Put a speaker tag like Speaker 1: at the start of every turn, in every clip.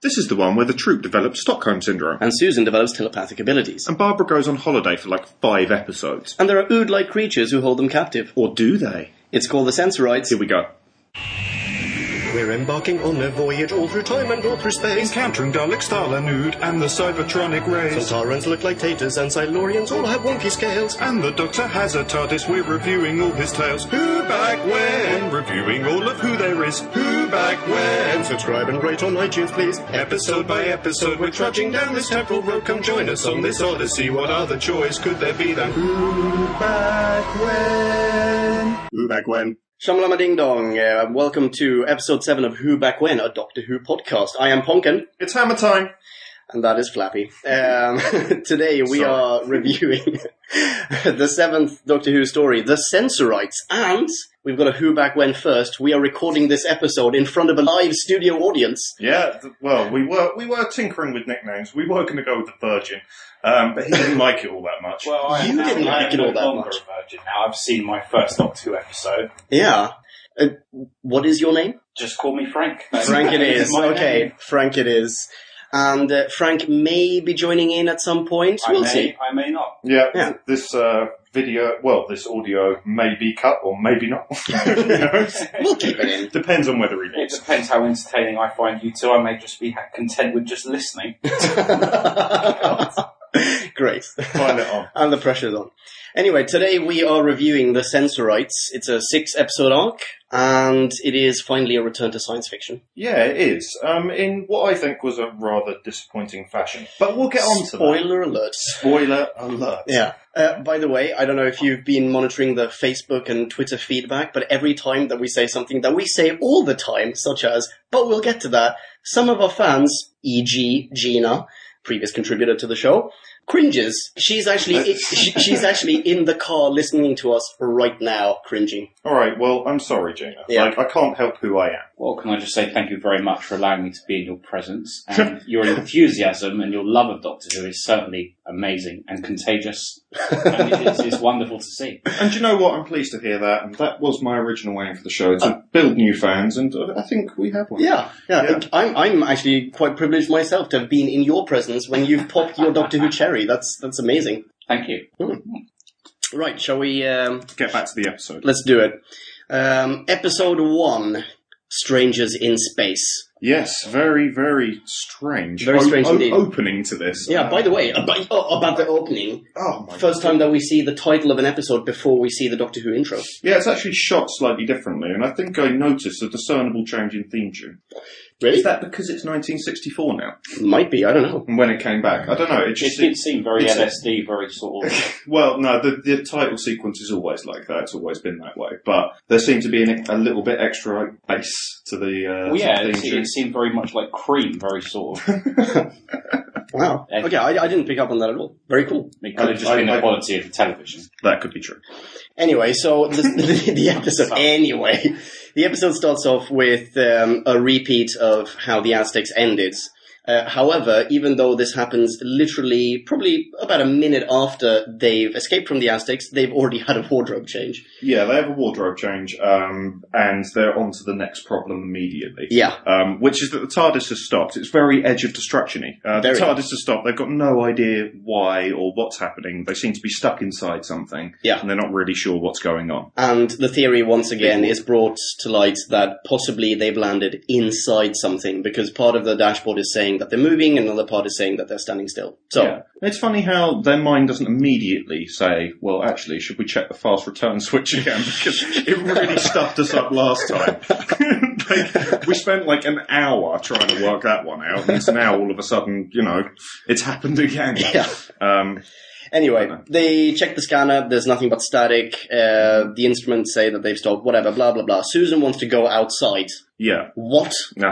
Speaker 1: This is the one where the troupe develops Stockholm Syndrome.
Speaker 2: And Susan develops telepathic abilities.
Speaker 1: And Barbara goes on holiday for like 5 episodes.
Speaker 2: And there are Ood-like creatures who hold them captive.
Speaker 1: Or do they?
Speaker 2: It's called the Sensorites.
Speaker 1: Here we go.
Speaker 3: We're embarking on a voyage all through time and all through space.
Speaker 4: Encountering Dalek, Starla, Nude, and the Cybertronic race.
Speaker 3: Sontarans look like taters, and Silurians all have wonky scales.
Speaker 4: And the Doctor has a TARDIS, we're reviewing all his tales. Who back when? Reviewing all of who there is. Who back when?
Speaker 3: Subscribe and rate on iTunes, please.
Speaker 4: Episode by episode, we're trudging down this temporal road. Come join us on this odyssey. What other choice could there be than Who back when?
Speaker 1: Who back when?
Speaker 2: Shamalama Ding Dong, welcome to episode 7 of Who Back When, a Doctor Who podcast. I am Ponken.
Speaker 1: It's hammer time.
Speaker 2: And that is Flappy. Today we are reviewing the 7th Doctor Who story, The Sensorites. And we've got a Who Back When first. We are recording this episode in front of a live studio audience.
Speaker 1: Yeah, well, we were tinkering with nicknames. We were going to go with the Virgin. But he didn't like it all that much.
Speaker 5: Well,
Speaker 2: You didn't like it all that much.
Speaker 5: A virgin now. I've seen my first Doctor Who episode.
Speaker 2: Yeah. What is your name?
Speaker 5: Just call me Frank.
Speaker 2: Frank it is.
Speaker 5: My
Speaker 2: Okay,
Speaker 5: name.
Speaker 2: Frank it is. And Frank may be joining in at some point. We'll see.
Speaker 5: I may not.
Speaker 1: Yeah. This this audio may be cut or maybe not. Who knows?
Speaker 2: We'll keep it in.
Speaker 1: Depends on whether he
Speaker 5: It
Speaker 1: wants.
Speaker 5: depends how entertaining I find you two. I may just be content with just listening.
Speaker 2: Great.
Speaker 1: Find it on.
Speaker 2: And the pressure's on. Anyway, today we are reviewing The Sensorites. It's a 6-episode arc, and it is finally a return to science fiction.
Speaker 1: Yeah, it is. In what I think was a rather disappointing fashion. But we'll get on to that.
Speaker 2: Spoiler alert.
Speaker 1: Spoiler alert.
Speaker 2: Yeah. By the way, I don't know if you've been monitoring the Facebook and Twitter feedback, but every time that we say something that we say all the time, such as, but we'll get to that, some of our fans, e.g. Gina, previous contributor to the show, cringes. She's actually she's actually in the car listening to us right now, cringing.
Speaker 1: Alright, well, I'm sorry, Gina.
Speaker 2: Yeah.
Speaker 1: I can't help who I am.
Speaker 5: Well, can I just say thank you very much for allowing me to be in your presence. And your enthusiasm and your love of Doctor Who is certainly amazing and contagious. And it's wonderful to see.
Speaker 1: And do you know what? I'm pleased to hear that. And that was my original aim for the show, to build new fans, and I think we have one.
Speaker 2: Yeah. I'm actually quite privileged myself to have been in your presence when you've popped your Doctor Who cherry. That's amazing.
Speaker 5: Thank you.
Speaker 2: Right, shall we...
Speaker 1: Get back to the episode.
Speaker 2: Let's do it. Episode 1, Strangers in Space.
Speaker 1: Yes, very, very strange.
Speaker 2: Very strange indeed.
Speaker 1: Opening to this.
Speaker 2: Yeah, by the way, about the opening.
Speaker 1: Oh my
Speaker 2: First time that we see the title of an episode before we see the Doctor Who intro.
Speaker 1: Yeah, it's actually shot slightly differently, and I think I noticed a discernible change in theme tune.
Speaker 2: Really?
Speaker 1: Is that because it's 1964 now?
Speaker 2: Might be, I don't know.
Speaker 1: And when it came back? I don't know.
Speaker 5: It did seem very LSD, very sort of...
Speaker 1: Well, no, the title sequence is always like that. It's always been that way. But there seemed to be a little bit extra bass to the theme tune.
Speaker 5: It seemed very much like Cream, very sort of...
Speaker 2: Wow. Okay, I didn't pick up on that at all. Very cool.
Speaker 5: It could have just been the quality of the television.
Speaker 1: That could be true.
Speaker 2: Anyway, so the episode... Anyway, the episode starts off with a repeat of how the Aztecs ended. However, even though this happens literally probably about a minute after they've escaped from the Aztecs, they've already had a wardrobe change.
Speaker 1: Yeah, they have a wardrobe change, and they're on to the next problem immediately.
Speaker 2: Yeah.
Speaker 1: Which is that the TARDIS has stopped. It's very Edge of Destruction-y. The TARDIS has stopped. They've got no idea why or what's happening. They seem to be stuck inside something.
Speaker 2: Yeah.
Speaker 1: And they're not really sure what's going on.
Speaker 2: And the theory, once again, is brought to light that possibly they've landed inside something, because part of the dashboard is saying that they're moving, and another part is saying that they're standing still. So
Speaker 1: yeah. It's funny how their mind doesn't immediately say, well, actually, should we check the fast return switch again? Because it really stuffed us up last time. We spent like an hour trying to work that one out, and now all of a sudden, it's happened again.
Speaker 2: Yeah. Anyway, they check the scanner, there's nothing but static, the instruments say that they've stopped, whatever, blah, blah, blah. Susan wants to go outside.
Speaker 1: Yeah.
Speaker 2: What?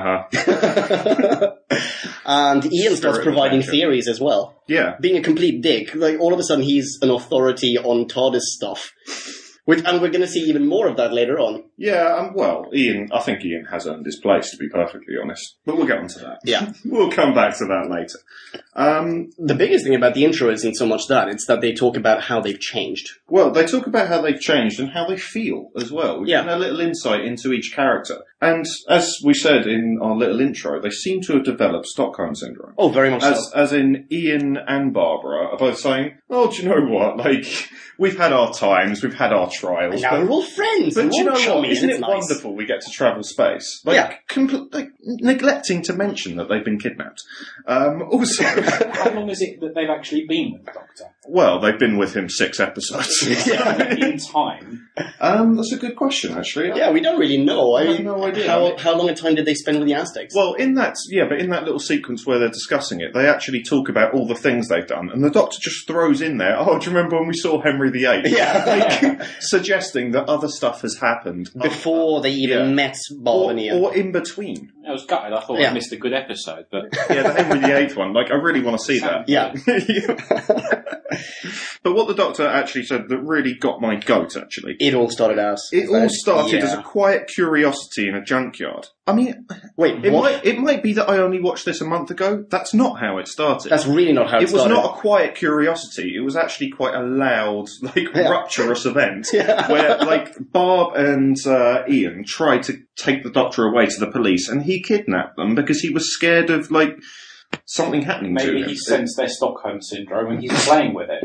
Speaker 1: Uh-huh.
Speaker 2: And Ian starts providing theories as well.
Speaker 1: Yeah.
Speaker 2: Being a complete dick. Like, all of a sudden he's an authority on TARDIS stuff. And we're going to see even more of that later on.
Speaker 1: Yeah, well, I think Ian has earned his place, to be perfectly honest. But we'll get on to that.
Speaker 2: Yeah.
Speaker 1: We'll come back to that later.
Speaker 2: The biggest thing about the intro isn't so much that, it's that they talk about how they've changed.
Speaker 1: Well, they talk about how they've changed and how they feel as well. We get a little insight into each character. And as we said in our little intro, they seem to have developed Stockholm Syndrome.
Speaker 2: Oh, very much so.
Speaker 1: As in, Ian and Barbara are both saying, oh, do you know what? Like, we've had our times, we've had our trials.
Speaker 2: And now we're all friends.
Speaker 1: But do you know what?
Speaker 2: Chummy,
Speaker 1: Isn't
Speaker 2: and
Speaker 1: it
Speaker 2: it's nice.
Speaker 1: wonderful we get to travel space? Like, like, neglecting to mention that they've been kidnapped. Also...
Speaker 5: How long is it that they've actually been with the Doctor?
Speaker 1: Well, they've been with him 6 episodes.
Speaker 5: In time?
Speaker 1: That's a good question, actually.
Speaker 2: Yeah, we don't really know.
Speaker 1: I have no idea.
Speaker 2: How long a time did they spend with the Aztecs?
Speaker 1: Well, in that little sequence where they're discussing it, they actually talk about all the things they've done, and the Doctor just throws in there, oh, do you remember when we saw Henry VIII?
Speaker 2: Yeah.
Speaker 1: Suggesting that other stuff has happened.
Speaker 2: Before they even met Bob and Ian.
Speaker 1: Or in between.
Speaker 5: I was gutted. I thought I missed a good episode, but...
Speaker 1: Yeah, the Henry VIII one. Like, I really want to see that.
Speaker 2: Yeah.
Speaker 1: But what the Doctor actually said that really got my goat, actually.
Speaker 2: It all started as...
Speaker 1: It all started as a quiet curiosity in a junkyard. I mean,
Speaker 2: wait,
Speaker 1: it might be that I only watched this a month ago. That's not how it started.
Speaker 2: That's really not how it started.
Speaker 1: It was not a quiet curiosity. It was actually quite a loud, rapturous event where, like, Barb and Ian tried to take the Doctor away to the police, and he kidnapped them because he was scared of, like, something happening to him.
Speaker 5: Maybe he sensed their Stockholm Syndrome and he's playing with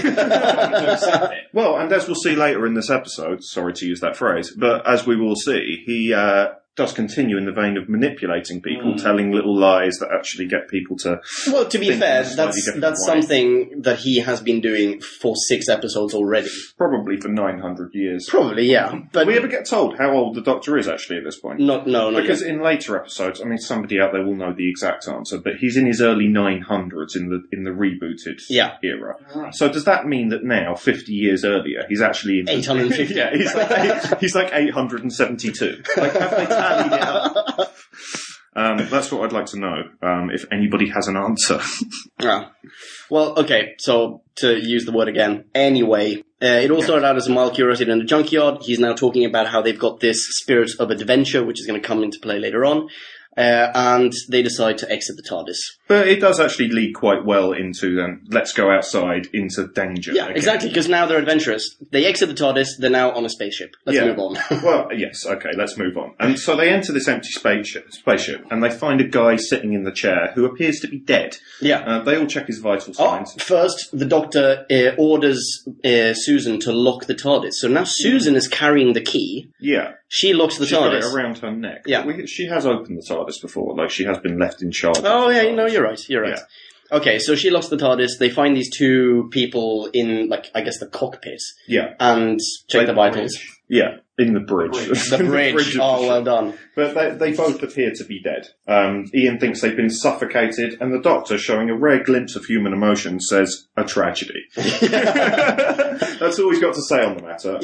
Speaker 5: it.
Speaker 1: Well, and as we'll see later in this episode, sorry to use that phrase, but as we will see, he does continue in the vein of manipulating people, telling little lies that actually get people to...
Speaker 2: Well, to be fair, that's something that he has been doing for 6 episodes already.
Speaker 1: Probably for 900 years.
Speaker 2: Probably, yeah. But
Speaker 1: we ever get told how old the Doctor is actually at this point?
Speaker 2: No,
Speaker 1: because in later episodes, I mean, somebody out there will know the exact answer, but he's in his early 900s in the rebooted era.
Speaker 2: Right.
Speaker 1: So does that mean that now, 50 years earlier, he's actually in
Speaker 2: 850?
Speaker 1: Yeah, he's like 872. Like, have they tallied it up? That's what I'd like to know, if anybody has an answer.
Speaker 2: Yeah. Well, okay, so to use the word again, anyway, it all started out as a mild curiosity in the junkyard. He's now talking about how they've got this spirit of adventure, which is going to come into play later on. And they decide to exit the TARDIS.
Speaker 1: But it does actually lead quite well into then, let's go outside into danger.
Speaker 2: Yeah,
Speaker 1: again.
Speaker 2: Exactly, because now they're adventurous. They exit the TARDIS, they're now on a spaceship. Let's move on.
Speaker 1: Well, yes, okay, let's move on. And so they enter this empty spaceship, and they find a guy sitting in the chair who appears to be dead.
Speaker 2: Yeah.
Speaker 1: They all check his vital signs.
Speaker 2: First, the Doctor orders Susan to lock the TARDIS. So now Susan is carrying the key.
Speaker 1: Yeah.
Speaker 2: She locks the
Speaker 1: She's
Speaker 2: TARDIS.
Speaker 1: got it around her neck.
Speaker 2: Yeah.
Speaker 1: She has opened the TARDIS before, like she has been left in charge.
Speaker 2: Oh, yeah, no, you're right. You're right.
Speaker 1: Yeah.
Speaker 2: Okay, so she locks the TARDIS. They find these 2 people in, like, I guess the cockpit.
Speaker 1: Yeah.
Speaker 2: And check the vitals.
Speaker 1: Yeah, in the bridge.
Speaker 2: The bridge. Oh, well done.
Speaker 1: But they both appear to be dead. Ian thinks they've been suffocated, and the Doctor, showing a rare glimpse of human emotion, says, a tragedy. That's all he's got to say on the matter.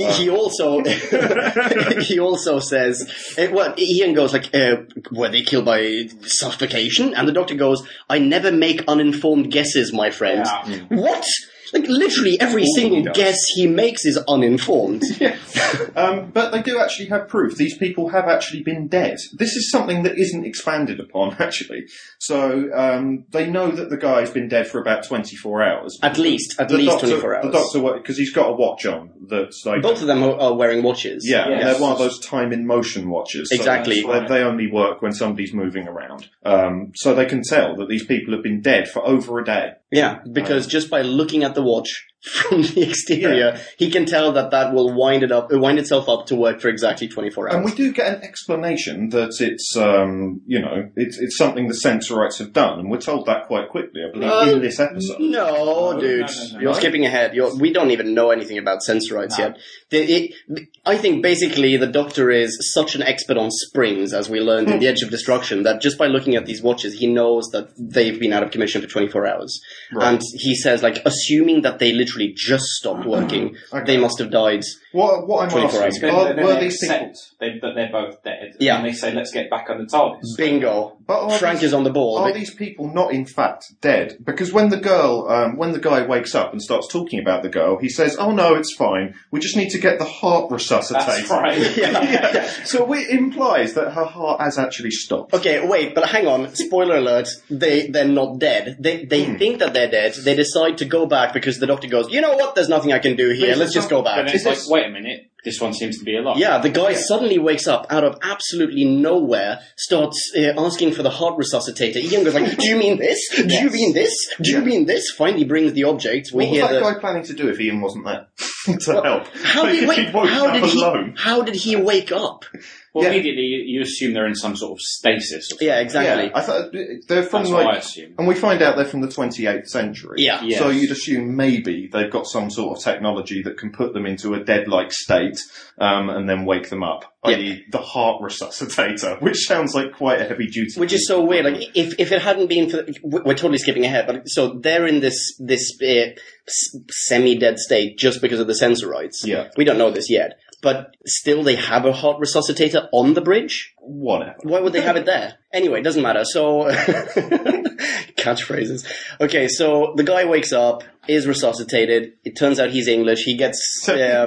Speaker 2: He also says, Ian goes like, were they killed by suffocation? And the Doctor goes, I never make uninformed guesses, my friend.
Speaker 5: Yeah.
Speaker 2: What? Like, literally every single guess he makes is uninformed.
Speaker 1: But they do actually have proof. These people have actually been dead. This is something that isn't expanded upon, actually. So, they know that the guy's been dead for about 24 hours.
Speaker 2: At least 24 hours.
Speaker 1: The Doctor, because he's got a watch on that's like...
Speaker 2: Both of them are wearing watches.
Speaker 1: Yeah,
Speaker 5: Yes.
Speaker 1: they're one of those time in motion watches. So
Speaker 2: Exactly.
Speaker 1: they only work when somebody's moving around. So they can tell that these people have been dead for over a day.
Speaker 2: Yeah, because just by looking at the watch from the exterior, he can tell that will wind itself up to work for exactly 24 hours.
Speaker 1: And we do get an explanation that it's, it's something the Sensorites have done, and we're told that quite quickly, I believe, in this episode.
Speaker 2: No, dude.
Speaker 5: No.
Speaker 2: You're skipping ahead. We don't even know anything about Sensorites yet. I think basically the Doctor is such an expert on springs, as we learned in The Edge of Destruction, that just by looking at these watches, he knows that they've been out of commission for 24 hours.
Speaker 1: Right.
Speaker 2: And he says, like, assuming that they literally just stopped working, they must have died.
Speaker 1: What I'm
Speaker 2: 24
Speaker 1: asking,
Speaker 2: hours.
Speaker 1: were these people...
Speaker 5: that they're both dead.
Speaker 2: Yeah.
Speaker 5: And they say, let's get back on the TARDIS.
Speaker 2: Bingo.
Speaker 1: But
Speaker 2: Frank is on the ball.
Speaker 1: Are these people not in fact dead? Because when the guy wakes up and starts talking about the girl, he says, "Oh no, it's fine. We just need to get the heart resuscitated."
Speaker 5: That's right.
Speaker 1: Yeah. So it implies that her heart has actually stopped.
Speaker 2: Okay, wait, but hang on. Spoiler alert. They're not dead. They think that they're dead. They decide to go back because the Doctor goes, goes, you know what, there's nothing I can do here, let's just go
Speaker 5: And
Speaker 2: back.
Speaker 5: then it's like, wait a minute, this one seems to be alive.
Speaker 2: Yeah, the guy suddenly wakes up out of absolutely nowhere, starts asking for the heart resuscitator. Ian goes like, do you mean this? Do you mean this? Do you mean this? Finally brings the object. We
Speaker 1: What was
Speaker 2: hear
Speaker 1: that
Speaker 2: the...
Speaker 1: guy planning to do if Ian wasn't there to help?
Speaker 2: How did,
Speaker 1: Like,
Speaker 2: wait,
Speaker 1: he woke up alone.
Speaker 2: how did he wake up?
Speaker 5: Well,
Speaker 1: Yeah.
Speaker 5: immediately you assume they're in some sort of stasis. Or
Speaker 2: Yeah, exactly.
Speaker 1: Yeah, I thought they're from
Speaker 5: That's what I
Speaker 1: like,
Speaker 5: assume.
Speaker 1: and we find out they're from the 28th century.
Speaker 2: Yeah.
Speaker 5: Yes.
Speaker 1: So you'd assume maybe they've got some sort of technology that can put them into a dead-like state, and then wake them up.
Speaker 2: Yeah.
Speaker 1: I.e. the heart resuscitator, which sounds like quite a heavy duty.
Speaker 2: Which is so weird. Like, if it hadn't been for, we're totally skipping ahead, but so they're in this semi-dead state just because of the sensorites.
Speaker 1: Yeah.
Speaker 2: We don't know this yet, but still they have a heart resuscitator on the bridge.
Speaker 1: Whatever.
Speaker 2: Why would they have it there? Anyway, it doesn't matter. So, catchphrases. Okay, so the guy wakes up, is resuscitated. It turns out he's English. He gets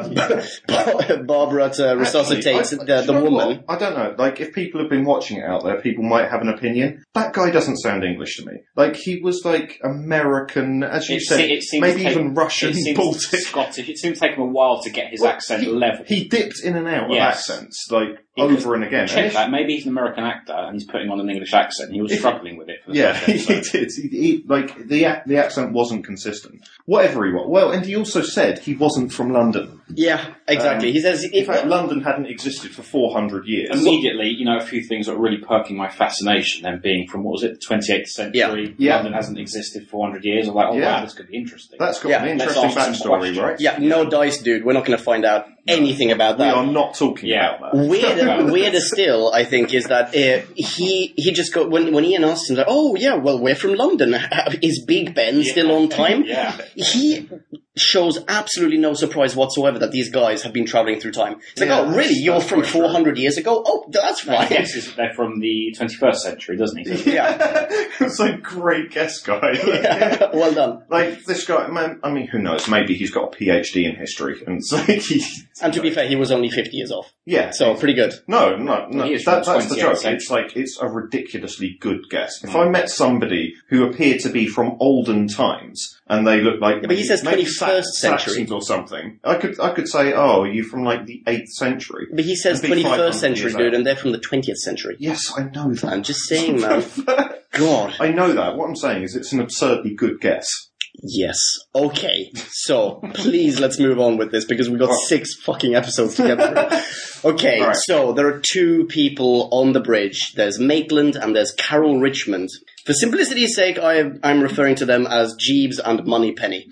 Speaker 2: Barbara to resuscitate
Speaker 1: Actually,
Speaker 2: the
Speaker 1: do you know
Speaker 2: woman.
Speaker 1: what? I don't know. Like, if people have been watching it out there, people might have an opinion. That guy doesn't sound English to me. Like, he was like American, as you said, maybe even Russian, Baltic.
Speaker 5: Scottish. It seems to take him a while to get his accent level.
Speaker 1: He dipped in and out
Speaker 5: Yes.
Speaker 1: of accents, like,
Speaker 5: He
Speaker 1: over
Speaker 5: could
Speaker 1: and again.
Speaker 5: Check
Speaker 1: And
Speaker 5: that. Maybe he's an American actor and he's putting on an English accent. He was struggling with it for the
Speaker 1: Yeah,
Speaker 5: first
Speaker 1: he
Speaker 5: episode.
Speaker 1: did. Like, the accent wasn't consistent. Whatever he was. Well, and he also said he wasn't from London.
Speaker 2: Yeah, exactly. He says,
Speaker 1: In fact, London hadn't existed for 400 years.
Speaker 5: Immediately, a few things that are really perking my fascination, then being from, what was it, the 28th century,
Speaker 1: Yeah.
Speaker 5: London hasn't existed 400 years. I'm like,
Speaker 1: Yeah.
Speaker 5: wow, this could be interesting.
Speaker 1: That's got
Speaker 2: Yeah,
Speaker 1: an
Speaker 5: let's
Speaker 1: interesting
Speaker 5: ask some
Speaker 1: backstory,
Speaker 5: questions.
Speaker 1: right?
Speaker 2: yeah, no dice, dude. We're not going to find out anything about
Speaker 1: We
Speaker 2: that.
Speaker 1: are not talking
Speaker 5: Yeah.
Speaker 1: about that.
Speaker 2: Weirder still, I think, is that he just got when Ian asks him, like, oh yeah, well, we're from London. Is Big Ben still on time?
Speaker 5: Yeah.
Speaker 2: He shows absolutely no surprise whatsoever that these guys have been traveling through time. It's like,
Speaker 1: Yeah,
Speaker 2: oh really? You're
Speaker 1: that's
Speaker 2: from
Speaker 1: quite true.
Speaker 2: 400 years ago? Oh, that's
Speaker 5: I
Speaker 2: fine.
Speaker 5: guess they're from the 21st century, doesn't he?
Speaker 2: Yeah.
Speaker 1: It's a great guess, guy.
Speaker 2: Yeah. Well done.
Speaker 1: Like, this guy, man, I mean, who knows? Maybe he's got a PhD in history, and it's like
Speaker 2: And to be fair, he was only 50 years off,
Speaker 1: yeah.
Speaker 2: so pretty good.
Speaker 1: No.
Speaker 5: He is from
Speaker 1: That's the
Speaker 5: 28th
Speaker 1: joke.
Speaker 5: century.
Speaker 1: It's like, it's a ridiculously good guess. If I met somebody who appeared to be from olden times, and they look like...
Speaker 2: Yeah, but he says
Speaker 1: maybe
Speaker 2: 21st century.
Speaker 1: Saxons or something, I could say, oh, are you from like the 8th century?
Speaker 2: But he says
Speaker 1: It'd be 500
Speaker 2: 21st century,
Speaker 1: years
Speaker 2: dude,
Speaker 1: old.
Speaker 2: and they're from the 20th century.
Speaker 1: Yes, I know that.
Speaker 2: I'm just saying, man. God.
Speaker 1: I know that. What I'm saying is it's an absurdly good guess.
Speaker 2: Yes. Okay. So, please let's move on with this because we've got 6 fucking episodes to get through. Okay,
Speaker 1: Right.
Speaker 2: so there are 2 people on the bridge. There's Maitland and there's Carol Richmond. For simplicity's sake, I'm referring to them as Jeeves and Moneypenny.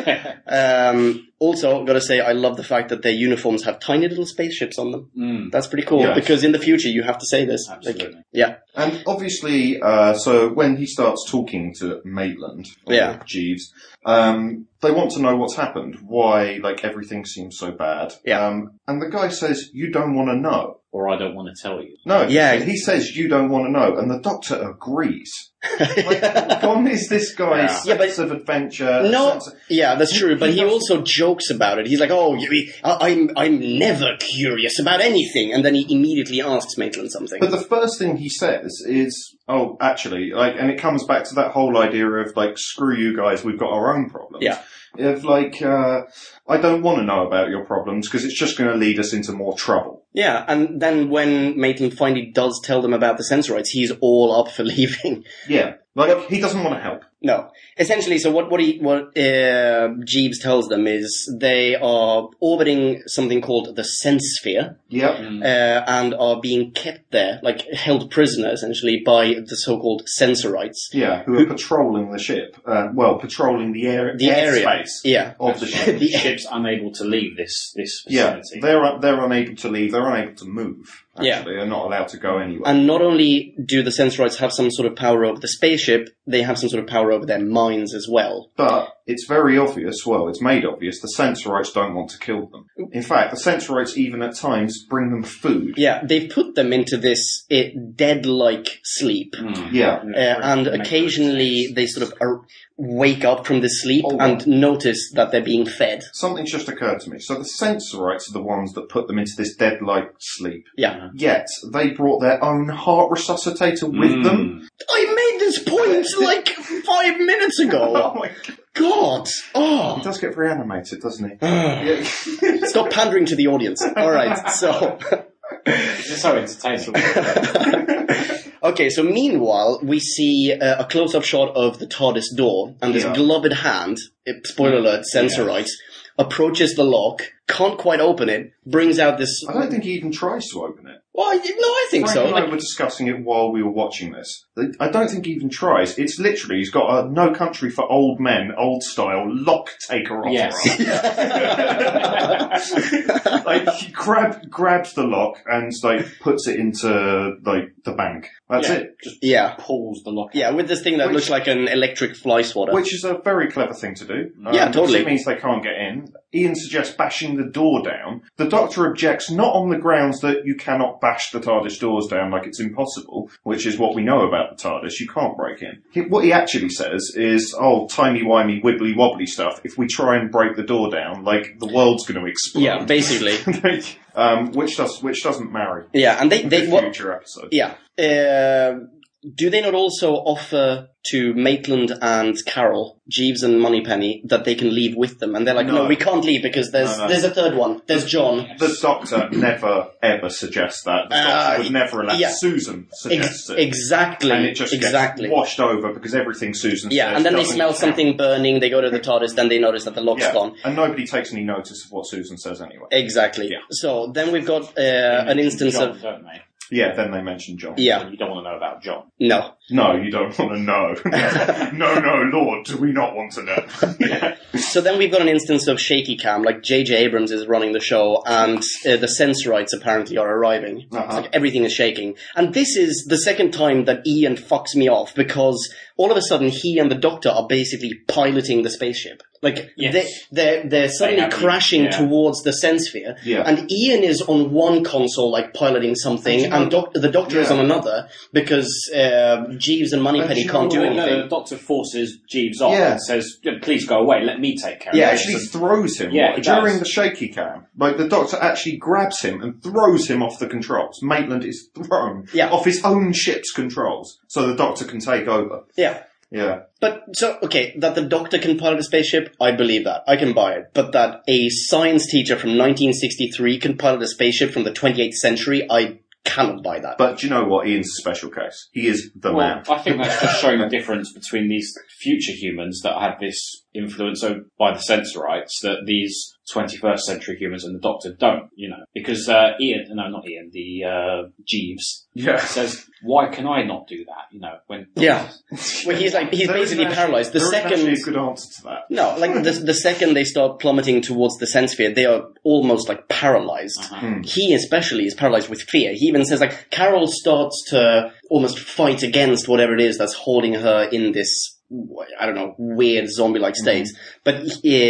Speaker 2: Also, gotta say, I love the fact that their uniforms have tiny little spaceships on them. That's pretty cool,
Speaker 1: Yeah.
Speaker 2: because in the future you have to say this.
Speaker 5: Absolutely.
Speaker 2: Yeah.
Speaker 1: And obviously, so when he starts talking to Maitland, or
Speaker 2: Yeah.
Speaker 1: Jeeves, they want to know what's happened, why, like, everything seems so bad.
Speaker 2: Yeah.
Speaker 1: And the guy says, you don't want to know.
Speaker 5: Or I don't want to tell you.
Speaker 1: No,
Speaker 2: Yeah.
Speaker 1: he says, you don't want to know, and the doctor agrees. Like, gone is this guy's
Speaker 2: Yeah, but-
Speaker 1: sense of adventure.
Speaker 2: No,
Speaker 1: sense of-
Speaker 2: yeah, that's true. But he also jokes about it. He's like, "Oh, I'm never curious about anything," and then he immediately asks Maitland something.
Speaker 1: But the first thing he says is, oh, actually, like, and it comes back to that whole idea of, like, screw you guys, we've got our own problems.
Speaker 2: Yeah.
Speaker 1: Of, like, I don't want to know about your problems because it's just going to lead us into more trouble.
Speaker 2: Yeah, and then when Maitland finally does tell them about the sensorites, he's all up for leaving.
Speaker 1: Yeah. Like, he doesn't want to help.
Speaker 2: No, essentially, so what Jeeves tells them is they are orbiting something called the Sense Sphere,
Speaker 1: Yep.
Speaker 2: and are being kept there, like held prisoner, essentially, by the so-called sensorites.
Speaker 1: Yeah, who are patrolling the ship. Patrolling the area.
Speaker 2: The area.
Speaker 1: Airspace
Speaker 2: Yeah.
Speaker 1: of the ship.
Speaker 5: The ship's unable to leave this
Speaker 1: Yeah,
Speaker 5: facility.
Speaker 1: they're unable to leave. They're unable to move. Actually,
Speaker 2: Yeah.
Speaker 1: they're not allowed to go anywhere.
Speaker 2: And not only do the sensorites have some sort of power over the spaceship, they have some sort of power over their minds as well.
Speaker 1: But it's very obvious, well, it's made obvious, the Sensorites don't want to kill them. In fact, the Sensorites even at times bring them food.
Speaker 2: Yeah, they've put them into this dead-like sleep.
Speaker 1: Yeah.
Speaker 2: And occasionally they sort of wake up from this sleep
Speaker 1: Oh,
Speaker 2: and notice that they're being fed.
Speaker 1: Something's just occurred to me. So the Sensorites are the ones that put them into this dead-like sleep.
Speaker 2: Yeah.
Speaker 1: Yet, they brought their own heart resuscitator with them.
Speaker 2: I made this point like 5 minutes ago.
Speaker 1: Oh my God.
Speaker 2: God!
Speaker 1: He
Speaker 2: Oh!
Speaker 1: does get very animated, doesn't he? Yeah.
Speaker 2: Stop pandering to the audience. Alright, so...
Speaker 5: It's so entertaining.
Speaker 2: Okay, so meanwhile, we see a close-up shot of the TARDIS door, and this gloved hand, spoiler alert, Sensorite, approaches the lock, can't quite open it, brings out this...
Speaker 1: I don't think he even tries to open it.
Speaker 2: Well, no, I think
Speaker 1: Frank
Speaker 2: so.
Speaker 1: and I were discussing it while we were watching this. I don't think he even tries. It's literally, he's got a No Country for Old Men, old style, lock taker off.
Speaker 5: Yes.
Speaker 1: Like, he grabs the lock and, like, puts it into, like, the bank. That's it.
Speaker 5: Just
Speaker 2: Yeah.
Speaker 5: pulls the lock.
Speaker 2: Yeah, with this thing that
Speaker 1: Which-
Speaker 2: looks like an electric fly swatter.
Speaker 1: Which is a very clever thing to do.
Speaker 2: Yeah,
Speaker 1: because
Speaker 2: totally.
Speaker 1: It means they can't get in. Ian suggests bashing the door down. The Doctor objects not on the grounds that you cannot bash the TARDIS doors down like it's impossible, which is what we know about the TARDIS. You can't break in. What he actually says is, oh, timey-wimey, wibbly-wobbly stuff. If we try and break the door down, like, the world's going to explode.
Speaker 2: Yeah, basically.
Speaker 1: which doesn't marry.
Speaker 2: Yeah, and they
Speaker 1: In
Speaker 2: what,
Speaker 1: future episodes.
Speaker 2: yeah. Do they not also offer to Maitland and Carol, Jeeves and Moneypenny, that they can leave with them? And they're like, no,
Speaker 1: No.
Speaker 2: we can't leave because there's
Speaker 1: No.
Speaker 2: there's a third one. There's John.
Speaker 1: The Doctor never, ever suggests that. The Doctor would never allow...
Speaker 2: yeah.
Speaker 1: Susan suggests it.
Speaker 2: Exactly.
Speaker 1: And it just
Speaker 2: exactly.
Speaker 1: gets washed over because everything Susan says
Speaker 2: Yeah, and then they
Speaker 1: doesn't
Speaker 2: smell
Speaker 1: count.
Speaker 2: something burning, they go to the TARDIS, then they notice that the lock's
Speaker 1: Yeah,
Speaker 2: gone.
Speaker 1: and nobody takes any notice of what Susan says anyway.
Speaker 2: Exactly.
Speaker 1: Yeah.
Speaker 2: So then we've got an instance
Speaker 5: John,
Speaker 2: of...
Speaker 5: don't they?
Speaker 1: Yeah, then they mention John.
Speaker 2: Yeah.
Speaker 5: You don't want to know about John.
Speaker 2: No.
Speaker 1: No, you don't want to know. no, Lord, do we not want to know? Yeah.
Speaker 2: So then we've got an instance of shaky cam, like J.J. Abrams is running the show, and the Sensorites apparently are arriving. It's like everything is shaking. And this is the second time that Ian fucks me off, because all of a sudden he and the Doctor are basically piloting the spaceship. Like,
Speaker 5: Yes.
Speaker 2: they're suddenly
Speaker 5: have-
Speaker 2: crashing
Speaker 5: yeah.
Speaker 2: towards the Sensphere,
Speaker 1: Yeah.
Speaker 2: and Ian is on one console, like, piloting something, and the Doctor is
Speaker 1: Yeah.
Speaker 2: on another, because Jeeves and Moneypenny
Speaker 1: you
Speaker 2: can't do
Speaker 1: know what?
Speaker 2: anything.
Speaker 5: No, the Doctor forces Jeeves off
Speaker 1: Yeah.
Speaker 5: and says, please go away, let me take care
Speaker 1: He
Speaker 5: of it.
Speaker 1: actually throws him
Speaker 5: Yeah, he
Speaker 1: during
Speaker 5: does.
Speaker 1: the shaky cam. Like, the Doctor actually grabs him and throws him off the controls. Maitland is thrown off his own ship's controls so the Doctor can take over.
Speaker 2: Yeah.
Speaker 1: Yeah.
Speaker 2: But, so, okay, that the Doctor can pilot a spaceship, I believe that. I can buy it. But that a science teacher from 1963 can pilot a spaceship from the 28th century, I cannot buy that.
Speaker 1: But do you know what? Ian's a special case. He is the man.
Speaker 5: I think that's just showing the difference between these future humans that have this influence by the Sensorites that these 21st century humans and the Doctor don't, because not Ian, the Jeeves says, why can I not do that, when...
Speaker 2: Yeah. Well, he's basically paralyzed.
Speaker 1: There isn't actually a good answer to that.
Speaker 2: No, like the second they start plummeting towards the Sensphere, they are almost like paralyzed. He especially is paralyzed with fear. He even says, like, Carol starts to almost fight against whatever it is that's holding her in this, I don't know, weird zombie-like state. But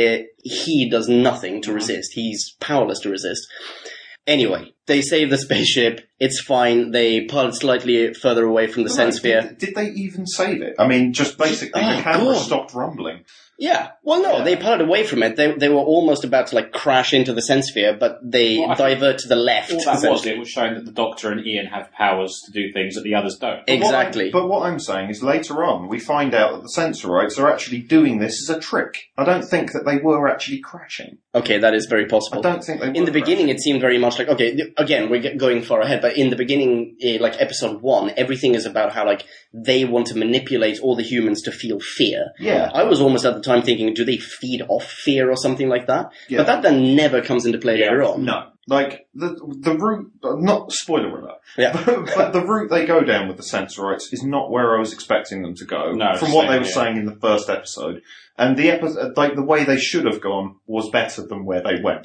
Speaker 2: he does nothing to resist. He's powerless to resist. Anyway, they save the spaceship. It's fine. They pilot slightly further away from the Sensphere.
Speaker 1: Did they even save it? I mean, just basically, the camera stopped rumbling.
Speaker 2: Yeah. Well, no, they piloted away from it. They were almost about to, like, crash into the Sensphere, but they divert to the left.
Speaker 5: All that was, it was showing that the Doctor and Ian have powers to do things that the others don't.
Speaker 2: Exactly.
Speaker 1: But what I'm saying is later on, we find out that the Sensorites are actually doing this as a trick. I don't think that they were actually crashing.
Speaker 2: Okay, that is very possible.
Speaker 1: I don't think they were.
Speaker 2: In the beginning, it seemed very much like, okay, again, we're going far ahead, but in the beginning, like episode 1, everything is about how, like, they want to manipulate all the humans to feel fear.
Speaker 1: Yeah.
Speaker 2: I was almost at the time thinking, do they feed off fear or something like that?
Speaker 1: Yeah.
Speaker 2: But that then never comes into play later on.
Speaker 1: No. Like, the route, not spoiler alert,
Speaker 2: Yeah.
Speaker 1: but the route they go down with the Sensorites is not where I was expecting them to go,
Speaker 5: No,
Speaker 1: from what
Speaker 5: same
Speaker 1: they were
Speaker 5: here.
Speaker 1: saying in the first episode. And the episode, like, the way they should have gone was better than where they went.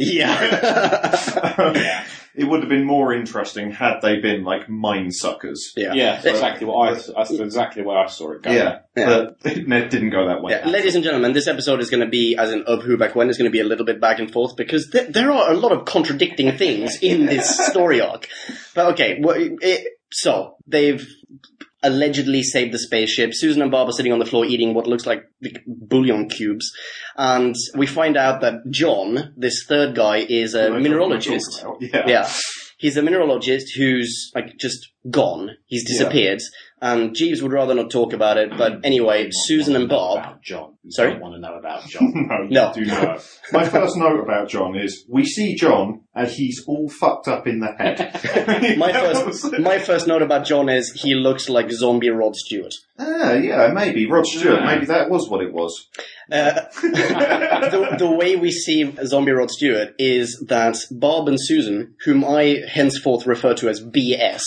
Speaker 2: Yeah.
Speaker 1: It would have been more interesting had they been, like, mind suckers.
Speaker 5: Yeah, that's exactly that's exactly where I saw it going.
Speaker 1: Yeah. But it didn't go that way.
Speaker 2: Yeah, ladies and gentlemen, this episode is going to be, as in of Who Back When, is going to be a little bit back and forth because there are a lot of contradicting things in this story arc. But okay, so they've allegedly saved the spaceship. Susan and Bob are sitting on the floor eating what looks like bouillon cubes. And we find out that John, this third guy, is a mineralogist.
Speaker 1: Yeah.
Speaker 2: Yeah. He's a mineralogist who's, like, just gone. He's disappeared. And Jeeves would rather not talk about it, but anyway, Susan and Bob...
Speaker 5: About John. You
Speaker 2: Sorry?
Speaker 5: don't want to know about John.
Speaker 2: No.
Speaker 1: Do not. My first note about John is, we see John, and he's all fucked up in the head.
Speaker 2: My first note about John is he looks like zombie Rod Stewart.
Speaker 1: Yeah, maybe. Rod Stewart, maybe that was what it was.
Speaker 2: The way we see zombie Rod Stewart is that Bob and Susan, whom I henceforth refer to as BS,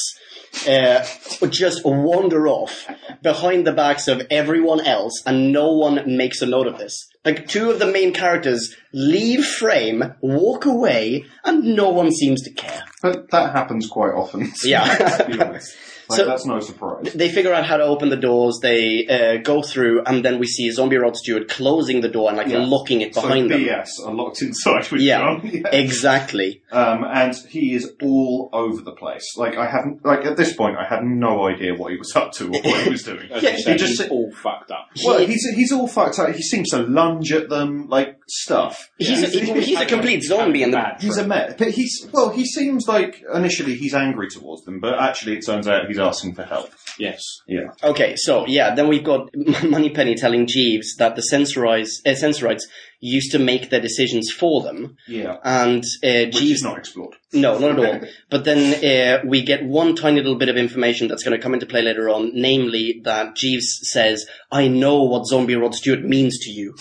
Speaker 2: just wander off behind the backs of everyone else, and no one makes a note of this. Like, two of the main characters leave frame, walk away, and no one seems to care.
Speaker 1: But that happens quite often.
Speaker 2: Yeah.
Speaker 1: Let's be honest. Like,
Speaker 2: So-
Speaker 1: that's no surprise.
Speaker 2: They figure out how to open the doors, they go through, and then we see zombie Rod Stewart closing the door and locking it behind
Speaker 1: so
Speaker 2: them.
Speaker 1: BS are locked inside with
Speaker 2: Yeah,
Speaker 1: John. Yeah.
Speaker 2: exactly.
Speaker 1: And he is all over the place. Like, at this point, I had no idea what he was up to or what he was doing.
Speaker 5: As
Speaker 2: Yeah,
Speaker 5: you said,
Speaker 1: he just-
Speaker 5: he's all fucked up.
Speaker 1: Well, he's all fucked up. He seems to lunge at them, like, stuff.
Speaker 2: He's a complete zombie in the...
Speaker 5: Bad
Speaker 1: He's
Speaker 5: trip.
Speaker 1: a mess. But he seems like, initially, he's angry towards them, but actually it turns out he's asking for help.
Speaker 5: Yes.
Speaker 1: Yeah.
Speaker 2: Okay, so, then we've got Moneypenny telling Jeeves that the Sensorites used to make their decisions for them,
Speaker 1: Yeah.
Speaker 2: and
Speaker 1: Which
Speaker 2: Jeeves...
Speaker 1: is not explored.
Speaker 2: No, not at all. But then we get one tiny little bit of information that's going to come into play later on, namely that Jeeves says, I know what zombie Rod Stewart means to you.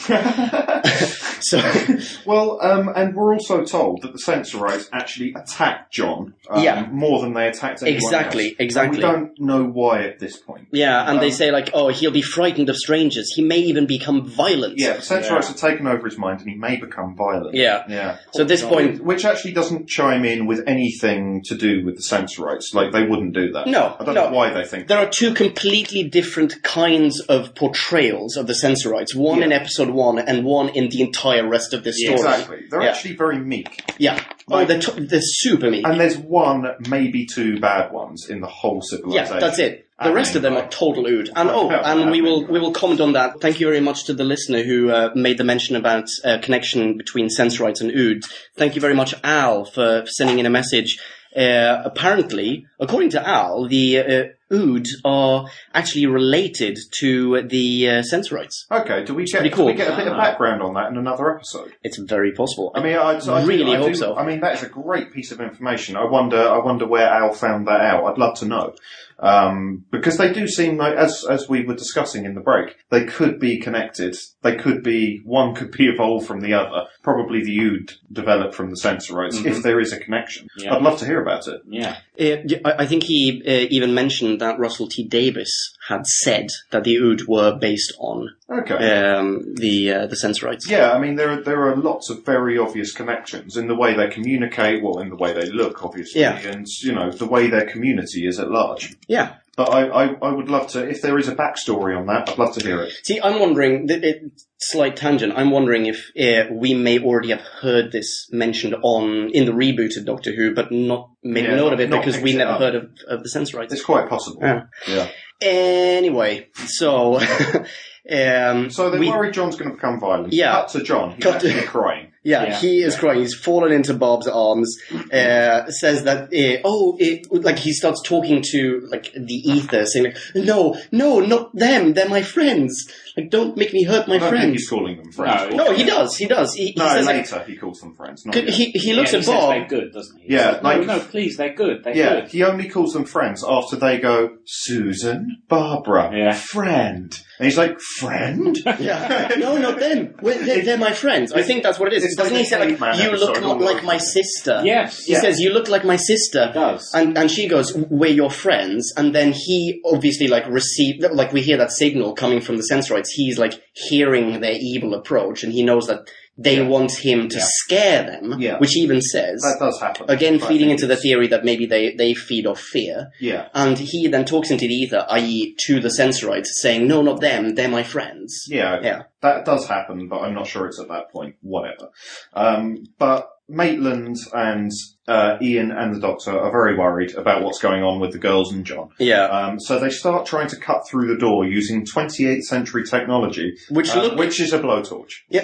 Speaker 2: So,
Speaker 1: Well, and we're also told that the Sensorites actually attacked John more than they attacked anyone
Speaker 2: Exactly,
Speaker 1: else.
Speaker 2: exactly.
Speaker 1: And we don't know why at this point.
Speaker 2: yeah, and they say like, oh, he'll be frightened of strangers. He may even become violent.
Speaker 1: Yeah, the Sensorites have taken over his mind and he may become violent.
Speaker 2: Yeah.
Speaker 1: Yeah.
Speaker 2: So at this point,
Speaker 1: Which actually doesn't chime in with anything to do with the Sensorites. Like, they wouldn't do that.
Speaker 2: No,
Speaker 1: I don't
Speaker 2: no.
Speaker 1: know why they think
Speaker 2: there are two completely different kinds of portrayals of the Sensorites. One in episode 1 and one in the entire rest of this
Speaker 1: Yeah,
Speaker 2: story.
Speaker 1: exactly. They're
Speaker 2: Yeah.
Speaker 1: actually very meek.
Speaker 2: Yeah. Oh, they're super meek.
Speaker 1: And there's one, maybe two bad ones in the whole
Speaker 2: Yeah,
Speaker 1: civilization.
Speaker 2: that's it. The rest of them are total ood. And we will comment on that. Thank you very much to the listener who made the mention about connection between Sensorites and ood. Thank you very much, Al, for sending in a message. Apparently, according to Al, the ood are actually related to the Sensorites.
Speaker 1: Okay, do we get
Speaker 2: pretty cool.
Speaker 1: a bit of background on that in another episode?
Speaker 2: It's very possible.
Speaker 1: I mean, I
Speaker 2: really
Speaker 1: do,
Speaker 2: hope so.
Speaker 1: I mean, that is a great piece of information. I wonder where Al found that out. I'd love to know. Because they do seem like, as we were discussing in the break, they could be connected. One could be evolved from the other. Probably the ood developed from the Sensorites, if there is a connection.
Speaker 5: Yeah.
Speaker 1: I'd love to hear about it.
Speaker 5: Yeah.
Speaker 2: I think he even mentioned that Russell T. Davis had said that the ood were based on
Speaker 1: Okay.
Speaker 2: the Sensorites.
Speaker 1: Yeah, I mean, there are lots of very obvious connections in the way they communicate, well, in the way they look, obviously, and, the way their community is at large.
Speaker 2: Yeah.
Speaker 1: But I would love to, if there is a backstory on that, I'd love to hear it.
Speaker 2: See, I'm wondering, slight tangent, I'm wondering if we may already have heard this mentioned in the rebooted Doctor Who, but not made note of it
Speaker 1: not
Speaker 2: because we
Speaker 1: picked it
Speaker 2: never
Speaker 1: up.
Speaker 2: heard of the Sensorites.
Speaker 1: It's quite possible.
Speaker 2: Yeah. Anyway, so...
Speaker 1: So they worry John's going to become violent.
Speaker 2: Yeah.
Speaker 1: Cut to John. He's
Speaker 2: Cut to-
Speaker 1: actually crying.
Speaker 2: Yeah, he is crying. He's fallen into Bob's arms. Says that, like he starts talking to like the ether, saying, like, "No, not them. They're my friends. Like, don't make me hurt my
Speaker 1: I don't think
Speaker 2: friends."
Speaker 1: he's calling them friends.
Speaker 2: No, he does. He says, like,
Speaker 1: later he calls them friends. Not
Speaker 2: he looks
Speaker 5: he
Speaker 2: at
Speaker 5: says
Speaker 2: Bob.
Speaker 5: they're good, doesn't he?
Speaker 1: Yeah,
Speaker 5: He's like,
Speaker 1: like-
Speaker 5: no, please, they're good. They're
Speaker 1: Yeah,
Speaker 5: good.
Speaker 1: he only calls them friends after they go, Susan, Barbara,
Speaker 5: Yeah.
Speaker 1: friend. And he's like, friend?
Speaker 2: Yeah. No, not them. They're my friends. I think that's what it is.
Speaker 1: It's
Speaker 2: Doesn't
Speaker 1: like
Speaker 2: he say,
Speaker 1: the
Speaker 2: like,
Speaker 1: Caveman
Speaker 2: you look
Speaker 1: episode,
Speaker 2: like my sister?
Speaker 5: Yes.
Speaker 2: He says, you look like my sister.
Speaker 5: He does.
Speaker 2: And she goes, we're your friends. And then he obviously, like, we hear that signal coming from the Sensorites. He's, like, hearing their evil approach, and he knows that they want him to scare them, which he even says.
Speaker 1: That does happen.
Speaker 2: Again,
Speaker 1: But I
Speaker 2: feeding
Speaker 1: think
Speaker 2: into the
Speaker 1: it's-
Speaker 2: theory that maybe they feed off fear.
Speaker 1: Yeah.
Speaker 2: And he then talks into the ether, i.e. to the Sensorites, saying, no, not them, they're my friends.
Speaker 1: Yeah,
Speaker 2: Yeah.
Speaker 1: that does happen, but I'm not sure it's at that point. Whatever. But Maitland and Ian and the Doctor are very worried about what's going on with the girls and John.
Speaker 2: Yeah.
Speaker 1: So they start trying to cut through the door using 28th century technology,
Speaker 2: Which
Speaker 1: is a blowtorch.
Speaker 2: Yeah.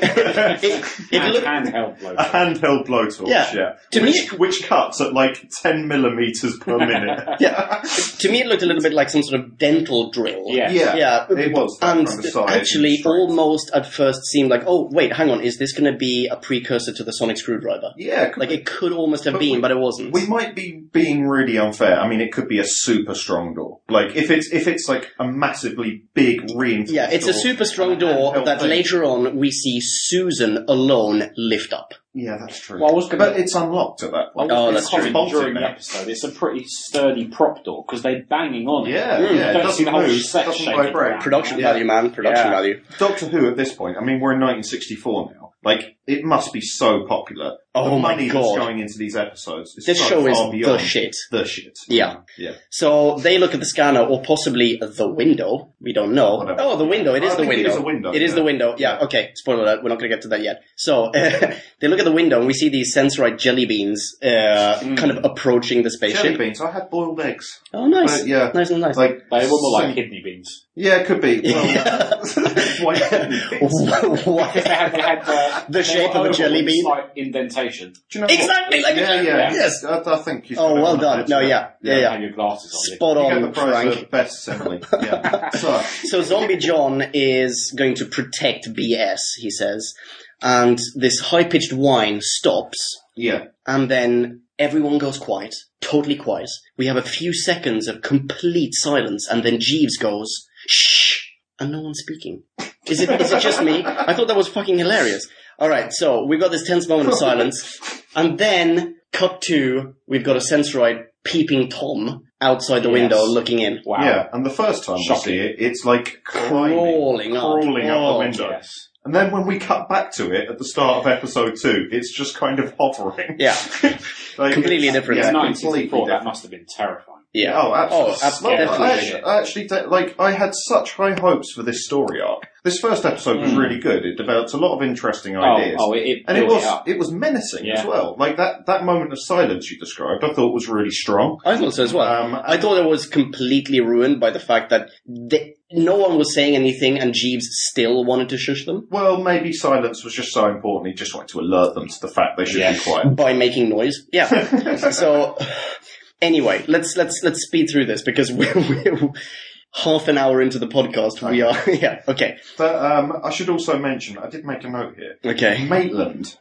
Speaker 2: it looked
Speaker 5: Handheld blow.
Speaker 1: A handheld blowtorch,
Speaker 2: Yeah. To
Speaker 1: which cuts at like 10 millimeters per minute.
Speaker 2: Yeah. To me, it looked a little bit like some sort of dental drill.
Speaker 5: Yeah.
Speaker 2: Yeah.
Speaker 1: It was that
Speaker 2: And
Speaker 1: kind of size
Speaker 2: actually,
Speaker 1: and strength.
Speaker 2: almost at first seemed like, oh, wait, hang on, is this going to be a precursor to the sonic screwdriver?
Speaker 1: Yeah,
Speaker 2: Like, it could almost have been, but it wasn't.
Speaker 1: we might be being really unfair. I mean, it could be a super strong door. Like, if it's like a massively big reinforced
Speaker 2: Yeah, it's a
Speaker 1: door
Speaker 2: super strong
Speaker 1: and a
Speaker 2: door
Speaker 1: handheld
Speaker 2: that
Speaker 1: thing.
Speaker 2: later on we see Susan alone lift up.
Speaker 1: Yeah, that's true.
Speaker 5: Well, I was gonna-
Speaker 1: But it's unlocked at that point.
Speaker 2: Oh,
Speaker 5: It's
Speaker 2: that's true.
Speaker 5: comment during the episode. It's a pretty sturdy prop door because they're banging on it.
Speaker 1: Yeah,
Speaker 2: Mm.
Speaker 1: yeah.
Speaker 5: Don't
Speaker 1: It
Speaker 5: see
Speaker 1: doesn't
Speaker 5: the whole
Speaker 1: move,
Speaker 5: set
Speaker 1: doesn't
Speaker 5: shaking
Speaker 1: vibrate.
Speaker 5: around.
Speaker 2: Production
Speaker 5: Yeah.
Speaker 2: value, man. Production
Speaker 5: Yeah.
Speaker 2: value.
Speaker 1: Doctor Who at this point, I mean, we're in 1964 now. Like, it must be so popular.
Speaker 2: Oh
Speaker 1: the
Speaker 2: my
Speaker 1: money
Speaker 2: God.
Speaker 1: that's going into these episodes is
Speaker 2: This
Speaker 1: so
Speaker 2: show is
Speaker 1: far
Speaker 2: the
Speaker 1: beyond
Speaker 2: shit.
Speaker 1: The shit.
Speaker 2: Yeah.
Speaker 1: Yeah.
Speaker 2: So they look at the scanner, or possibly the window. We don't know.
Speaker 1: Whatever.
Speaker 2: Oh, the window. It is
Speaker 1: I
Speaker 2: the
Speaker 1: think
Speaker 2: window.
Speaker 1: it is a window,
Speaker 2: It is
Speaker 1: yeah.
Speaker 2: the window. Yeah, okay. Spoiler alert. We're not going to get to that yet. So they look at the window, and we see these Sensorite jelly beans kind of approaching the
Speaker 1: Jelly
Speaker 2: spaceship.
Speaker 1: beans. I had boiled eggs.
Speaker 2: Oh, nice.
Speaker 1: But, yeah.
Speaker 2: Nice and nice.
Speaker 1: Like,
Speaker 5: They were more
Speaker 1: so-
Speaker 5: like kidney beans.
Speaker 1: Yeah, it could be. Well, why kidney beans?
Speaker 2: What?
Speaker 5: They had
Speaker 2: The shape of a jelly bean?
Speaker 5: Slight indentation.
Speaker 1: Do you know what?
Speaker 2: Exactly like
Speaker 1: Yeah,
Speaker 2: a
Speaker 1: yeah.
Speaker 2: Yes.
Speaker 1: I think you.
Speaker 2: Oh, well done. No, yeah.
Speaker 5: Have your glasses on.
Speaker 2: Spot
Speaker 1: You get the
Speaker 2: on,
Speaker 1: prize
Speaker 2: Frank.
Speaker 1: of best assembly. Yeah. So,
Speaker 2: Zombie John is going to protect BS, he says. And this high-pitched whine stops,
Speaker 1: yeah.
Speaker 2: and then everyone goes quiet. Totally quiet. We have a few seconds of complete silence, and then Jeeves goes, shh, and no one's speaking. Is it just me? I thought that was fucking hilarious. Alright, so we've got this tense moment of silence, and then, cut to, we've got a Sensorite peeping Tom outside the window looking in.
Speaker 5: Wow.
Speaker 1: Yeah, and the first time
Speaker 5: Shocking.
Speaker 1: we see it, it's like
Speaker 2: Crawling up.
Speaker 1: crawling up
Speaker 2: Oh,
Speaker 1: the window.
Speaker 5: Yes.
Speaker 1: And then when we cut back to it at the start of episode 2, it's just kind of hovering.
Speaker 2: Yeah.
Speaker 1: Like,
Speaker 2: Completely
Speaker 1: it's-
Speaker 2: different.
Speaker 1: Yeah,
Speaker 5: It's
Speaker 1: completely
Speaker 5: 1964. That
Speaker 1: different.
Speaker 5: must have been terrifying.
Speaker 2: Yeah.
Speaker 1: Oh, absolutely.
Speaker 2: absolutely.
Speaker 1: Well, I actually, like, I had such high hopes for this story arc. This first episode was really good. It developed a lot of interesting ideas.
Speaker 5: And
Speaker 1: it was menacing
Speaker 5: Yeah.
Speaker 1: as well. Like that moment of silence you described, I thought was really strong.
Speaker 2: I thought so as well. I thought it was completely ruined by the fact that no one was saying anything and Jeeves still wanted to shush them
Speaker 1: Well, maybe silence was just so important. He just wanted to alert them to the fact they should be quiet.
Speaker 2: by making noise. Yeah. So anyway, let's speed through this because we're half an hour into the podcast. We are okay.
Speaker 1: But I should also mention, I did make a note here.
Speaker 2: Okay.
Speaker 1: Maitland,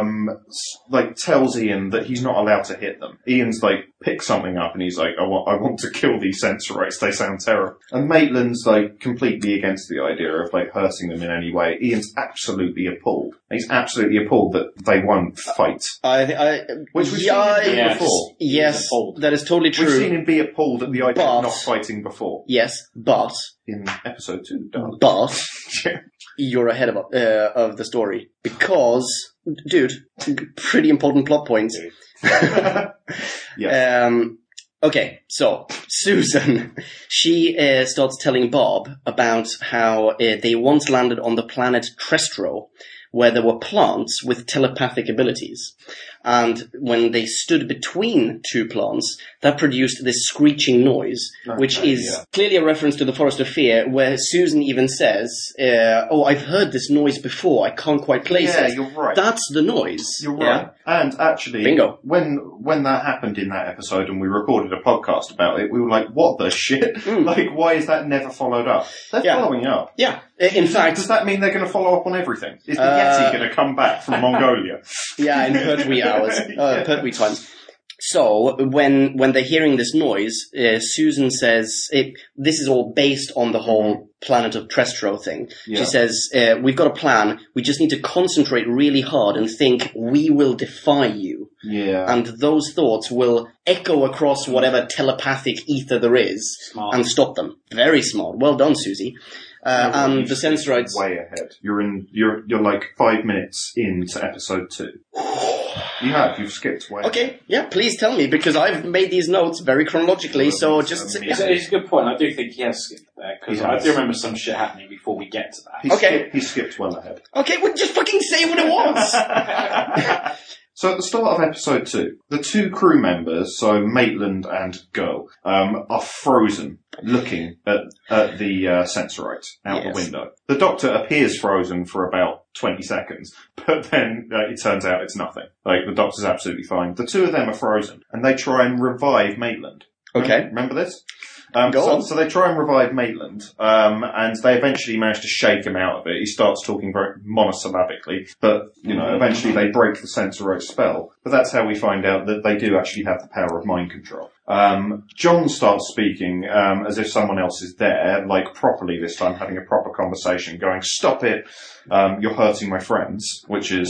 Speaker 1: like tells Ian that he's not allowed to hit them. Ian's like picks something up and he's like, I want to kill these Sensorites. They sound terrible. And Maitland's like completely against the idea of like hurting them in any way. Ian's absolutely appalled. He's absolutely appalled that they won't fight. Which we've seen him do before.
Speaker 2: Yes, that is totally true.
Speaker 1: We've seen him be appalled at the idea
Speaker 2: But-
Speaker 1: of not fighting before.
Speaker 2: Yes, but
Speaker 1: In episode 2, darling.
Speaker 2: you're ahead of the story because, dude, pretty important plot points.
Speaker 1: Yeah.
Speaker 2: Okay, so Susan, she starts telling Bob about how they once landed on the planet Trestro, where there were plants with telepathic abilities. And when they stood between two plants, that produced this screeching noise, which is clearly a reference to the Forest of Fear, where Susan even says, I've heard this noise before, I can't quite place it.
Speaker 1: Yeah, you're right.
Speaker 2: That's the noise.
Speaker 1: You're right. And actually,
Speaker 2: Bingo.
Speaker 1: when that happened in that episode and we recorded a podcast about it, we were like, what the shit? Like, why is that never followed up? They're following up.
Speaker 2: Yeah, in fact...
Speaker 1: Does that mean they're going to follow up on everything? Is the Yeti going to come back from Mongolia?
Speaker 2: Yeah, in Pertwee hours, Pertwee times. So when they're hearing this noise, Susan says this is all based on the whole planet of Trestro thing.
Speaker 1: Yeah.
Speaker 2: She says, we've got a plan. We just need to concentrate really hard and think we will defy you.
Speaker 1: Yeah.
Speaker 2: And those thoughts will echo across whatever telepathic ether there is and stop them. Very smart. Well done, Susie. And the Sensorites...
Speaker 1: way ahead. You're like 5 minutes into episode 2. You've skipped way.
Speaker 2: Okay, yeah, please tell me, because I've made these notes very chronologically, so just...
Speaker 5: It's a good point. I do think he has skipped there, because I do remember some shit happening before we get to that.
Speaker 1: He skipped well ahead.
Speaker 2: Okay, well, just fucking say what it was!
Speaker 1: So at the start of episode 2, the 2 crew members, so Maitland and Girl, are frozen looking at the Sensorite out the window. The Doctor appears frozen for about 20 seconds, but then it turns out it's nothing. Like, the Doctor's absolutely fine. The 2 of them are frozen, and they try and revive Maitland.
Speaker 2: Okay.
Speaker 1: Remember this?
Speaker 2: Go on.
Speaker 1: So they try and revive Maitland, and they eventually manage to shake him out of it. He starts talking very monosyllabically, but, eventually they break the Sensorite spell. But that's how we find out that they do actually have the power of mind control. John starts speaking as if someone else is there, like properly this time, having a proper conversation, going, "Stop it, you're hurting my friends," which is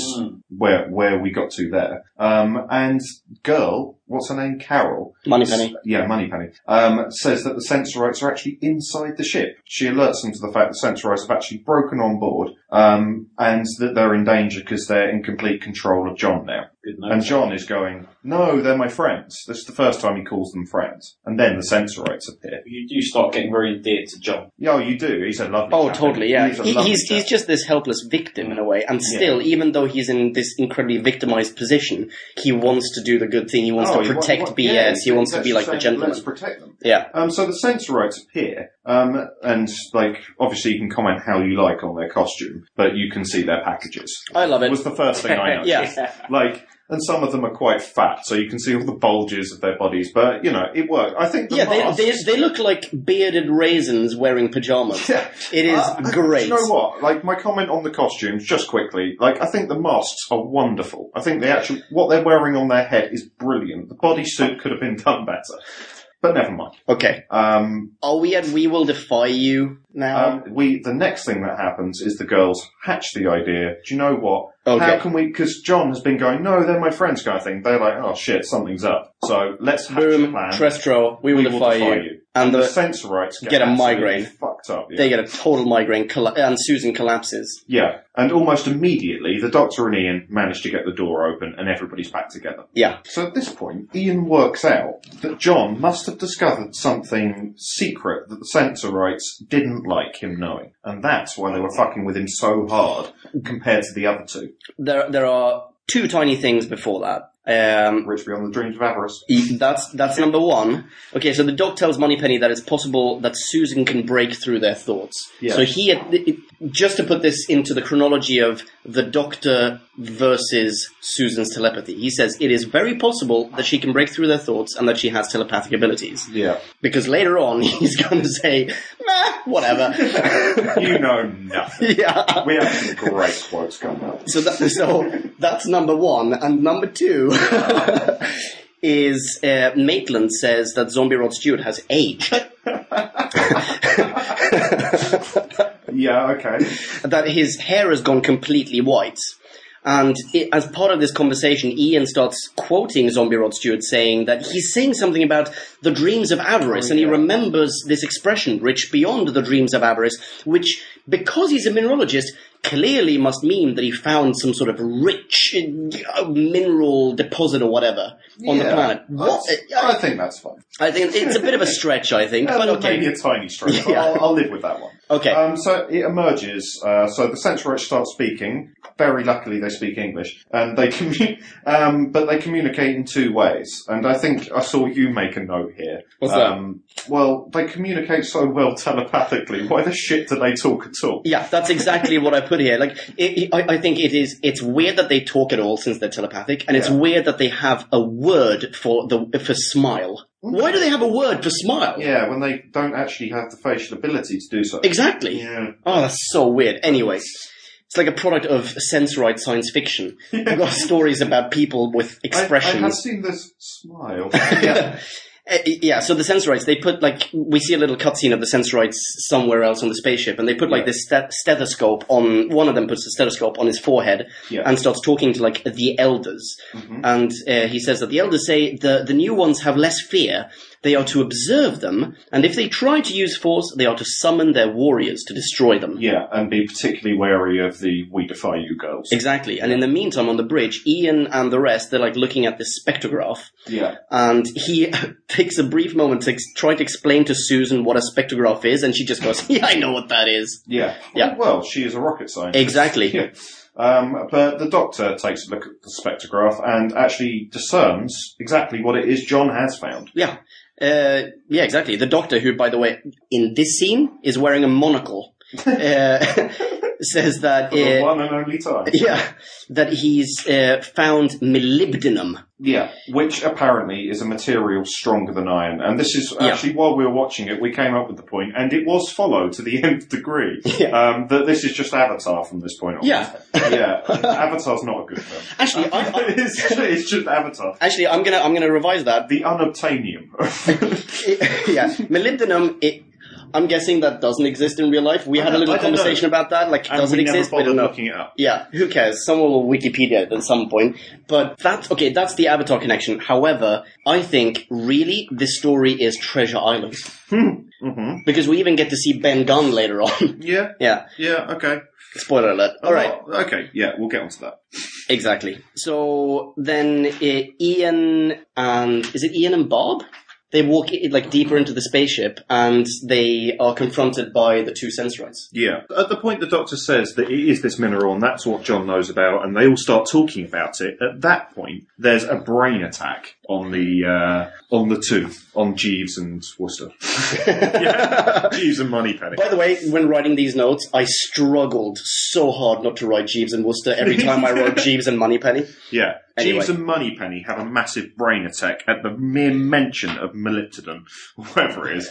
Speaker 1: where we got to there. And Girl, what's her name? Carol.
Speaker 2: Moneypenny.
Speaker 1: Yeah, Moneypenny. Says that the Sensorites are actually inside the ship. She alerts them to the fact that Sensorites have actually broken on board, and that they're in danger because they're in complete control of John now. And John is going, "No, they're my friends." This is the first time he calls them friends. And then the Sensorites appear.
Speaker 5: You do start getting very endeared to John.
Speaker 1: Yeah, you do. He's a lovely
Speaker 2: Oh,
Speaker 1: chap.
Speaker 2: totally, yeah.
Speaker 1: He's
Speaker 2: He's just this helpless victim in a way. And still, even though he's in this incredibly victimized position, he wants to do the good thing. He wants to protect BS. He wants to be like the gentleman.
Speaker 1: Let's protect them.
Speaker 2: Yeah.
Speaker 1: So the Sensorites appear, and obviously you can comment how you like on their costume, but you can see their packages.
Speaker 2: I love it.
Speaker 1: Was the first thing I noticed.
Speaker 2: Yeah.
Speaker 1: And some of them are quite fat, so you can see all the bulges of their bodies, but, it worked. I think the masks...
Speaker 2: they look like bearded raisins wearing pajamas.
Speaker 1: Yeah.
Speaker 2: It is great.
Speaker 1: Do you know what? Like, my comment on the costumes, just quickly, I think the masks are wonderful. I think what they're wearing on their head is brilliant. The bodysuit could have been done better. But never mind.
Speaker 2: Okay. Are we at We Will Defy You now?
Speaker 1: The next thing that happens is the girls hatch the idea. Do you know what?
Speaker 2: Okay.
Speaker 1: How can we, because John has been going, "No, they're my friends," kind of thing. They're like, "Oh shit, something's up." So let's hatch a
Speaker 2: Boom,
Speaker 1: plan.
Speaker 2: Trestro, We Will Defy You.
Speaker 1: And the Sensorites
Speaker 2: get a migraine.
Speaker 1: Fucked up. Yeah.
Speaker 2: They get a total migraine, and Susan collapses.
Speaker 1: Yeah, and almost immediately, the Doctor and Ian manage to get the door open, and everybody's back together.
Speaker 2: Yeah.
Speaker 1: So at this point, Ian works out that John must have discovered something secret that the Sensorites didn't like him knowing, and that's why they were fucking with him so hard compared to the other 2.
Speaker 2: There are 2 tiny things before that.
Speaker 1: Rich beyond the dreams of avarice.
Speaker 2: That's number 1. Okay, so the Doc tells Moneypenny that it's possible that Susan can break through their thoughts.
Speaker 1: Yeah.
Speaker 2: So just to put this into the chronology of the Doctor versus Susan's telepathy, he says it is very possible that she can break through their thoughts and that she has telepathic abilities.
Speaker 1: Yeah.
Speaker 2: Because later on, he's going to say, whatever.
Speaker 1: You know nothing.
Speaker 2: Yeah.
Speaker 1: We have some great quotes coming up.
Speaker 2: So that's number 1. And number 2 is Maitland says that Zombie Rod Stewart has aged.
Speaker 1: Yeah, okay.
Speaker 2: That his hair has gone completely white. And as part of this conversation, Ian starts quoting Zombie Rod Stewart, saying that he's saying something about the dreams of avarice, and he remembers this expression, "rich beyond the dreams of avarice," which, because he's a mineralogist, clearly must mean that he found some sort of rich mineral deposit or whatever on the planet.
Speaker 1: I think that's fine.
Speaker 2: I think it's a bit of a stretch, I think, but okay.
Speaker 1: Maybe a tiny stretch.
Speaker 2: Yeah.
Speaker 1: I'll live with that one.
Speaker 2: Okay.
Speaker 1: So it emerges. So the Sensorites start speaking. Very luckily, they speak English, and they but they communicate in 2 ways. And I think I saw you make a note here.
Speaker 2: What's that?
Speaker 1: Well, they communicate so well telepathically. Why the shit do they talk at all?
Speaker 2: Yeah, that's exactly what I put here. Like, I think it's weird that they talk at all since they're telepathic, and it's weird that they have a word for smile. Why do they have a word for smile?
Speaker 1: Yeah, when they don't actually have the facial ability to do so.
Speaker 2: Exactly.
Speaker 1: Yeah.
Speaker 2: Oh, that's so weird. Anyway, it's like a product of Sensorite science fiction. We've got stories about people with expressions.
Speaker 1: I have seen this smile.
Speaker 2: Yeah. Yeah, so the Sensorites, they put, we see a little cutscene of the Sensorites somewhere else on the spaceship, and they put, this stethoscope on, one of them puts a stethoscope on his forehead, and starts talking to, the elders. Mm-hmm. And he says that the elders say the new ones have less fear, they are to observe them, and if they try to use force, they are to summon their warriors to destroy them.
Speaker 1: Yeah, and be particularly wary of the We Defy You girls.
Speaker 2: Exactly, and in the meantime, on the bridge, Ian and the rest, they're, looking at this spectrograph.
Speaker 1: Yeah.
Speaker 2: And he takes a brief moment to try to explain to Susan what a spectrograph is, and she just goes, yeah, I know what that is.
Speaker 1: Yeah.
Speaker 2: Yeah.
Speaker 1: Well, she is a rocket scientist.
Speaker 2: Exactly.
Speaker 1: But the Doctor takes a look at the spectrograph and actually discerns exactly what it is John has found.
Speaker 2: Yeah. Yeah, exactly. The Doctor, who, by the way, in this scene, is wearing a monocle, says that...
Speaker 1: For the one and only time.
Speaker 2: Yeah, that he's found molybdenum.
Speaker 1: Yeah, which apparently is a material stronger than iron. And this is actually, while we were watching it, we came up with the point, and it was followed to the nth degree, that this is just Avatar from this point on.
Speaker 2: Yeah.
Speaker 1: Yeah, Avatar's not a good film.
Speaker 2: Actually,
Speaker 1: it's just Avatar.
Speaker 2: Actually, I'm gonna revise that.
Speaker 1: The unobtainium.
Speaker 2: Yeah, molybdenum, I'm guessing that doesn't exist in real life. We had a little conversation about that. Like,
Speaker 1: and
Speaker 2: does it exist?
Speaker 1: We never bothered looking it up.
Speaker 2: Yeah, who cares? Someone will Wikipedia it at some point. But that's the Avatar connection. However, I think, really, this story is Treasure Island.
Speaker 1: Mm-hmm.
Speaker 2: Because we even get to see Ben Gunn later on.
Speaker 1: Yeah.
Speaker 2: Yeah.
Speaker 1: Yeah, okay.
Speaker 2: Spoiler alert. Alright.
Speaker 1: Okay, yeah, we'll get onto that.
Speaker 2: Exactly. So, then Ian and... Is it Ian and Bob? They walk like deeper into the spaceship, and they are confronted by the two Sensorites.
Speaker 1: Yeah. At the point the Doctor says that it is this mineral, and that's what John knows about, and they all start talking about it, at that point, there's a brain attack on the two, on Jeeves and Worcester. Yeah. Jeeves and Moneypenny.
Speaker 2: By the way, when writing these notes, I struggled so hard not to write Jeeves and Worcester every time I wrote Jeeves and Moneypenny.
Speaker 1: Yeah.
Speaker 2: Anyway.
Speaker 1: Jeeves and Moneypenny have a massive brain attack at the mere mention of molybdenum, whatever it is,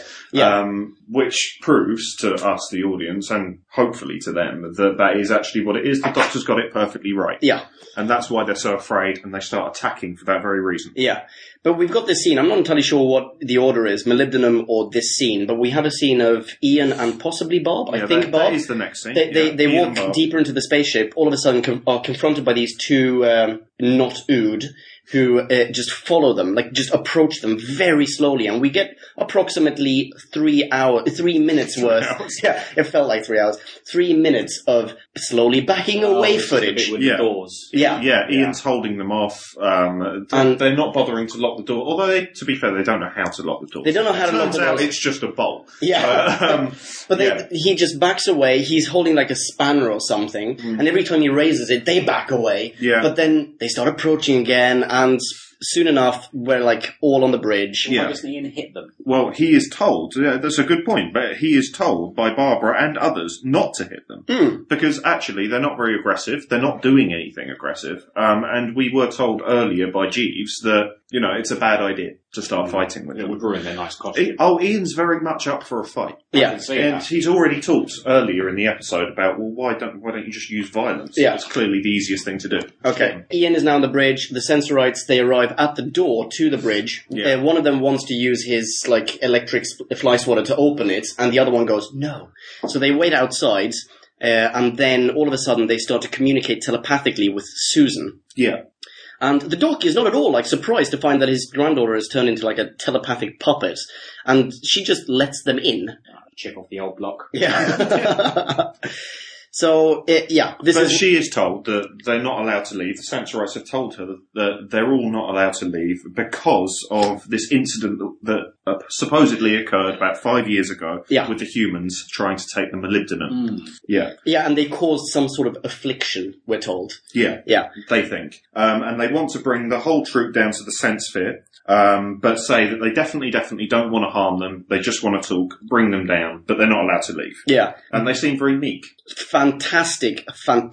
Speaker 1: which proves to us, the audience, and hopefully to them, that that is actually what it is. The Doctor's got it perfectly right.
Speaker 2: Yeah.
Speaker 1: And that's why they're so afraid, and they start attacking for that very reason.
Speaker 2: Yeah. But we've got this scene. I'm not entirely sure what the order is, molybdenum or this scene, but we have a scene of Ian and possibly Bob. I think Bob.
Speaker 1: That is the next scene.
Speaker 2: They walk deeper into the spaceship, all of a sudden are confronted by these two not Ood, who just follow them, like just approach them very slowly, and we get approximately 3 minutes worth. Yeah, it felt like 3 hours. 3 minutes of slowly backing away footage.
Speaker 5: With the doors.
Speaker 2: Yeah.
Speaker 1: Ian's holding them off. They're not bothering to lock the door, although to be fair, they don't know how to lock the door.
Speaker 2: They don't know how to lock the door.
Speaker 1: Turns out it's just a bolt.
Speaker 2: Yeah. But he just backs away. He's holding like a spanner or something, and every time he raises it, they back away.
Speaker 1: Yeah.
Speaker 2: But then they start approaching again, and soon enough, we're like all on the bridge.
Speaker 5: Why doesn't Ian hit them?
Speaker 1: Well, he is told, that's a good point, but he is told by Barbara and others not to hit them. Because actually, they're not very aggressive, they're not doing anything aggressive, and we were told earlier by Jeeves that, it's a bad idea to start fighting with them.
Speaker 5: It would ruin their nice costume.
Speaker 1: Ian's very much up for a fight.
Speaker 2: Yeah.
Speaker 1: And he's already talked earlier in the episode about, well, why don't you just use violence?
Speaker 2: Yeah.
Speaker 1: It's clearly the easiest thing to do.
Speaker 2: Okay. Ian is now on the bridge. The Sensorites, they arrive at the door to the bridge.
Speaker 1: Yeah.
Speaker 2: One of them wants to use his, electric fly swatter to open it, and the other one goes, no. So they wait outside, and then all of a sudden they start to communicate telepathically with Susan.
Speaker 1: Yeah.
Speaker 2: And the Doc is not at all, surprised to find that his granddaughter has turned into, a telepathic puppet. And she just lets them in.
Speaker 5: Chip off the old block.
Speaker 2: Yeah. So,
Speaker 1: she is told that they're not allowed to leave. The Sensorites have told her that they're all not allowed to leave because of this incident that supposedly occurred about 5 years ago with the humans trying to take the molybdenum. Yeah.
Speaker 2: Yeah, and they caused some sort of affliction, we're told.
Speaker 1: Yeah.
Speaker 2: Yeah.
Speaker 1: They think. And they want to bring the whole troop down to the Sense Sphere, but say that they definitely don't want to harm them. They just want to talk, bring them down, but they're not allowed to leave.
Speaker 2: Yeah.
Speaker 1: And they seem very meek.
Speaker 2: Fantastic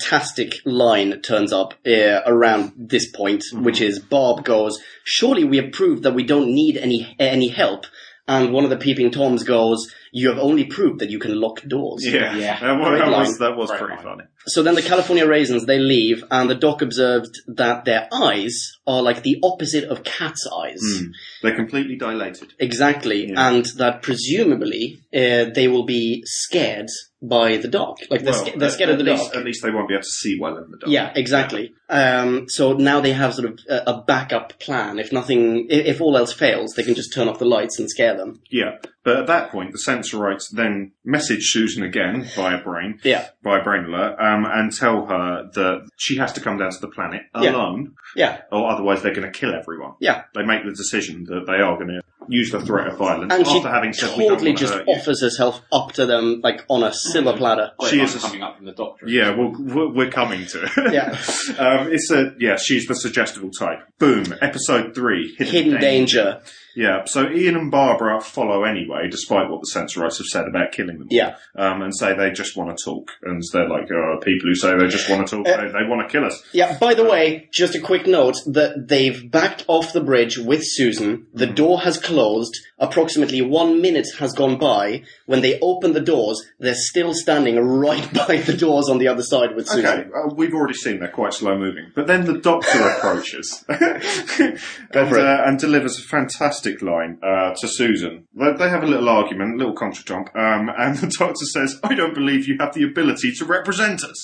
Speaker 2: line turns up around this point, which is Bob goes, surely we have proved that we don't need any help. And one of the peeping Toms goes, you have only proved that you can lock doors.
Speaker 1: Yeah. That was pretty funny.
Speaker 2: So then the California Raisins, they leave, and the Doc observed that their eyes are like the opposite of cat's eyes.
Speaker 1: They're completely dilated.
Speaker 2: Exactly. Yeah. And that presumably they will be scared by the Doc. They're scared of the Doc.
Speaker 1: At least they won't be able to see well in the dark.
Speaker 2: Yeah, exactly. So now they have sort of a backup plan. If all else fails, they can just turn off the lights and scare them.
Speaker 1: Yeah. But at that point, the Sensorites then message Susan again via brain alert, and tell her that she has to come down to the planet alone.
Speaker 2: Yeah.
Speaker 1: Or otherwise they're going to kill everyone.
Speaker 2: Yeah.
Speaker 1: They make the decision that they are going to use the threat of violence
Speaker 2: And she
Speaker 1: after having said we don't
Speaker 2: totally
Speaker 1: want to
Speaker 2: just
Speaker 1: hurt you.
Speaker 2: offers herself up to them, like, on a silver platter.
Speaker 5: Great
Speaker 1: She
Speaker 5: line
Speaker 1: is a-
Speaker 5: coming up from the Doctor.
Speaker 1: Yeah, we're coming to it.
Speaker 2: Yeah.
Speaker 1: She's the suggestible type. Boom, episode 3,
Speaker 2: Hidden danger.
Speaker 1: Yeah, so Ian and Barbara follow anyway, despite what the Sensorites have said about killing them.
Speaker 2: Yeah.
Speaker 1: And say they just want to talk. And they're like, people who say they just want to talk, they want to kill us.
Speaker 2: Yeah, by the way, just a quick note that they've backed off the bridge with Susan. The door has closed. Approximately 1 minute has gone by. When they open the doors, they're still standing right by the doors on the other side with Susan.
Speaker 1: Okay, we've already seen they're quite slow moving. But then the Doctor approaches and delivers a fantastic line to Susan. They have a little argument, a little contretemps, and the Doctor says, I don't believe you have the ability to represent us.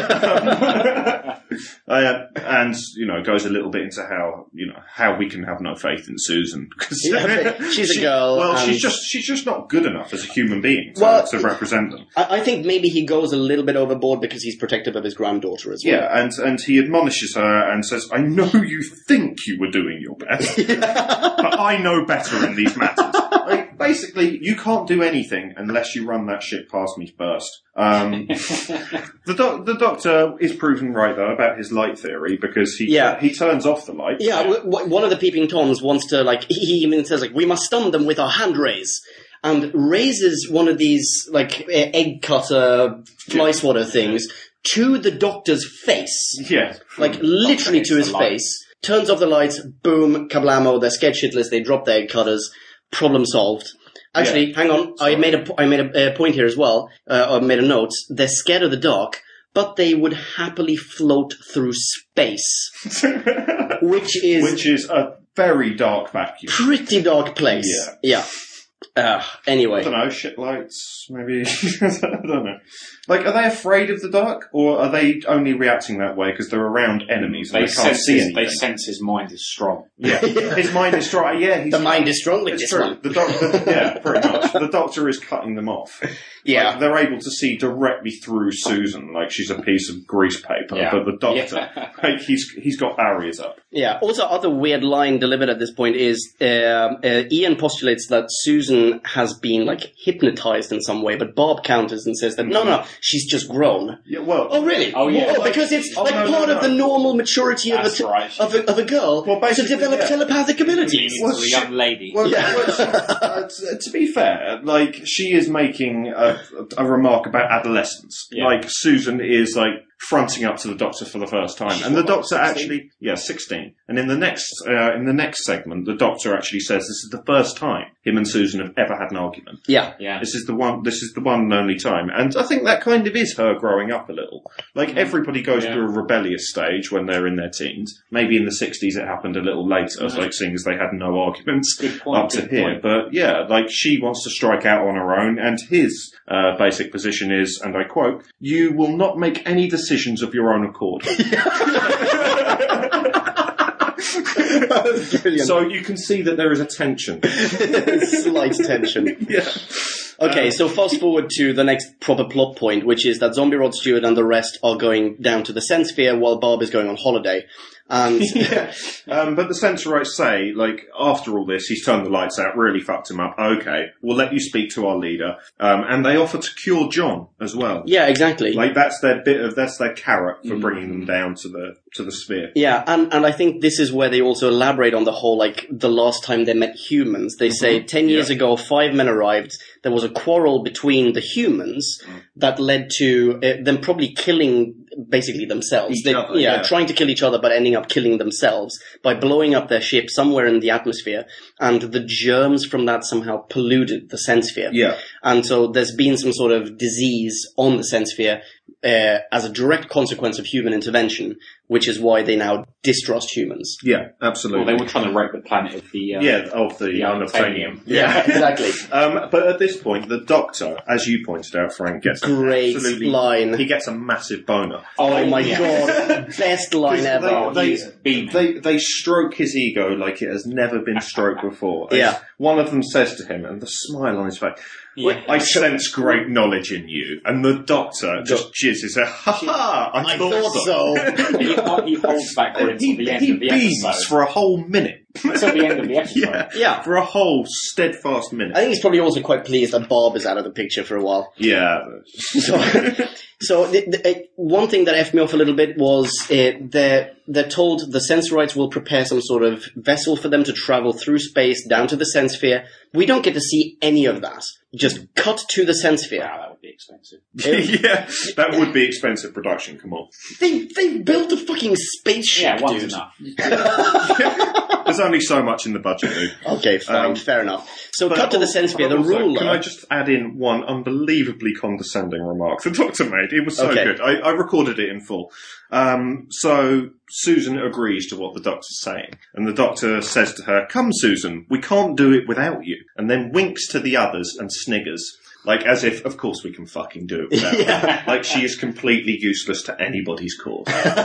Speaker 1: And, goes a little bit into how we can have no faith in Susan. Because
Speaker 2: She's a girl.
Speaker 1: Well,
Speaker 2: and
Speaker 1: she's just not good enough as a human being to represent them.
Speaker 2: I think maybe he goes a little bit overboard because he's protective of his granddaughter as well.
Speaker 1: Yeah, and he admonishes her and says, I know you think you were doing your best, but I know better in these matters. Like, basically, you can't do anything unless you run that shit past me first. The Doctor is proven right, though, about his light theory, because he turns off the light.
Speaker 2: Yeah, one of the peeping Toms wants to, he even says, we must stun them with our hand rays. And raises one of these, egg cutter fly swatter things to the Doctor's face.
Speaker 1: Yeah.
Speaker 2: Literally to his face. Turns off the lights, boom, kablamo, they're scared shitless, they drop their egg cutters, problem solved. Actually, hang on, sorry. I made a point here as well, I made a note. They're scared of the dark, but they would happily float through space. which
Speaker 1: is a very dark vacuum.
Speaker 2: Pretty dark place. Yeah. Anyway.
Speaker 1: I don't know, shit lights, maybe. I don't know. Are they afraid of the dark, or are they only reacting that way because they're around enemies and they can't see anything?
Speaker 5: They sense his mind is strong.
Speaker 1: Yeah, his mind is strong. Yeah,
Speaker 2: the mind is strong with
Speaker 1: it's
Speaker 2: this
Speaker 1: true.
Speaker 2: one.
Speaker 1: The Doctor, yeah, pretty much. The Doctor is cutting them off.
Speaker 2: Yeah.
Speaker 1: They're able to see directly through Susan, like she's a piece of grease paper.
Speaker 5: Yeah.
Speaker 1: But the Doctor, he's got barriers up.
Speaker 2: Yeah. Also, other weird line delivered at this point is Ian postulates that Susan has been hypnotized in some way, but Bob counters and says that no, she's just grown.
Speaker 1: Yeah, well,
Speaker 2: oh really?
Speaker 5: Oh yeah,
Speaker 2: because it's part of the normal maturity of a girl to develop telepathic abilities.
Speaker 5: Well, a young lady.
Speaker 1: Well, to be fair, she is making a remark about adolescence.
Speaker 5: Yeah.
Speaker 1: Susan is fronting up to the Doctor for the first time, and the Doctor 16? 16. And in the next segment, the Doctor actually says this is the first time him and Susan have ever had an argument.
Speaker 2: Yeah.
Speaker 1: This is the one and only time, and I think that kind of is her growing up a little. Everybody goes through a rebellious stage when they're in their teens. Maybe in the 60s it happened a little later, seeing as they had no arguments up to here. But yeah, she wants to strike out on her own, and his basic position is, and I quote, "You will not make any decisions of your own accord." So you can see that there is a tension.
Speaker 2: Slight tension.
Speaker 1: Yeah.
Speaker 2: Okay, so fast forward to the next proper plot point, which is that Zombie Rod Stewart and the rest are going down to the Sensphere while Bob is going on holiday. And
Speaker 1: but the Sensorites say, after all this, he's turned the lights out, really fucked him up. Okay, we'll let you speak to our leader. And they offer to cure John as well.
Speaker 2: Yeah, exactly.
Speaker 1: That's their carrot for bringing them down to the sphere.
Speaker 2: Yeah, and I think this is where they also elaborate on the whole, the last time they met humans. They say 10 years ago, 5 men arrived. There was a quarrel between the humans that led to them probably killing basically themselves. Trying to kill each other, but ending up killing themselves by blowing up their ship somewhere in the atmosphere. And the germs from that somehow polluted the Sensphere.
Speaker 1: Yeah.
Speaker 2: And so there's been some sort of disease on the Sensphere as a direct consequence of human intervention, which is why they now distrust humans.
Speaker 1: Yeah, absolutely.
Speaker 5: Well, they were trying to wreck the planet of the
Speaker 1: unobtainium.
Speaker 2: Yeah, exactly.
Speaker 1: But at this point, the Doctor, as you pointed out, Frank, gets
Speaker 2: great line.
Speaker 1: He gets a massive boner.
Speaker 2: Oh my god, best line ever.
Speaker 1: They stroke his ego like it has never been stroked before.
Speaker 2: Yeah.
Speaker 1: One of them says to him, and the smile on his face, I sense great knowledge in you. And the Doctor just jizzes out, ha ha, I thought so.
Speaker 5: he holds that grin till the end of the
Speaker 1: beams
Speaker 5: episode.
Speaker 1: for a whole minute.
Speaker 5: Until the end of the episode.
Speaker 2: Yeah.
Speaker 1: For a whole steadfast minute.
Speaker 2: I think he's probably also quite pleased that Bob is out of the picture for a while.
Speaker 1: Yeah.
Speaker 2: So one thing that effed me off a little bit was they're told the Sensorites will prepare some sort of vessel for them to travel through space down to the Sensphere. We don't get to see any of that. Just cut to the Sensphere.
Speaker 5: Wow, that would be expensive.
Speaker 1: Yeah, that would be expensive production, come on.
Speaker 2: They built a fucking spaceship,
Speaker 5: Yeah, one's
Speaker 2: dude.
Speaker 5: enough.
Speaker 1: There's only so much in the budget, dude.
Speaker 2: Okay, fine, fair enough. So cut to the Sensphere, the
Speaker 1: also,
Speaker 2: ruler...
Speaker 1: Can I just add in one unbelievably condescending remark the Doctor made? It was so
Speaker 2: Okay.
Speaker 1: good. I recorded it in full. So Susan agrees to what the Doctor's saying. And the Doctor says to her, "Come, Susan, we can't do it without you." And then winks to the others and sniggers. Like, as if, of course we can fucking do it without her. Like, she is completely useless to anybody's cause.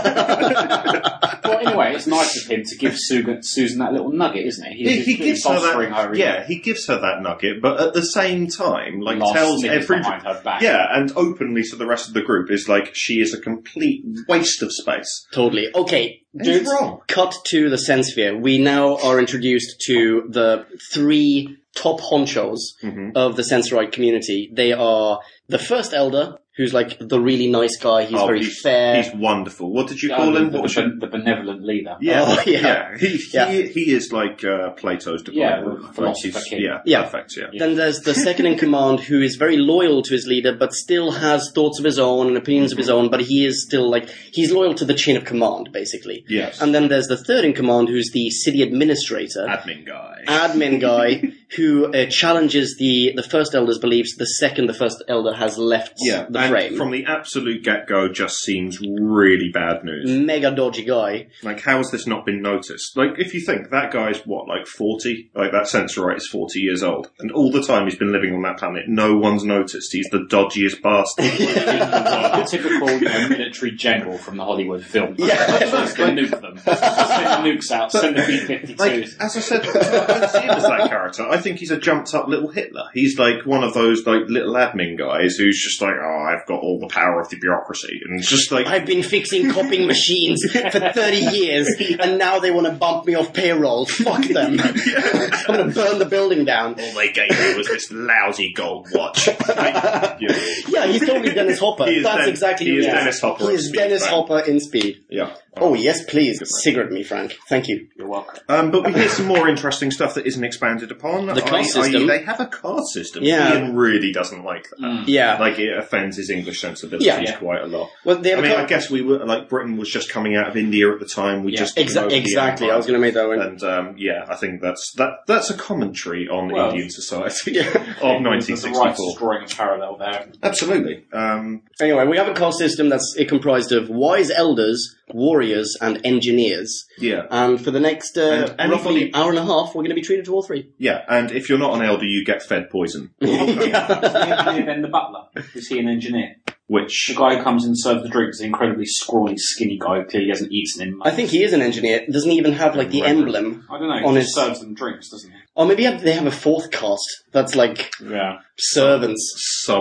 Speaker 5: Well, anyway, it's nice of him to give Susan that little nugget, isn't it?
Speaker 1: He gives her
Speaker 5: fostering
Speaker 1: that.
Speaker 5: her.
Speaker 1: Yeah, he gives her that nugget, but at the same time, like
Speaker 5: Last
Speaker 1: tells
Speaker 5: sniggers
Speaker 1: every
Speaker 5: behind her back.
Speaker 1: yeah, and openly to the rest of the group is like she is a complete waste of space.
Speaker 2: Totally. Okay,
Speaker 1: It's
Speaker 2: dudes,
Speaker 1: wrong.
Speaker 2: cut to the Sensphere. We now are introduced to the three top honchos of the Sensorite community. They are the First Elder, who's like the really nice guy. He's very fair.
Speaker 1: He's wonderful. What did you call him? What was your...
Speaker 5: The benevolent leader.
Speaker 1: Yeah,
Speaker 2: Oh, yeah.
Speaker 1: He is like Plato's divine.
Speaker 5: Yeah,
Speaker 1: ruler.
Speaker 5: the
Speaker 1: Like,
Speaker 5: philosopher
Speaker 1: he's-
Speaker 5: king.
Speaker 2: Yeah.
Speaker 1: Perfect. Yeah.
Speaker 2: Then there's the second in command, who is very loyal to his leader, but still has thoughts of his own and opinions of his own, but he is still like, he's loyal to the chain of command, basically.
Speaker 1: Yes.
Speaker 2: And then there's the third in command, who's the city administrator. Admin guy, who challenges the First Elder's beliefs the second the First Elder has left the
Speaker 1: and
Speaker 2: frame.
Speaker 1: from the absolute get-go, just seems really bad news.
Speaker 2: Mega dodgy guy.
Speaker 1: Like, how has this not been noticed? Like, if you think that guy's, what, like 40? Like, that Sensorite is 40 years old. And all the time he's been living on that planet, no one's noticed. He's the dodgiest bastard.
Speaker 5: The typical military general from the Hollywood film.
Speaker 2: Yeah.
Speaker 5: Just to nuke them. Just send the nukes out, send the B-52s.
Speaker 1: Like, as I said, I don't see him as that character. I think he's a jumped-up little Hitler. He's like one of those, like, little admin guys who's just like, oh, I've got all the power of the bureaucracy. And it's just like...
Speaker 2: I've been fixing copying machines for 30 years, and now they want to bump me off payroll. Fuck them. I'm going to burn the building down.
Speaker 1: all they gave me was this lousy gold watch. Like,
Speaker 2: Yeah, he's totally Dennis Hopper.
Speaker 1: He is
Speaker 2: That's
Speaker 1: Den-
Speaker 2: exactly
Speaker 1: he
Speaker 2: who
Speaker 1: is
Speaker 2: he is.
Speaker 1: Dennis Hopper
Speaker 2: He
Speaker 1: of
Speaker 2: is
Speaker 1: Speed,
Speaker 2: Dennis
Speaker 1: man.
Speaker 2: Hopper in Speed.
Speaker 1: Yeah.
Speaker 2: Oh, yes, please. Cigarette me, Frank. Thank you.
Speaker 5: You're welcome.
Speaker 1: But we hear some more interesting stuff that isn't expanded upon.
Speaker 2: The caste system.
Speaker 1: They have a caste system.
Speaker 2: Yeah.
Speaker 1: Ian really doesn't like that.
Speaker 2: Yeah.
Speaker 1: Like, it offends his English sensibilities
Speaker 2: Yeah.
Speaker 1: quite a lot.
Speaker 2: Well, they have
Speaker 1: I mean,
Speaker 2: a
Speaker 1: I guess we were, like, Britain was just coming out of India at the time. We just...
Speaker 2: Exactly. I was going to make that one.
Speaker 1: And, yeah, I think that's a commentary on
Speaker 5: Well,
Speaker 1: Indian society
Speaker 2: yeah.
Speaker 1: of
Speaker 5: There's the right
Speaker 1: 1964.
Speaker 5: drawing a parallel there.
Speaker 1: Absolutely.
Speaker 2: Anyway, we have a caste system that's comprised of wise elders, warriors, and engineers.
Speaker 1: Yeah.
Speaker 2: And for the next
Speaker 1: And
Speaker 2: roughly
Speaker 1: anybody-
Speaker 2: hour and a half, we're going to be treated to all three.
Speaker 1: Yeah, and if you're not an elder, you get fed poison.
Speaker 5: Is the engineer then the butler? Is he an engineer?
Speaker 1: Which...
Speaker 5: The guy who comes and serves the drinks, the incredibly scrawny, skinny guy who clearly hasn't eaten in months.
Speaker 2: I think he is an engineer. Doesn't he even have, like, the emblem
Speaker 5: I don't know,
Speaker 2: on
Speaker 5: he
Speaker 2: his...
Speaker 5: just serves them drinks, doesn't he?
Speaker 2: Or maybe they have a fourth caste that's, like,
Speaker 5: Yeah.
Speaker 2: servants.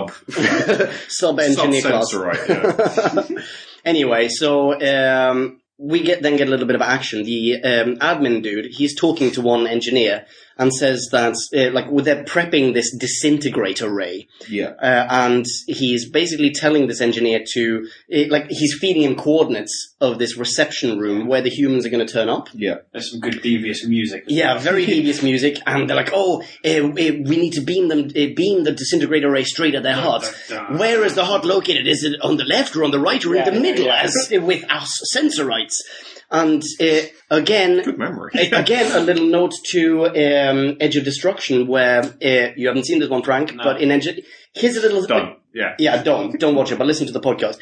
Speaker 2: Sub-engineer class.
Speaker 1: Sensorite, yeah.
Speaker 2: Anyway, so we get a little bit of action. The admin dude, he's talking to one engineer and says that they're prepping this disintegrator ray,
Speaker 1: Yeah.
Speaker 2: and he's basically telling this engineer to he's feeding him coordinates of this reception room where the humans are going to turn up.
Speaker 1: Yeah.
Speaker 5: There's some good devious music.
Speaker 2: Yeah, very devious music, and they're like, we need to beam the disintegrator ray straight at their hearts. Where is the heart located? Is it on the left or on the right or in the middle, as with us Sensorites? And again,
Speaker 1: Good memory.
Speaker 2: Again, a little note to Edge of Destruction, where you haven't seen this one, Frank,
Speaker 5: No.
Speaker 2: but in Edge, here's a little...
Speaker 1: Done. Yeah.
Speaker 2: Yeah, don't watch it, but listen to the podcast.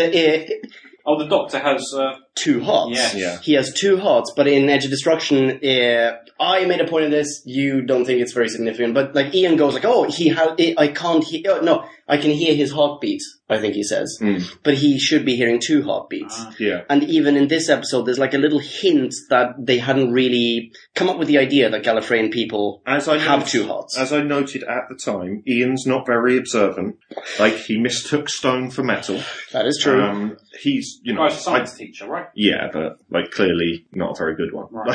Speaker 5: Oh, the Doctor has...
Speaker 2: Two hearts.
Speaker 5: Yes.
Speaker 1: Yeah.
Speaker 2: He has two hearts, but in Edge of Destruction, I made a point of this. You don't think it's very significant, but like Ian goes like, "Oh, he has. I can't. No, I can hear his heartbeat, I think he says. But he should be hearing 2 heartbeats.
Speaker 1: Yeah.
Speaker 2: And even in this episode, there's like a little hint that they hadn't really come up with the idea that Gallifreyan people have 2 hearts.
Speaker 1: As I noted at the time, Ian's not very observant. Like, he mistook stone for metal.
Speaker 2: That is true.
Speaker 1: He's, you know...
Speaker 5: He's a science teacher, right?
Speaker 1: Yeah, but, like, clearly not a very good one.
Speaker 5: Right.
Speaker 1: Like,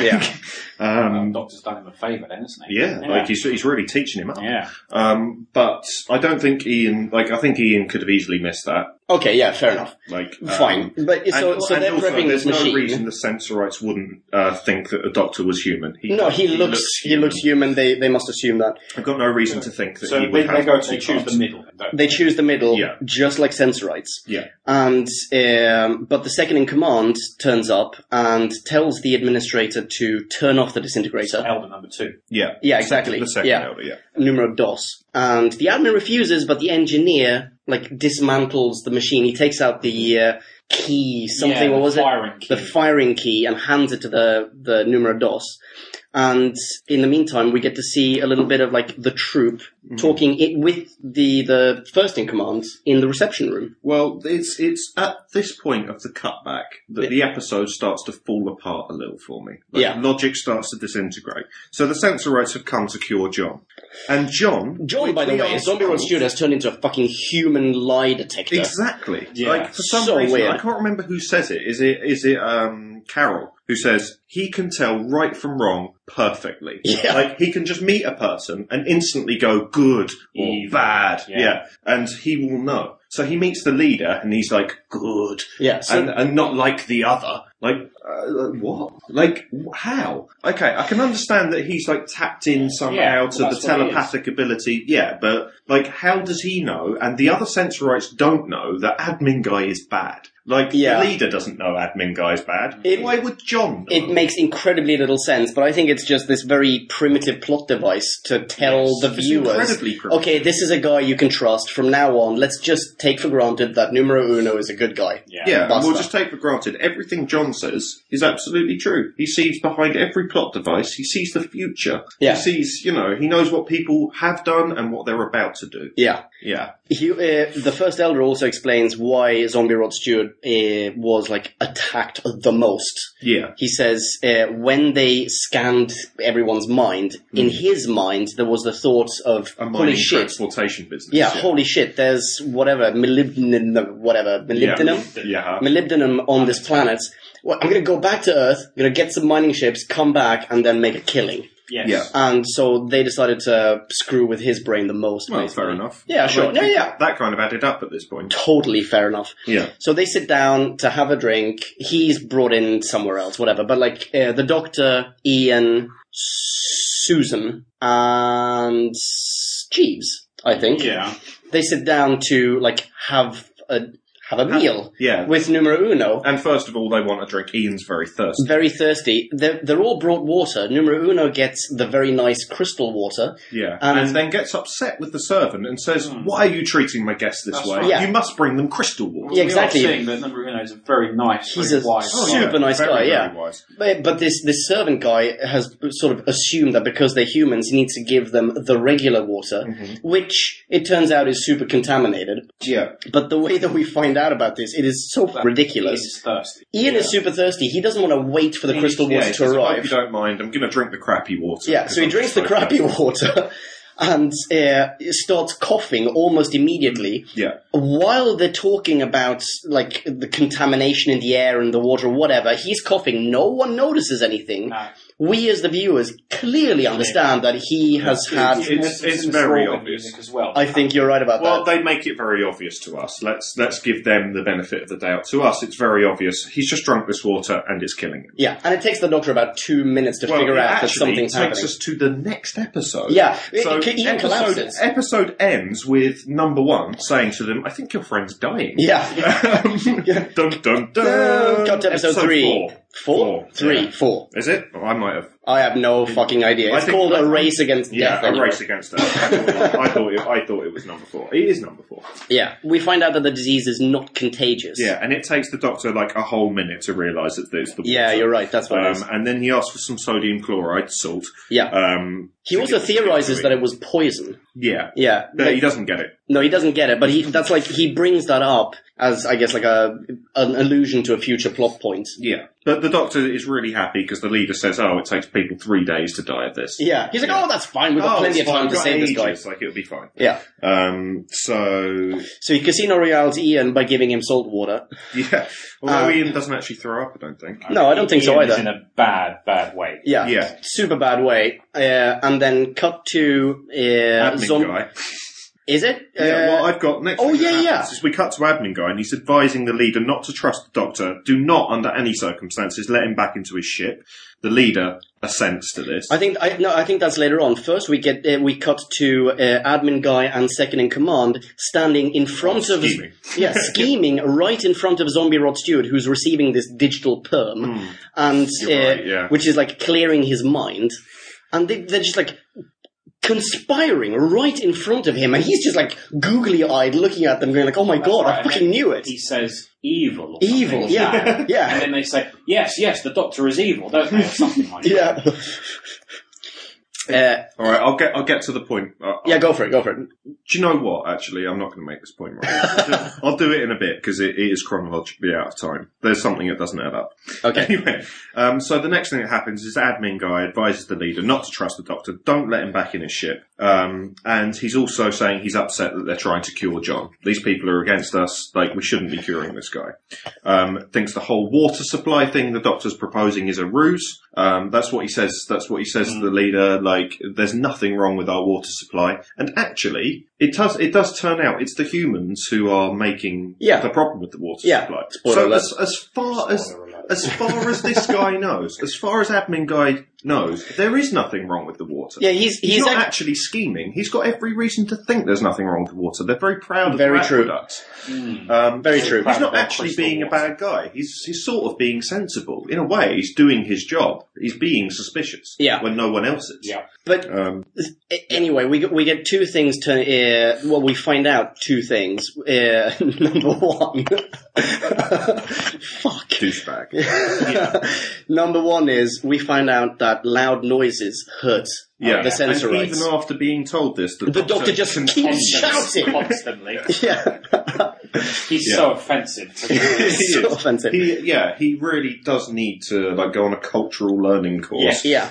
Speaker 2: Yeah.
Speaker 5: Doctor's done him a favour then, isn't he?
Speaker 1: yeah, like, he's really teaching him up.
Speaker 5: Yeah.
Speaker 1: But I don't think Ian... Like, I think Ian could have easily missed that.
Speaker 2: Okay, yeah, fair enough.
Speaker 1: Like,
Speaker 2: Fine. But so they're
Speaker 1: also,
Speaker 2: prepping
Speaker 1: there's
Speaker 2: this machine.
Speaker 1: no reason the Sensorites wouldn't think that the Doctor was human. He
Speaker 2: looks human. They must assume that.
Speaker 1: I've got no reason to think that
Speaker 5: So
Speaker 1: he would have
Speaker 5: they choose the middle. don't
Speaker 2: They choose the middle,
Speaker 1: Yeah.
Speaker 2: just like Sensorites.
Speaker 1: Yeah.
Speaker 2: And but the second in command turns up and tells the administrator to turn off the disintegrator.
Speaker 5: Elder number 2.
Speaker 1: Yeah.
Speaker 2: Yeah, exactly.
Speaker 1: The second
Speaker 2: Yeah.
Speaker 1: elder, yeah.
Speaker 2: Numero dos. And the admin refuses, but the engineer dismantles the machine. He takes out the key, something. What was it?
Speaker 5: Firing key.
Speaker 2: The firing key, and hands it to the numero dos. And in the meantime, we get to see a little bit of the troop talking with the first in command in the reception room.
Speaker 1: Well, it's at this point of the cutback that the episode starts to fall apart a little for me.
Speaker 2: Yeah.
Speaker 1: Logic starts to disintegrate. So the Sensorites have come to cure John. And John,
Speaker 2: By the way, Zombie Rod Stewart has turned into a fucking human lie detector.
Speaker 1: Exactly.
Speaker 5: Yeah.
Speaker 1: Like, for some
Speaker 2: So
Speaker 1: reason,
Speaker 2: weird.
Speaker 1: I can't remember who says it. Is it Carol, who says he can tell right from wrong perfectly.
Speaker 2: Yeah.
Speaker 1: Like, he can just meet a person and instantly go good or
Speaker 5: Evil.
Speaker 1: bad.
Speaker 5: Yeah.
Speaker 1: And he will know. So he meets the leader and he's like, good.
Speaker 2: Yeah, so
Speaker 1: And not like the other. Like, what? Like, how? Okay, I can understand that he's tapped in somehow
Speaker 5: Yeah,
Speaker 1: to the
Speaker 5: that's what he is.
Speaker 1: telepathic ability. Yeah, but how does he know? And the other Sensorites don't know that Admin Guy is bad.
Speaker 2: Yeah.
Speaker 1: The leader doesn't know Admin Guy's bad. Why would John know?
Speaker 2: it makes incredibly little sense, but I think it's just this very primitive plot device to tell the
Speaker 1: It's
Speaker 2: viewers,
Speaker 1: incredibly primitive.
Speaker 2: okay, this is a guy you can trust. From now on, let's just take for granted that numero uno is a good guy.
Speaker 1: Yeah, and
Speaker 2: Basta.
Speaker 1: we'll just take for granted everything John says is absolutely true. He sees behind every plot device, he sees the future.
Speaker 2: Yeah.
Speaker 1: He sees, he knows what people have done and what they're about to do.
Speaker 2: Yeah.
Speaker 1: Yeah.
Speaker 2: The first elder also explains why Zombie Rod Stewart was attacked the most.
Speaker 1: Yeah.
Speaker 2: He says when they scanned everyone's mind, in his mind there was the thought of
Speaker 1: A
Speaker 2: holy
Speaker 1: mining
Speaker 2: shit.
Speaker 1: transportation business.
Speaker 2: Yeah, holy shit, there's molybdenum
Speaker 1: Yeah.
Speaker 2: molybdenum on this planet. Well, I'm going to go back to Earth, I'm going to get some mining ships, come back, and then make a killing.
Speaker 5: Yes.
Speaker 1: Yeah.
Speaker 2: And so they decided to screw with his brain the most.
Speaker 1: Well,
Speaker 2: basically.
Speaker 1: fair enough.
Speaker 2: Yeah, sure. Yeah.
Speaker 1: That kind of added up at this point.
Speaker 2: Totally fair enough.
Speaker 1: Yeah.
Speaker 2: So they sit down to have a drink. He's brought in somewhere else, whatever. But the Doctor, Ian, Susan, and Jeeves, I think.
Speaker 5: Yeah.
Speaker 2: They sit down to have a meal
Speaker 1: Yeah.
Speaker 2: with numero uno.
Speaker 1: And first of all, they want a drink. Ian's very thirsty.
Speaker 2: Very thirsty. They're all brought water. Numero uno gets the very nice crystal water.
Speaker 1: Yeah.
Speaker 2: And-
Speaker 1: And then gets upset with the servant and says, why are you treating my guests this
Speaker 5: That's
Speaker 1: way?
Speaker 5: right.
Speaker 2: Yeah.
Speaker 1: You must bring them crystal water.
Speaker 2: Yeah, exactly.
Speaker 5: We are seeing that number uno is a very nice,
Speaker 2: He's
Speaker 5: very
Speaker 2: a
Speaker 5: wise.
Speaker 2: super nice
Speaker 1: Very,
Speaker 2: guy,
Speaker 1: very
Speaker 2: yeah.
Speaker 1: wise.
Speaker 2: But this servant guy has sort of assumed that because they're humans, he needs to give them the regular water, which it turns out is super contaminated.
Speaker 1: Yeah.
Speaker 2: But the way that we find out about this, it is so ridiculous.
Speaker 5: He's thirsty.
Speaker 2: Ian is super thirsty. He doesn't want to wait for the crystal water
Speaker 1: he
Speaker 2: to
Speaker 1: says, I hope
Speaker 2: arrive.
Speaker 1: you don't mind. I'm going to drink the crappy water.
Speaker 2: Yeah, so he drinks the crappy water and starts coughing almost immediately.
Speaker 1: Yeah.
Speaker 2: While they're talking about the contamination in the air and the water or whatever, he's coughing. No one notices anything.
Speaker 5: No.
Speaker 2: We as the viewers clearly understand that he has had...
Speaker 1: It's very
Speaker 5: Raw
Speaker 1: obvious.
Speaker 5: music as well.
Speaker 2: I think you're right about
Speaker 1: Well,
Speaker 2: that.
Speaker 1: they make it very obvious to us. Let's give them the benefit of the doubt. To us, it's very obvious. He's just drunk this water and it's killing him.
Speaker 2: Yeah, and it takes the Doctor about 2 minutes to figure
Speaker 1: it
Speaker 2: out that
Speaker 1: actually
Speaker 2: something's
Speaker 1: takes
Speaker 2: happening.
Speaker 1: us to the next episode.
Speaker 2: Yeah,
Speaker 1: So
Speaker 2: Ian collapses.
Speaker 1: episode ends with number 1 saying to them, I think your friend's dying.
Speaker 2: Yeah.
Speaker 1: Dun, dun, dun.
Speaker 2: Cut to episode 3.
Speaker 1: 4.
Speaker 2: 4? 3,
Speaker 1: Yeah.
Speaker 2: 4.
Speaker 1: Is it? I might have.
Speaker 2: I have no fucking idea. It's called A Race Against Death.
Speaker 1: A
Speaker 2: anyway.
Speaker 1: Race Against Death. I thought it was number 4. It is number 4.
Speaker 2: Yeah, we find out that the disease is not contagious.
Speaker 1: Yeah, and it takes the Doctor like a whole minute to realise that there's the water.
Speaker 2: Yeah, you're right. That's what it is.
Speaker 1: And then he asks for some sodium chloride, salt.
Speaker 2: Yeah. He
Speaker 1: to
Speaker 2: also
Speaker 1: get-
Speaker 2: theorizes that it was poison.
Speaker 1: Yeah.
Speaker 2: Yeah.
Speaker 1: But he doesn't get it.
Speaker 2: No, he doesn't get it, but that's like, he brings that up as, I guess, like an allusion to a future plot point.
Speaker 1: Yeah. But the Doctor is really happy because the leader says, it takes people 3 days to die of this.
Speaker 2: Yeah. He's like, that's fine, we've got plenty of time to save this guy.
Speaker 1: Like, it'll be fine.
Speaker 2: Yeah.
Speaker 1: So
Speaker 2: he Casino Royale's Ian by giving him salt water.
Speaker 1: yeah. Although Ian doesn't actually throw up, I don't think.
Speaker 2: No, I don't think so
Speaker 5: Ian
Speaker 2: either.
Speaker 5: is in a bad way.
Speaker 2: Yeah.
Speaker 1: Yeah.
Speaker 2: Super bad way. And then cut to,
Speaker 1: Admin guy.
Speaker 2: Is it?
Speaker 1: Yeah, I've got next.
Speaker 2: Oh,
Speaker 1: thing that
Speaker 2: yeah.
Speaker 1: happens is we cut to admin guy, and he's advising the leader not to trust the Doctor. Do not, under any circumstances, let him back into his ship. The leader assents to this.
Speaker 2: I think that's later on. First, we cut to admin guy and second in command standing in front of
Speaker 1: scheming.
Speaker 2: scheming right in front of Zombie Rod Stewart, who's receiving this digital perm, and
Speaker 1: You're right, yeah.
Speaker 2: which is like clearing his mind, and they're just like conspiring right in front of him, and he's just like googly-eyed looking at them, going like, "Oh my god,
Speaker 5: right.
Speaker 2: I fucking knew it."
Speaker 5: He says evil. Or
Speaker 2: Evil,
Speaker 5: something.
Speaker 2: yeah, yeah.
Speaker 5: And then they say, yes, the Doctor is evil, don't they? Or something like that.
Speaker 2: Yeah.
Speaker 1: All right, I'll get to the point.
Speaker 2: Yeah, go for it.
Speaker 1: Do you know what? Actually, I'm not going to make this point right. I'll do it in a bit because it is chronologically out of time. There's something that doesn't add up.
Speaker 2: Okay.
Speaker 1: Anyway, so the next thing that happens is admin guy advises the leader not to trust the Doctor. Don't let him back in his ship. And he's also saying he's upset that they're trying to cure John. These people are against us. Like, we shouldn't be curing this guy. Thinks the whole water supply thing the Doctor's proposing is a ruse. That's what he says. That's what he says to the leader. Like, there's nothing wrong with our water supply. And actually, it does turn out it's the humans who are making the problem with the water supply.
Speaker 2: Spoiler
Speaker 1: So as far as this guy knows, as far as admin guy knows, there is nothing wrong with the water.
Speaker 2: Yeah, he's
Speaker 1: not actually scheming. He's got every reason to think there's nothing wrong with the water. They're very proud of
Speaker 2: Very
Speaker 1: their
Speaker 2: true.
Speaker 1: aqueducts.
Speaker 2: Very true.
Speaker 1: He's not actually being a bad guy. He's sort of being sensible. In a way, he's doing his job. He's being suspicious when no one else is.
Speaker 5: Yeah.
Speaker 2: But anyway, we get two things to. We find out two things. Number one, fuck.
Speaker 1: Douchebag.
Speaker 2: Number one is we find out that loud noises hurt the
Speaker 1: And
Speaker 2: sensorites.
Speaker 1: even after being told this, the
Speaker 2: Doctor just keeps shouting.
Speaker 5: Constantly.
Speaker 2: Yeah,
Speaker 5: He's so offensive.
Speaker 2: so offensive.
Speaker 1: He really does need to go on a cultural learning course.
Speaker 2: Yeah.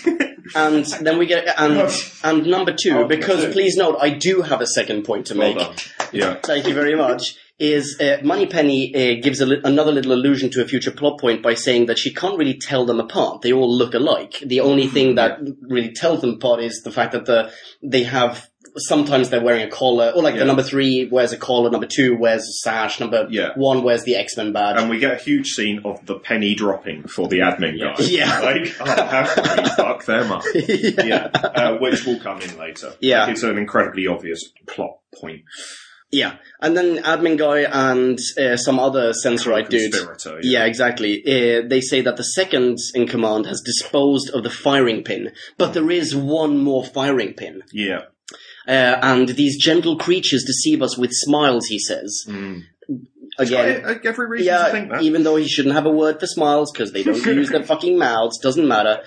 Speaker 2: And then we get and number two, because please note, I do have a second point to make.
Speaker 1: Well done. Yeah.
Speaker 2: Thank you very much. Is Moneypenny gives another little allusion to a future plot point by saying that she can't really tell them apart. They all look alike. The only thing that really tells them apart is the fact that they have. Sometimes they're wearing a collar, or the number 3 wears a collar, number 2 wears a sash, number 1 wears the X-Men badge.
Speaker 1: And we get a huge scene of the penny dropping for the admin guy.
Speaker 2: Yeah.
Speaker 1: How can we fuck them up? Which will come in later.
Speaker 2: Yeah.
Speaker 1: It's an incredibly obvious plot point.
Speaker 2: Yeah, and then admin guy and some other sensorite dude.
Speaker 1: Conspirator,
Speaker 2: Yeah, exactly. They say that the second in command has disposed of the firing pin, but there is one more firing pin.
Speaker 1: Yeah.
Speaker 2: And these gentle creatures deceive us with smiles, he says. Again,
Speaker 1: Every reason to think that.
Speaker 2: even though he shouldn't have a word for smiles because they don't use their fucking mouths, doesn't matter.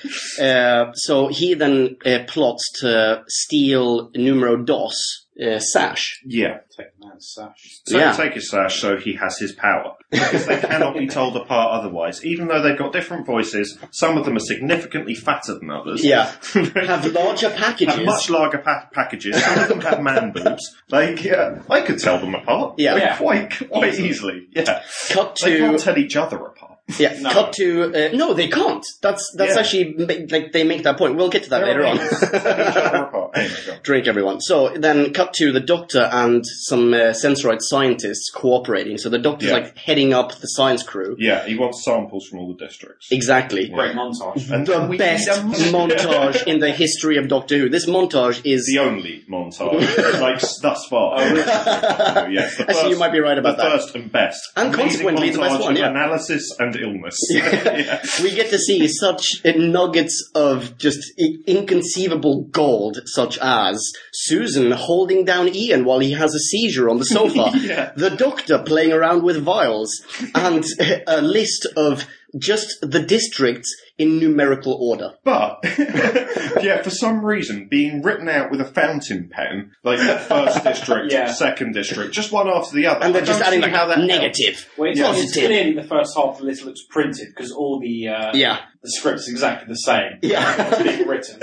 Speaker 2: So he then plots to steal Numero Dos sash.
Speaker 1: Yeah.
Speaker 5: Take the man's sash.
Speaker 1: So take his sash so he has his power. Because they cannot be told apart otherwise. Even though they've got different voices, some of them are significantly fatter than others.
Speaker 2: Yeah. Have larger packages.
Speaker 1: Have much larger packages. Some of them have man boobs. I could tell them apart.
Speaker 2: Yeah.
Speaker 1: Quite easily. Yeah.
Speaker 2: Cut
Speaker 1: They
Speaker 2: to...
Speaker 1: can't tell each other apart.
Speaker 2: Yeah,
Speaker 5: No.
Speaker 2: cut to... no, they can't. That's actually... they make that point. We'll get to that later on.
Speaker 1: Tell each other apart. Anyway, go on.
Speaker 2: Drink, everyone. So, then cut to the Doctor and some Sensorite scientists cooperating. So the Doctor's heading up the science crew.
Speaker 1: Yeah, he wants samples from all the districts.
Speaker 2: Exactly.
Speaker 5: Great montage.
Speaker 1: And
Speaker 2: The best montage in the history of Doctor Who. This montage is...
Speaker 1: The only montage, thus far. Yes,
Speaker 2: Actually, you might be right about
Speaker 1: the
Speaker 2: that.
Speaker 1: first and best.
Speaker 2: And
Speaker 1: Amazing
Speaker 2: consequently, the best
Speaker 1: montage
Speaker 2: one,
Speaker 1: of
Speaker 2: yeah.
Speaker 1: analysis and illness. Yeah.
Speaker 2: We get to see such nuggets of just inconceivable gold, such as Susan holding down Ian while he has a seizure on the sofa,
Speaker 1: Yeah.
Speaker 2: the doctor playing around with vials, and a list of just the districts in numerical order.
Speaker 1: But, yeah, for some reason, being written out with a fountain pen, like first district,
Speaker 5: Yeah.
Speaker 1: second district, just one after the other.
Speaker 2: And they're
Speaker 1: I
Speaker 2: just
Speaker 1: don't
Speaker 2: adding
Speaker 1: see
Speaker 2: like
Speaker 1: how that
Speaker 2: negative,
Speaker 5: Well, it's
Speaker 2: positive.
Speaker 5: clearly the first half of the list looks printed because all the
Speaker 2: Yeah.
Speaker 5: the script's exactly the same.
Speaker 2: Yeah.
Speaker 5: It's being written.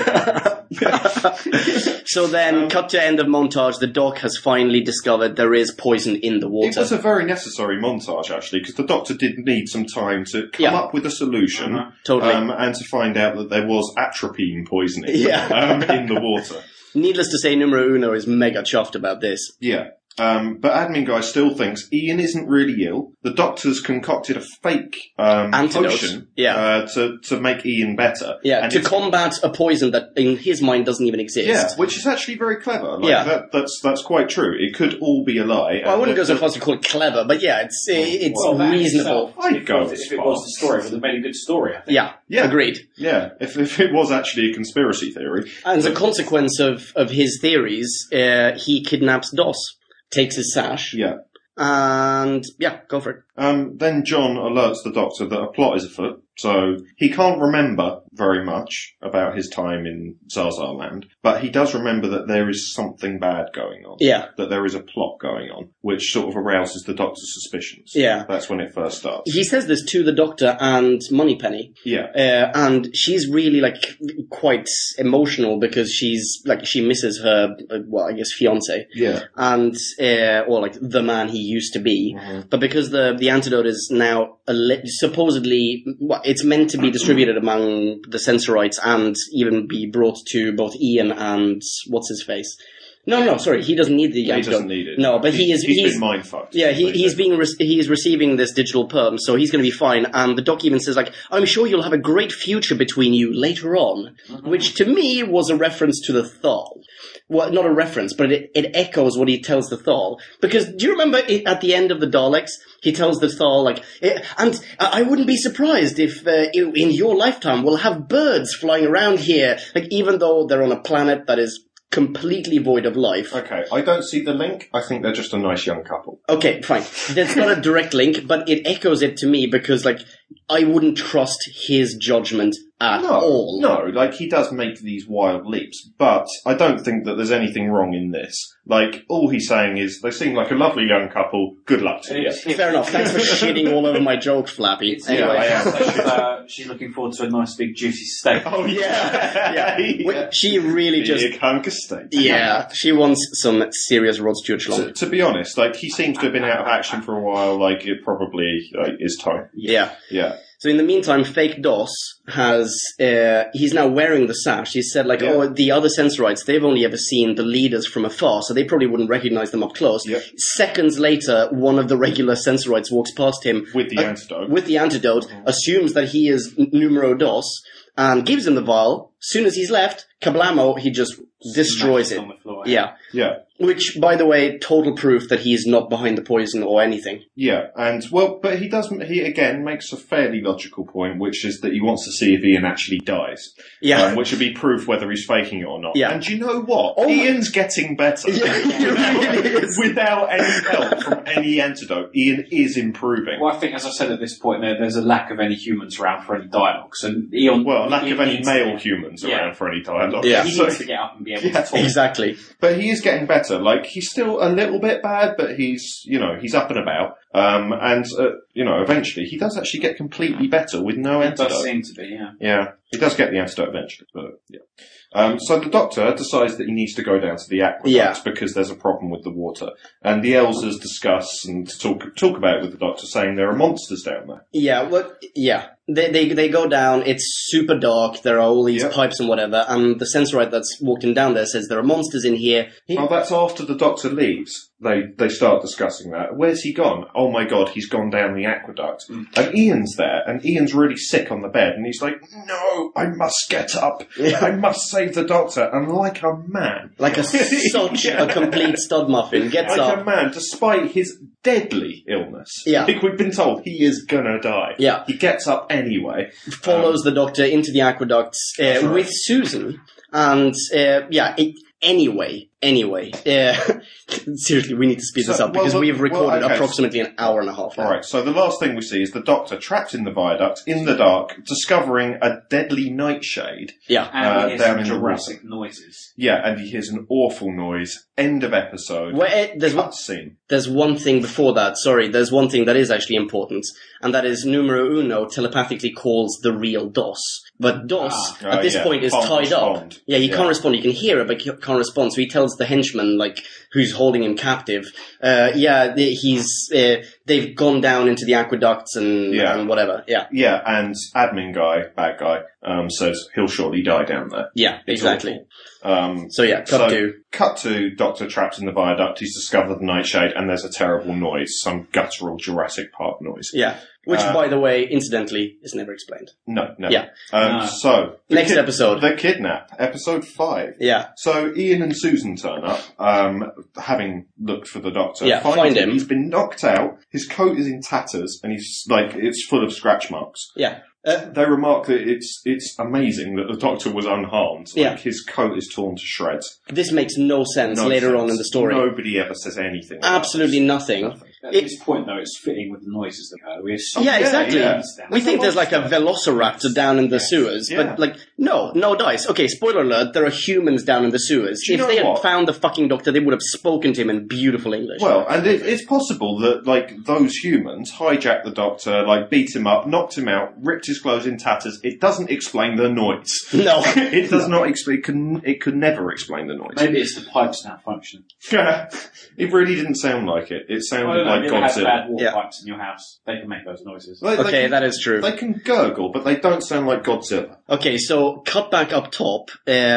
Speaker 2: So then, cut to end of montage, the doc has finally discovered there is poison in the
Speaker 1: It
Speaker 2: water.
Speaker 1: was a very necessary montage, actually, because the doctor did need some time to come
Speaker 2: Yeah.
Speaker 1: up with a solution,
Speaker 2: Totally.
Speaker 1: and to find out that there was atropine poisoning
Speaker 2: Yeah.
Speaker 1: in the water.
Speaker 2: Needless to say, numero uno is mega chuffed about this.
Speaker 1: Yeah. But Admin Guy still thinks Ian isn't really ill. The doctor's concocted a fake
Speaker 2: Antidote.
Speaker 1: potion
Speaker 2: Yeah.
Speaker 1: to make Ian better.
Speaker 2: Yeah,
Speaker 1: And
Speaker 2: to
Speaker 1: it's-
Speaker 2: combat a poison that in his mind doesn't even exist.
Speaker 1: Yeah, which is actually very clever. Like,
Speaker 2: Yeah.
Speaker 1: that's quite true. It could all be a lie.
Speaker 2: Well, I wouldn't go
Speaker 1: and
Speaker 2: so far as to call it clever, but yeah, it's
Speaker 5: Well, that
Speaker 2: reasonable.
Speaker 5: itself,
Speaker 1: I'd go
Speaker 5: if
Speaker 1: as
Speaker 5: it
Speaker 1: far.
Speaker 5: was the story, it would have made a good story, I think.
Speaker 2: Yeah,
Speaker 1: Yeah.
Speaker 2: agreed.
Speaker 1: Yeah, if it was actually a conspiracy theory.
Speaker 2: And as a consequence of his theories, he kidnaps Doss, takes his sash,
Speaker 1: Yeah.
Speaker 2: and yeah, go for it.
Speaker 1: Then John alerts the doctor that a plot is afoot, so he can't remember very much about his time in Zarzar Land, but he does remember that there is something bad going on.
Speaker 2: Yeah.
Speaker 1: That there is a plot going on, which sort of arouses the doctor's suspicions.
Speaker 2: Yeah.
Speaker 1: That's when it first starts.
Speaker 2: He says this to the doctor and Moneypenny,
Speaker 1: Yeah.
Speaker 2: and she's really like quite emotional because she misses her, well, I guess fiance,
Speaker 1: Yeah.
Speaker 2: and or like the man he used to be. But because the antidote is now supposedly, well, it's meant to be distributed among the Sensorites and even be brought to both Ian and what's his face. No, sorry, he doesn't need the
Speaker 1: He
Speaker 2: antidote.
Speaker 1: doesn't need it.
Speaker 2: No, but
Speaker 1: he's been mind-fucked.
Speaker 2: Yeah, he's receiving this digital perm, so he's going to be fine. And the doc even says, like, I'm sure you'll have a great future between you later on, which to me was a reference to the Thal. Well, not a reference, but it echoes what he tells the Thal. Because do you remember at the end of the Daleks, he tells the Thal, like, and I wouldn't be surprised if in your lifetime we'll have birds flying around here, like even though they're on a planet that is completely void of life.
Speaker 1: Okay, I don't see the link. I think they're just a nice young couple.
Speaker 2: Okay, fine. That's not a direct link, but it echoes it to me because, like, I wouldn't trust his judgment at all.
Speaker 1: No, like, he does make these wild leaps, but I don't think that there's anything wrong in this. Like, all he's saying is, they seem like a lovely young couple, good luck to you.
Speaker 2: Fair enough. Thanks for shitting all over my joke, Flappy.
Speaker 5: Anyway,
Speaker 1: I am.
Speaker 5: she's looking forward to a nice big juicy steak.
Speaker 1: Oh,
Speaker 2: Yeah.
Speaker 1: yeah.
Speaker 2: She really just...
Speaker 1: Big hunk of steak.
Speaker 2: Yeah, she wants some serious Rod Stewart schlong.
Speaker 1: To be honest, like, he seems to have been out of action for a while, like, it probably is time.
Speaker 2: Yeah.
Speaker 1: Yeah.
Speaker 2: So in the meantime, fake Doss has, he's now wearing the sash. He said, like, oh, the other Sensorites, they've only ever seen the leaders from afar, so they probably wouldn't recognize them up close.
Speaker 1: Yep.
Speaker 2: Seconds later, one of the regular Sensorites walks past him.
Speaker 1: With the antidote.
Speaker 2: With the antidote, assumes that he is numero dos, and gives him the vial. Soon as he's left, kablamo, he just destroys it.
Speaker 5: On the floor.
Speaker 2: Yeah.
Speaker 1: Yeah.
Speaker 2: Which, by the way, total proof that he is not behind the poison or anything.
Speaker 1: Yeah, and, well, but he again makes a fairly logical point, which is that he wants to see if Ian actually dies.
Speaker 2: Yeah.
Speaker 1: Which would be proof whether he's faking it or not.
Speaker 2: Yeah.
Speaker 1: And you know what?
Speaker 2: Oh,
Speaker 1: Ian's getting better.
Speaker 2: Yeah, he really is.
Speaker 1: Without any help from any antidote, Ian is improving.
Speaker 5: Well, I think, as I said at this point, there's a lack of any humans around for any dialogues, and Eon.
Speaker 1: Well, lack
Speaker 5: Ian
Speaker 1: of any
Speaker 5: needs
Speaker 1: male
Speaker 5: to-
Speaker 1: humans
Speaker 5: Yeah.
Speaker 1: around for any dialogue.
Speaker 2: Yeah.
Speaker 5: He
Speaker 1: So-
Speaker 5: needs to get up and be able to talk.
Speaker 2: Exactly.
Speaker 1: but he is getting better. Like, he's still a little bit bad, but he's up and about. Eventually he does actually get completely better with no
Speaker 5: It
Speaker 1: antidote.
Speaker 5: does seem to be, yeah.
Speaker 1: Yeah, he does get the antidote eventually, but yeah. So the doctor decides that he needs to go down to the aqueduct because there's a problem with the water. And the Elsers discuss and talk about it with the doctor, saying there are monsters down there.
Speaker 2: Yeah, They go down, it's super dark, there are all these
Speaker 1: Yep.
Speaker 2: pipes and whatever, and the Sensorite that's walked him down there says there are monsters in here.
Speaker 1: Well, that's after the doctor leaves. they start discussing that. Where's he gone? Oh my god, he's gone down the aqueduct. And Ian's there, and Ian's really sick on the bed, and he's like, no, I must get up. I must save the doctor. And like a man.
Speaker 2: Like such a complete stud muffin, gets
Speaker 1: Like
Speaker 2: up.
Speaker 1: a man, despite his deadly illness.
Speaker 2: Yeah.
Speaker 1: Like we've been told, he is gonna die.
Speaker 2: Yeah.
Speaker 1: He gets up anyway.
Speaker 2: Follows the doctor into the aqueducts
Speaker 1: That's right.
Speaker 2: with Susan, and anyway, seriously, we need to speed this
Speaker 1: So,
Speaker 2: up because
Speaker 1: well,
Speaker 2: we've recorded
Speaker 1: okay.
Speaker 2: approximately an hour and a half now.
Speaker 1: Alright, so the last thing we see is the doctor trapped in the viaduct, in the dark, discovering a deadly nightshade.
Speaker 2: Yeah.
Speaker 5: And he hears
Speaker 1: down
Speaker 5: some
Speaker 1: in the
Speaker 5: Jurassic noises.
Speaker 1: Yeah, and he hears an awful noise. End of episode. Cutscene.
Speaker 2: There's one thing before that, sorry, there's one thing that is actually important, and that is numero uno telepathically calls the real DOS. But DOS, at this point, is
Speaker 1: Can't
Speaker 2: tied up.
Speaker 1: respond.
Speaker 2: Yeah, he can't respond. You can hear it, but he can't respond. So he tells the henchman, like, who's holding him captive, they've gone down into the aqueducts and whatever. Yeah.
Speaker 1: Yeah, and admin guy, bad guy, says he'll surely die down there.
Speaker 2: Yeah,
Speaker 1: It's
Speaker 2: exactly.
Speaker 1: awful. Cut to Doctor trapped in the viaduct. He's discovered the nightshade, and there's a terrible noise, some guttural Jurassic Park noise.
Speaker 2: Yeah. Which, by the way, incidentally, is never explained.
Speaker 1: No.
Speaker 2: Yeah.
Speaker 1: So
Speaker 2: Next episode.
Speaker 1: The Kidnap, episode 5.
Speaker 2: Yeah.
Speaker 1: So Ian and Susan turn up, having looked for the Doctor.
Speaker 2: Yeah, find him.
Speaker 1: He's been knocked out. His coat is in tatters, and he's it's full of scratch marks.
Speaker 2: Yeah.
Speaker 1: They remark that it's amazing that the Doctor was unharmed.
Speaker 2: Yeah.
Speaker 1: His coat is torn to shreds.
Speaker 2: This makes no sense later on in the story.
Speaker 1: Nobody ever says anything. about
Speaker 2: Absolutely
Speaker 1: this.
Speaker 2: nothing.
Speaker 5: At this point, though, it's fitting with the noises that go. We assume
Speaker 2: Yeah, exactly.
Speaker 1: yeah.
Speaker 2: We think there's like a velociraptor down in the sewers,
Speaker 1: Yeah.
Speaker 2: but like, no dice. Okay, spoiler alert, there are humans down in the sewers.
Speaker 1: Do you
Speaker 2: If
Speaker 1: know
Speaker 2: they had
Speaker 1: what?
Speaker 2: found the fucking Doctor, they would have spoken to him in beautiful English.
Speaker 1: Well, and it's possible that, like, those humans hijacked the Doctor, like, beat him up, knocked him out, ripped his clothes in tatters. It doesn't explain the noise.
Speaker 2: No.
Speaker 1: It does not explain, it could never explain the noise.
Speaker 5: Maybe it's the pipes now functioning.
Speaker 1: It really didn't sound like it. It sounded like
Speaker 5: you have
Speaker 1: Godzilla.
Speaker 5: bad water
Speaker 2: Yeah.
Speaker 5: pipes in your house. They can make those noises.
Speaker 2: Okay, that is true.
Speaker 1: They can gurgle, but they don't sound like Godzilla.
Speaker 2: Okay, so cut back up top.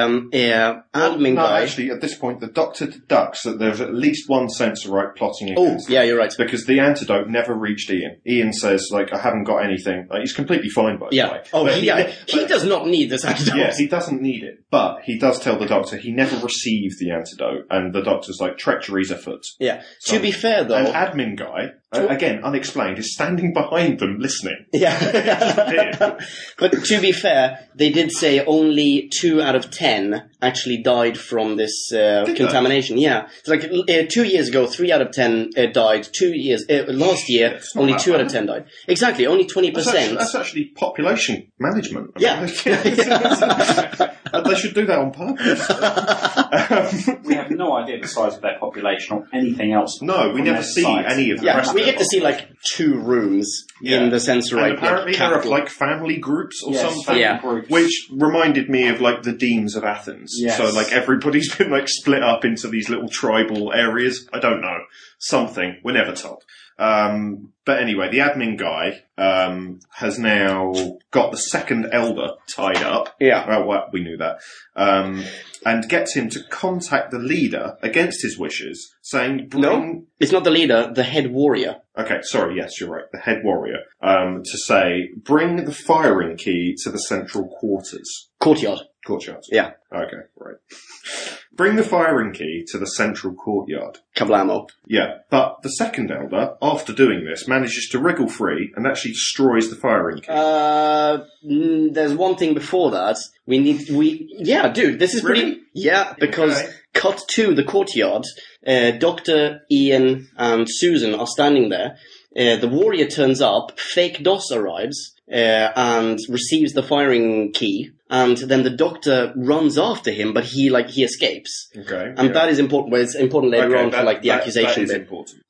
Speaker 2: Admin
Speaker 1: No,
Speaker 2: guy.
Speaker 1: actually, at this point, the Doctor deducts that there's at least one Sensorite plotting
Speaker 2: Oh,
Speaker 1: against him.
Speaker 2: yeah, you're right.
Speaker 1: Because the antidote never reached Ian. Ian says, like, I haven't got anything. Like, he's completely fine, by the
Speaker 2: Yeah.
Speaker 1: way.
Speaker 2: Oh,
Speaker 1: But
Speaker 2: he does not need this antidote.
Speaker 1: Yeah, he doesn't need it. But he does tell the Doctor he never received the antidote. And the Doctor's like, treachery's afoot.
Speaker 2: Yeah. To be fair, though.
Speaker 1: An admin guy, again, unexplained, is standing behind them listening.
Speaker 2: Yeah. But to be fair, they did say only 2 out of 10 actually died from this contamination. Yeah. It's like 2 years ago, 3 out of 10 died. 2 years last year,
Speaker 1: It's not
Speaker 2: only
Speaker 1: that
Speaker 2: 2 out of
Speaker 1: bad.
Speaker 2: 10 died. Exactly, only 20%.
Speaker 1: That's actually population management. I
Speaker 2: Yeah.
Speaker 1: mean, they should do that on purpose.
Speaker 5: We have no idea the size of their population or anything else.
Speaker 1: No, we
Speaker 5: from
Speaker 1: never
Speaker 5: their
Speaker 1: see
Speaker 5: size.
Speaker 1: any of the
Speaker 2: Yeah,
Speaker 1: rest
Speaker 2: we
Speaker 1: of
Speaker 2: get
Speaker 1: their
Speaker 2: to see like 2 rooms in the
Speaker 1: And
Speaker 2: Sensorite
Speaker 1: apparently there are
Speaker 2: capital.
Speaker 1: like family groups or
Speaker 5: Yes,
Speaker 1: something,
Speaker 5: family
Speaker 2: Yeah.
Speaker 5: groups.
Speaker 1: which reminded me of like the Deans of Athens.
Speaker 5: Yes.
Speaker 1: So like everybody's been like split up into these little tribal areas. I don't know. Something. We're never told. But anyway, the admin guy has now got the second elder tied up.
Speaker 2: Yeah.
Speaker 1: Well, we knew that. And gets him to contact the leader against his wishes, saying, bring...
Speaker 2: No, it's not the leader, the head warrior.
Speaker 1: Okay, sorry, yes, you're right. The head warrior. To say, bring the firing key to the central quarters.
Speaker 2: Courtyard.
Speaker 1: Courtyard.
Speaker 2: Yeah.
Speaker 1: Okay, right. Bring the firing key to the central courtyard.
Speaker 2: Kablamo.
Speaker 1: Yeah, but the second elder, after doing this, manages to wriggle free and actually destroys the firing key.
Speaker 2: There's one thing before that. Yeah, dude, this is
Speaker 1: Really?
Speaker 2: pretty, yeah, because
Speaker 1: Okay.
Speaker 2: cut to the courtyard, Dr. Ian and Susan are standing there. The warrior turns up, fake DOS arrives, and receives the firing key, and then the Doctor runs after him, but he escapes.
Speaker 1: Okay.
Speaker 2: And that is important, well, it's important later on for the accusation
Speaker 1: that is
Speaker 2: bit.
Speaker 1: important.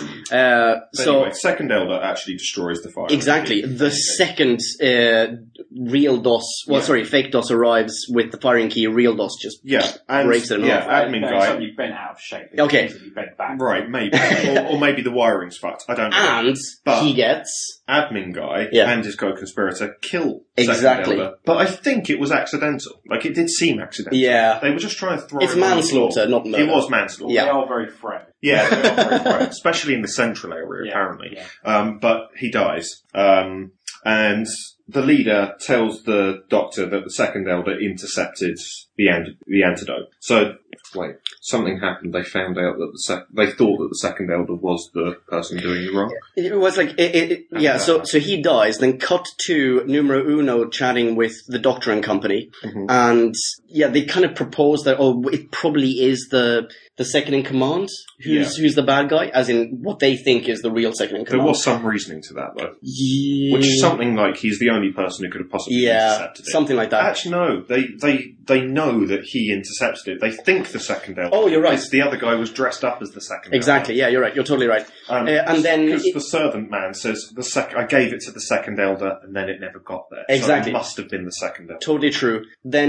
Speaker 2: So,
Speaker 1: Anyway, second elder actually destroys the firing
Speaker 2: exactly.
Speaker 1: key.
Speaker 2: The second real DOS, fake DOS arrives with the firing key. Real DOS just
Speaker 1: Yeah, and
Speaker 2: breaks it in half.
Speaker 1: admin guy.
Speaker 5: Suddenly bent out of shape.
Speaker 2: Okay.
Speaker 5: Easily bent back.
Speaker 1: Right, maybe. or maybe the wiring's fucked. I don't know.
Speaker 2: And
Speaker 1: But-
Speaker 2: he gets
Speaker 1: Admin guy
Speaker 2: Yeah.
Speaker 1: and his co-conspirator kill second
Speaker 2: Exactly.
Speaker 1: elder. But I think it was accidental. Like, it did seem accidental.
Speaker 2: Yeah.
Speaker 1: They were just trying to throw
Speaker 2: It's
Speaker 1: him on the
Speaker 2: manslaughter,
Speaker 1: floor.
Speaker 2: not murder.
Speaker 1: It was manslaughter.
Speaker 2: Yeah.
Speaker 5: They are very frail.
Speaker 1: Yeah, they are very quiet, especially in the central area, apparently.
Speaker 5: Yeah.
Speaker 1: But he dies. And the leader tells the doctor that the second elder intercepted the antidote. So, wait, something happened. They found out that they thought that the second elder was the person doing the wrong.
Speaker 2: It was like, so he dies, then cut to numero uno chatting with the doctor and company, and they kind of propose that, it probably is the second in command who's the bad guy, as in what they think is the real second in command.
Speaker 1: There was some reasoning to that, though. Which is something like he's the only person who could have possibly intercepted it.
Speaker 2: Something like that.
Speaker 1: Actually, no. They know that he intercepted it. They think the second elder.
Speaker 2: Oh, you're right.
Speaker 1: The other guy was dressed up as the second elder.
Speaker 2: Exactly, yeah, you're right. You're totally right.
Speaker 1: And then... Because the servant man says, I gave it to the second elder, and then it never got there.
Speaker 2: Exactly.
Speaker 1: So it must have been the second elder.
Speaker 2: Totally true.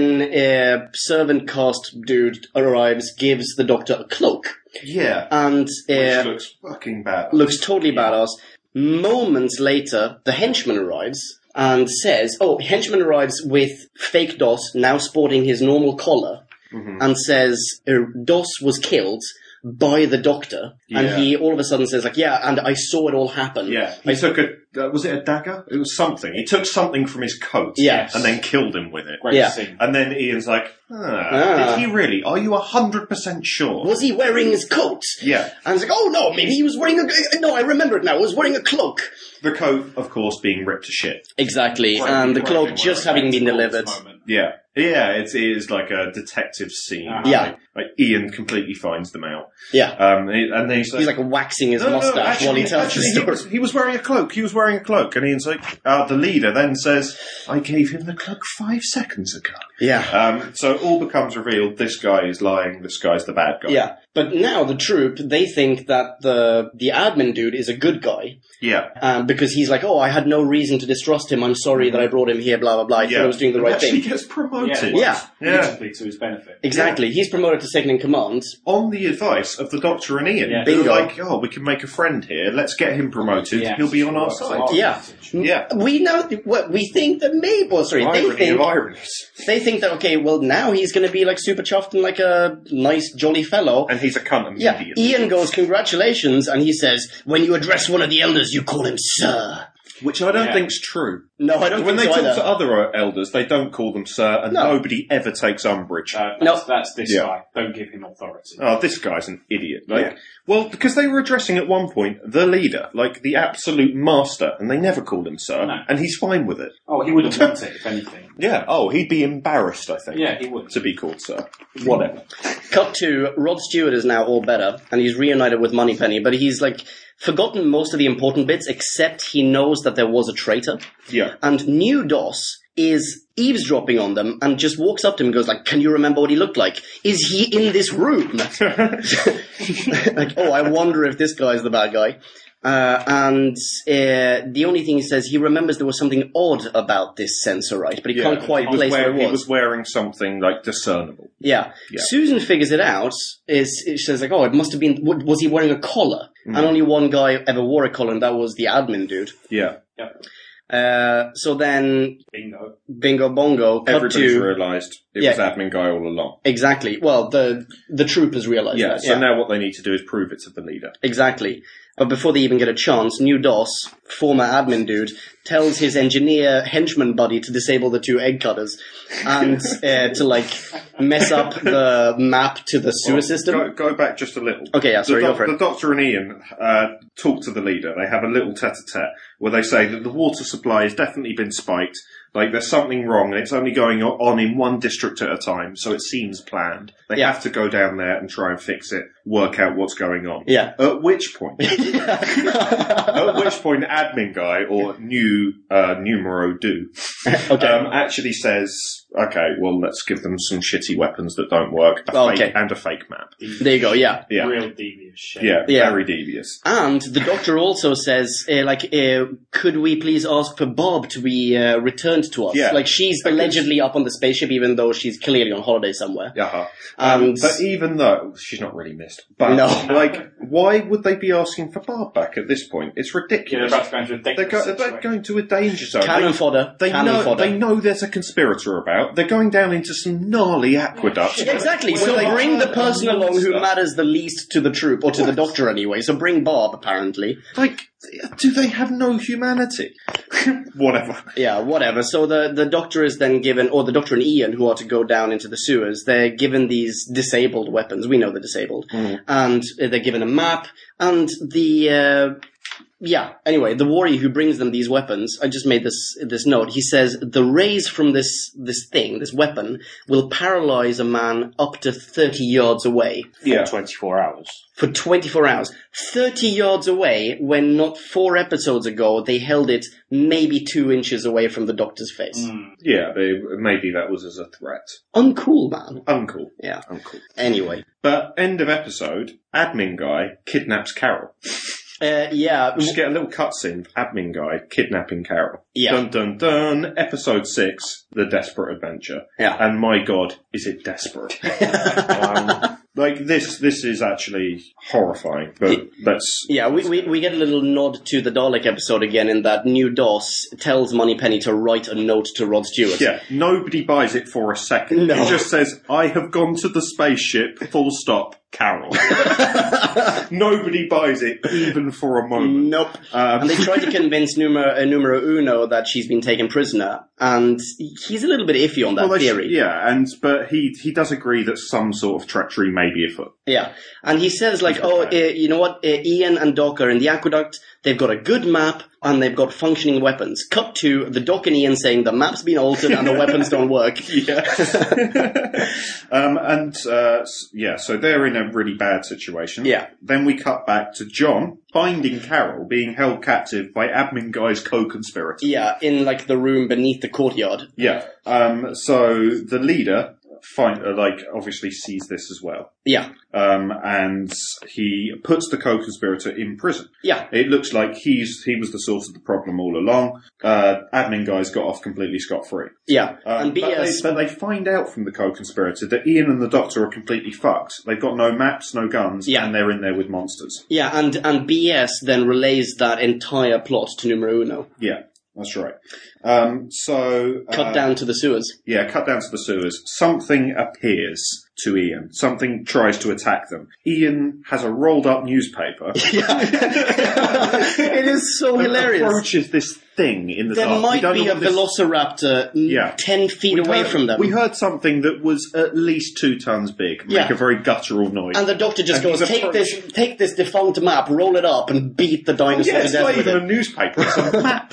Speaker 2: Then servant cast dude arrives, gives the doctor a cloak.
Speaker 1: Yeah.
Speaker 2: And
Speaker 1: which looks fucking badass.
Speaker 2: Looks totally badass. Moments later, the henchman arrives and says, henchman arrives with fake Doss, now sporting his normal collar, and says, Doss was killed by the doctor, and he all of a sudden says, and I saw it all happen.
Speaker 1: Yeah. He took was it a dagger? It was something. He took something from his coat and then killed him with it.
Speaker 5: Great scene.
Speaker 1: And then Ian's like, did he really? Are you 100% sure?
Speaker 2: Was he wearing his coat?
Speaker 1: Yeah.
Speaker 2: And it's like, no, maybe he was wearing I remember it now, he was wearing a cloak.
Speaker 1: The coat, of course, being ripped to shit.
Speaker 2: Exactly, and the cloak just having been delivered.
Speaker 1: Yeah. Yeah, it is like a detective scene.
Speaker 2: Yeah.
Speaker 1: Like Ian completely finds them out.
Speaker 2: Yeah.
Speaker 1: And then he's
Speaker 2: like waxing his mustache while he tells the story.
Speaker 1: He was wearing a cloak. And Ian's like, the leader then says, I gave him the cloak 5 seconds ago.
Speaker 2: Yeah.
Speaker 1: So it all becomes revealed, this guy is lying, this guy's the bad guy.
Speaker 2: Yeah. But now the troop, they think that the admin dude is a good guy.
Speaker 1: Yeah.
Speaker 2: Because he's like, I had no reason to distrust him. I'm sorry that I brought him here, blah, blah, blah. I thought I was doing the right thing.
Speaker 1: He gets promoted.
Speaker 5: Politically to his benefit.
Speaker 2: Exactly. He's promoted to second in command.
Speaker 1: On the advice of the doctor and Ian.
Speaker 5: Yeah.
Speaker 1: They're like, we can make a friend here. Let's get him promoted.
Speaker 5: Yeah.
Speaker 1: He'll be on our side.
Speaker 2: Yeah.
Speaker 1: Yeah.
Speaker 2: We know, we think that they think that, now he's going to be like super chuffed and like a nice, jolly fellow.
Speaker 1: And he's a cunt immediately.
Speaker 2: Yeah. Ian goes, congratulations, and he says, when you address one of the elders, you call him sir.
Speaker 1: Which I don't think's true.
Speaker 2: No, I don't
Speaker 1: when
Speaker 2: think so
Speaker 1: When they
Speaker 2: either.
Speaker 1: talk to other elders, they don't call them sir, and nobody ever takes umbrage.
Speaker 5: That's this guy. Don't give him authority.
Speaker 1: Oh, this guy's an idiot. Well, because they were addressing at one point the leader, like the absolute master, and they never called him sir, and he's fine with it.
Speaker 5: Oh, he wouldn't want it, if anything.
Speaker 1: Yeah. Oh, he'd be embarrassed, I think.
Speaker 5: Yeah, he would.
Speaker 1: To be called sir. Whatever.
Speaker 2: Cut to, Rod Stewart is now all better, and he's reunited with Moneypenny, but he's like forgotten most of the important bits, except he knows that there was a traitor.
Speaker 1: Yeah.
Speaker 2: And New Doss is eavesdropping on them and just walks up to him and goes like, can you remember what he looked like? Is he in this room? I wonder if this guy's the bad guy. And the only thing he says, he remembers there was something odd about this Sensorite, but he can't quite place where it was.
Speaker 1: He was wearing something, like, discernible.
Speaker 2: Yeah. Susan figures it out. She says, like, it must have been, was he wearing a collar? And only one guy ever wore a collar, and that was the admin dude.
Speaker 1: Yeah.
Speaker 2: So then... Bingo bongo.
Speaker 1: Everybody's realised it was admin guy all along.
Speaker 2: Exactly. Well, the troop has realised that.
Speaker 1: So now what they need to do is prove it to the leader.
Speaker 2: Exactly. But before they even get a chance, New Doss, former admin dude, tells his engineer henchman buddy to disable the 2 egg cutters and to mess up the map to the sewer system.
Speaker 1: Go back just a little.
Speaker 2: Okay, yeah, sorry, go for it.
Speaker 1: The doctor and Ian talk to the leader. They have a little tete-a-tete where they say that the water supply has definitely been spiked. Like, there's something wrong, and it's only going on in one district at a time, so it seems planned. They have to go down there and try and fix it, work out what's going on.
Speaker 2: Yeah.
Speaker 1: At which point, admin guy, or numero do, actually says, okay, well, let's give them some shitty weapons that don't work, and a fake map.
Speaker 2: There you go, yeah.
Speaker 5: Real devious shit.
Speaker 1: Yeah, very devious.
Speaker 2: And the doctor also says, could we please ask for Bob to be returned to us?
Speaker 1: Yeah.
Speaker 2: Like, she's allegedly up on the spaceship, even though she's clearly on holiday somewhere.
Speaker 1: But even though she's not really missed, but why would they be asking for Barb back at this point? It's ridiculous.
Speaker 5: They're about to go into a dangerous
Speaker 1: They're going to a danger zone.
Speaker 2: Cannon fodder.
Speaker 1: They know there's a conspirator about. out they're going down into some gnarly aqueducts.
Speaker 2: Exactly. So
Speaker 1: Well,
Speaker 2: bring the person along who
Speaker 1: monster.
Speaker 2: matters the least to the troop, or to the Doctor anyway. So bring Bob, apparently.
Speaker 1: Like, do they have no humanity? Whatever.
Speaker 2: Yeah, whatever. So the Doctor is then given, or the Doctor and Ian, who are to go down into the sewers, they're given these disabled weapons. We know they're disabled. And they're given a map, and anyway, the warrior who brings them these weapons, I just made this note. He says the rays from this weapon, will paralyze a man up to 30 yards away
Speaker 1: Yeah.
Speaker 5: 24 hours.
Speaker 2: for 24 hours. 30 yards away, when not 4 episodes ago, they held it maybe 2 inches away from the Doctor's face.
Speaker 1: Yeah, maybe that was as a threat.
Speaker 2: Uncool, man.
Speaker 1: Uncool.
Speaker 2: Yeah.
Speaker 1: Uncool.
Speaker 2: Anyway.
Speaker 1: But end of episode, admin guy kidnaps Carol.
Speaker 2: Yeah.
Speaker 1: We just get a little cutscene of admin guy kidnapping Carol.
Speaker 2: Yeah.
Speaker 1: Dun dun dun. Episode 6, The Desperate Adventure.
Speaker 2: Yeah.
Speaker 1: And my God, is it desperate? Like this is actually horrifying. But that's
Speaker 2: Yeah, we get a little nod to the Dalek episode again, in that New DOS tells Moneypenny to write a note to Rod Stewart.
Speaker 1: yeah. Nobody buys it for a second.
Speaker 2: No.
Speaker 1: It just says, "I have gone to the spaceship. Full stop. Carol." Nobody buys it even for a moment.
Speaker 2: Nope. And they try to convince Numero Uno that she's been taken prisoner, and he's a little bit iffy on that theory.
Speaker 1: But he does agree that some sort of treachery may be afoot.
Speaker 2: Yeah, and he says like, you know what, Ian and Doc are in the aqueduct, they've got a good map, and they've got functioning weapons. Cut to the Doc and Ian saying the map's been altered and the weapons don't work.
Speaker 1: So they're in a really bad situation.
Speaker 2: Yeah.
Speaker 1: Then we cut back to John finding Carol being held captive by admin guy's co-conspirator.
Speaker 2: Yeah, in like the room beneath the courtyard.
Speaker 1: Yeah. So the leader obviously sees this as well.
Speaker 2: Yeah.
Speaker 1: And he puts the co-conspirator in prison.
Speaker 2: Yeah.
Speaker 1: It looks like he was the source of the problem all along. Admin guys got off completely scot-free.
Speaker 2: Yeah. And BS...
Speaker 1: But they find out from the co-conspirator that Ian and the Doctor are completely fucked. They've got no maps, no guns, and they're in there with monsters.
Speaker 2: Yeah, and BS then relays that entire plot to Numero Uno.
Speaker 1: Yeah, that's right. Cut
Speaker 2: down to the sewers.
Speaker 1: Yeah, cut down to the sewers. Something appears to Ian. Something tries to attack them. Ian has a rolled up newspaper.
Speaker 2: It is so hilarious.
Speaker 1: Approaches this thing in the
Speaker 2: There
Speaker 1: dark.
Speaker 2: might be a velociraptor 10 feet away from them.
Speaker 1: We heard something that was at least 2 tons big. Make a very guttural noise.
Speaker 2: And the Doctor just goes, take this defunct map, roll it up, and beat the dinosaur to death with it.
Speaker 1: It's not even a newspaper, it's a map.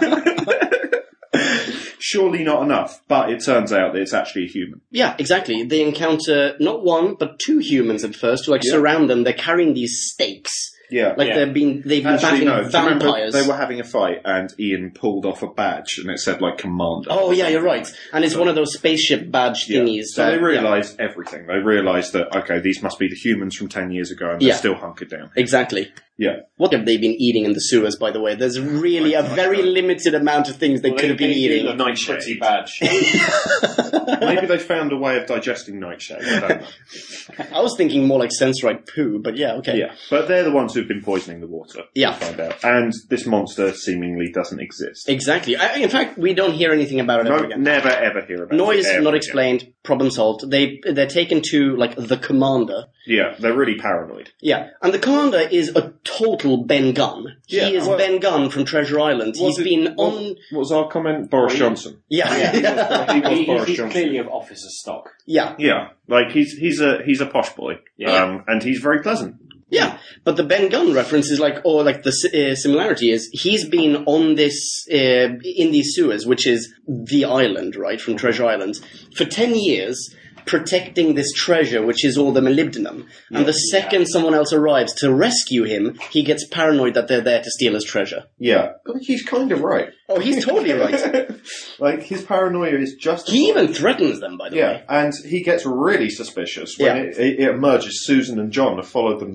Speaker 1: Surely not enough, but it turns out that it's actually a human.
Speaker 2: Yeah, exactly. They encounter not 1, but 2 humans at first who surround them. They're carrying these stakes.
Speaker 1: Yeah.
Speaker 2: They've been battling vampires.
Speaker 1: They were having a fight and Ian pulled off a badge and it said like Commander.
Speaker 2: Oh yeah, you're right. And it's one of those spaceship badge thingies.
Speaker 1: So they realised everything. They realised that, okay, these must be the humans from 10 years ago and they're still hunkered down.
Speaker 2: Exactly.
Speaker 1: Yeah.
Speaker 2: What have they been eating in the sewers, by the way? There's really a very limited amount of things they could have been eating.
Speaker 5: A pretty badge.
Speaker 1: Maybe they found a way of digesting nightshade. I don't know.
Speaker 2: I was thinking more like Sensorite poo, but yeah, okay.
Speaker 1: Yeah, but they're the ones who've been poisoning the water.
Speaker 2: Yeah.
Speaker 1: We'll find out. And this monster seemingly doesn't exist.
Speaker 2: Exactly. In fact, we don't hear anything about it ever again.
Speaker 1: Never ever hear about
Speaker 2: Noise
Speaker 1: it.
Speaker 2: not explained. Problem solved. They're taken to like the Commander.
Speaker 1: Yeah, they're really paranoid.
Speaker 2: Yeah, and the Commander is a total Ben Gunn. He is Ben Gunn from Treasure Island. What
Speaker 1: was our comment? Boris Johnson.
Speaker 2: Yeah.
Speaker 1: He was Boris
Speaker 5: He's
Speaker 1: Johnson.
Speaker 5: clearly of officer stock.
Speaker 2: Yeah.
Speaker 1: Yeah, like he's a posh boy.
Speaker 5: Yeah.
Speaker 1: And he's very pleasant.
Speaker 2: Yeah, but the Ben Gunn reference is the similarity is he's been on this, in these sewers, which is the island, right, from Treasure Island, for 10 years, protecting this treasure, which is all the molybdenum. And the second someone else arrives to rescue him, he gets paranoid that they're there to steal his treasure.
Speaker 1: Yeah, he's kind of right.
Speaker 2: Oh, he's totally right.
Speaker 1: Like, his paranoia is just...
Speaker 2: He even threatens them, by the way.
Speaker 1: Yeah, and he gets really suspicious when it emerges Susan and John have followed them down.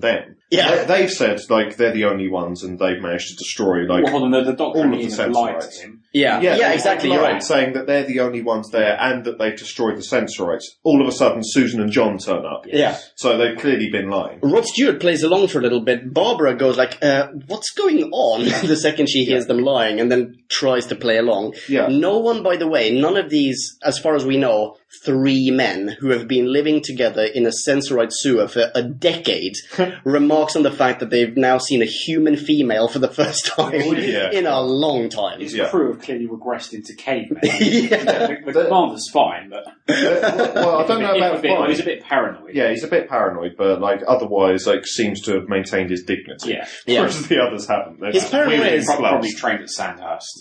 Speaker 2: Yeah.
Speaker 1: They've said, like, they're the only ones and they've managed to destroy, like,
Speaker 5: Well, hold on, the doctor
Speaker 1: all
Speaker 5: and
Speaker 1: of the
Speaker 5: Ian have lied
Speaker 1: Sensorites.
Speaker 5: to him.
Speaker 2: Yeah,
Speaker 1: they've
Speaker 2: exactly, you're
Speaker 1: lied,
Speaker 2: right.
Speaker 1: saying that they're the only ones there and that they've destroyed the Sensorites. All of a sudden, Susan and John turn up.
Speaker 2: Yeah.
Speaker 1: So they've clearly been lying.
Speaker 2: Rod Stewart plays along for a little bit. Barbara goes like, what's going on? The second she hears them lying, and then tries to play along.
Speaker 1: Yeah.
Speaker 2: No one, by the way, none of these, as far as we know, 3 men who have been living together in a Sensorite sewer for a decade remarks on the fact that they've now seen a human female for the first time
Speaker 1: Yeah.
Speaker 2: in a long time.
Speaker 5: His
Speaker 1: Yeah.
Speaker 5: crew have clearly regressed into cavemen.
Speaker 2: Yeah.
Speaker 5: The commander's fine, but
Speaker 1: Well, I don't know about fine.
Speaker 5: he's a bit paranoid.
Speaker 1: Yeah, he's a bit paranoid, but, like, otherwise, like, seems to have maintained his dignity.
Speaker 5: Yeah.
Speaker 2: Yeah.
Speaker 1: Whereas the others haven't. They're
Speaker 2: His
Speaker 1: just
Speaker 2: paranoia
Speaker 1: wielding
Speaker 2: is
Speaker 1: clubs.
Speaker 5: Probably trained at Sandhurst.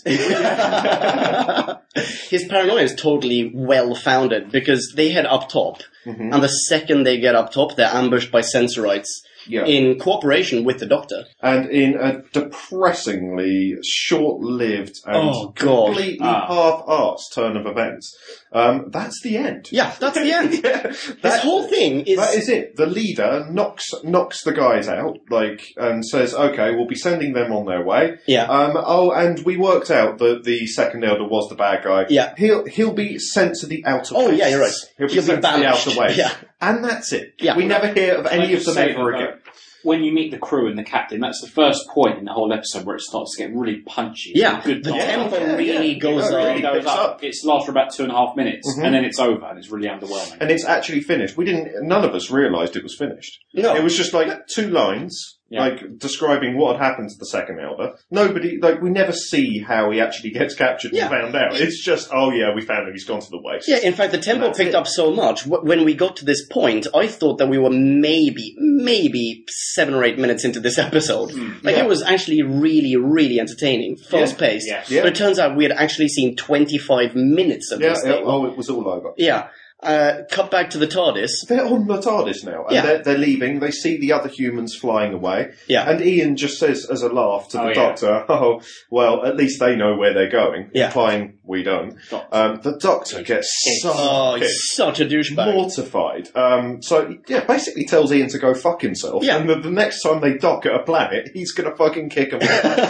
Speaker 2: His paranoia is totally well-founded because they head up top, and the second they get up top, they're ambushed by Sensorites
Speaker 1: Yeah.
Speaker 2: in cooperation with the Doctor.
Speaker 1: And in a depressingly short-lived and
Speaker 2: Oh, God.
Speaker 1: completely half-arsed turn of events, that's the end.
Speaker 2: Yeah, that's the end.
Speaker 1: Yeah.
Speaker 2: This whole thing is...
Speaker 1: That is it. The leader knocks the guys out, like, and says, "Okay, we'll be sending them on their way."
Speaker 2: Yeah.
Speaker 1: And we worked out that the second elder was the bad guy.
Speaker 2: Yeah.
Speaker 1: He'll be sent to the outer.
Speaker 2: Oh,
Speaker 1: wastes.
Speaker 2: yeah, you're right.
Speaker 1: He'll be
Speaker 2: He'll be
Speaker 1: sent to the
Speaker 2: banished.
Speaker 1: outer ways.
Speaker 2: Yeah.
Speaker 1: And that's it.
Speaker 2: Yeah.
Speaker 1: We never hear of
Speaker 5: Can I
Speaker 1: any of
Speaker 5: just
Speaker 1: them
Speaker 5: say
Speaker 1: ever
Speaker 5: that,
Speaker 1: again.
Speaker 5: When you meet the crew and the captain, that's the first point in the whole episode where it starts to get really punchy.
Speaker 2: Yeah,
Speaker 5: Good
Speaker 2: the
Speaker 5: dialogue.
Speaker 2: tempo really goes
Speaker 1: Yeah,
Speaker 2: up.
Speaker 1: really
Speaker 5: It goes
Speaker 1: picks
Speaker 5: up.
Speaker 1: up.
Speaker 5: It lasts for about 2.5 minutes, and then it's over, and it's really underwhelming.
Speaker 1: And it's actually finished. None of us realised it was finished.
Speaker 2: No.
Speaker 1: It was just like 2 lines,
Speaker 5: Yeah.
Speaker 1: like describing what had happened to the second elder. Nobody, like, we never see how he actually gets captured
Speaker 2: Yeah.
Speaker 1: and found out. It's just, oh yeah, we found him, he's gone to the waste.
Speaker 2: Yeah, in fact, the tempo
Speaker 1: That's
Speaker 2: picked
Speaker 1: it.
Speaker 2: up so much. When we got to this point, I thought that we were maybe 7 or 8 minutes into this episode. Like,
Speaker 1: Yeah.
Speaker 2: it was actually really, really entertaining, fast-paced.
Speaker 5: Yes.
Speaker 1: Yeah.
Speaker 2: But it turns out we had actually seen 25 minutes of
Speaker 1: Yeah,
Speaker 2: this
Speaker 1: yeah,
Speaker 2: thing.
Speaker 1: oh, it was all over.
Speaker 2: Yeah. Cut back to the TARDIS.
Speaker 1: They're on the TARDIS now, and
Speaker 2: Yeah.
Speaker 1: they're leaving. They see the other humans flying away,
Speaker 2: Yeah.
Speaker 1: and Ian just says, as a laugh to the
Speaker 5: Oh, yeah.
Speaker 1: Doctor, "Oh, well, at least they know where they're going."
Speaker 2: Yeah.
Speaker 1: Implying we don't.
Speaker 5: Doctor.
Speaker 1: The Doctor gets so
Speaker 2: Oh,
Speaker 1: pissed.
Speaker 2: he's such a douchebag.
Speaker 1: Mortified. So, yeah, basically tells Ian to go fuck himself.
Speaker 2: Yeah.
Speaker 1: And the next time they dock at a planet, he's going to fucking kick him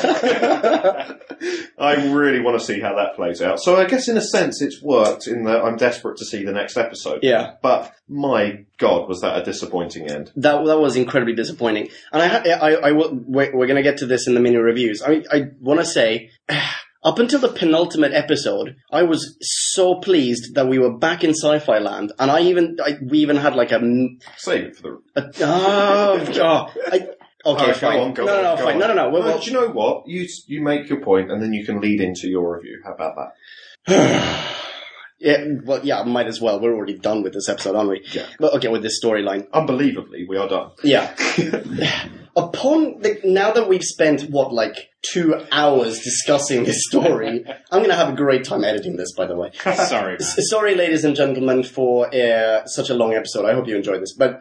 Speaker 1: off. I really want to see how that plays out. So I guess in a sense it's worked in that I'm desperate to see the next episode.
Speaker 2: Yeah.
Speaker 1: But my God, was that a disappointing end.
Speaker 2: That was incredibly disappointing. And we're going to get to this in the mini reviews. I want to say, up until the penultimate episode, I was so pleased that we were back in sci-fi land, and we even had like
Speaker 1: Save it for the...
Speaker 2: okay,
Speaker 1: Alright,
Speaker 2: fine.
Speaker 1: go on,
Speaker 2: Fine.
Speaker 1: go on.
Speaker 2: No.
Speaker 1: Well, do you know what? You make your point and then you can lead into your review. How about that?
Speaker 2: Yeah, might as well. We're already done with this episode, aren't we?
Speaker 1: Yeah.
Speaker 2: But okay, with this storyline.
Speaker 1: Unbelievably, we are done.
Speaker 2: Yeah. Now that we've spent, 2 hours discussing this story, I'm going to have a great time editing this, by the way.
Speaker 5: Sorry, man.
Speaker 2: Sorry, ladies and gentlemen, for such a long episode. I hope you enjoyed this. But,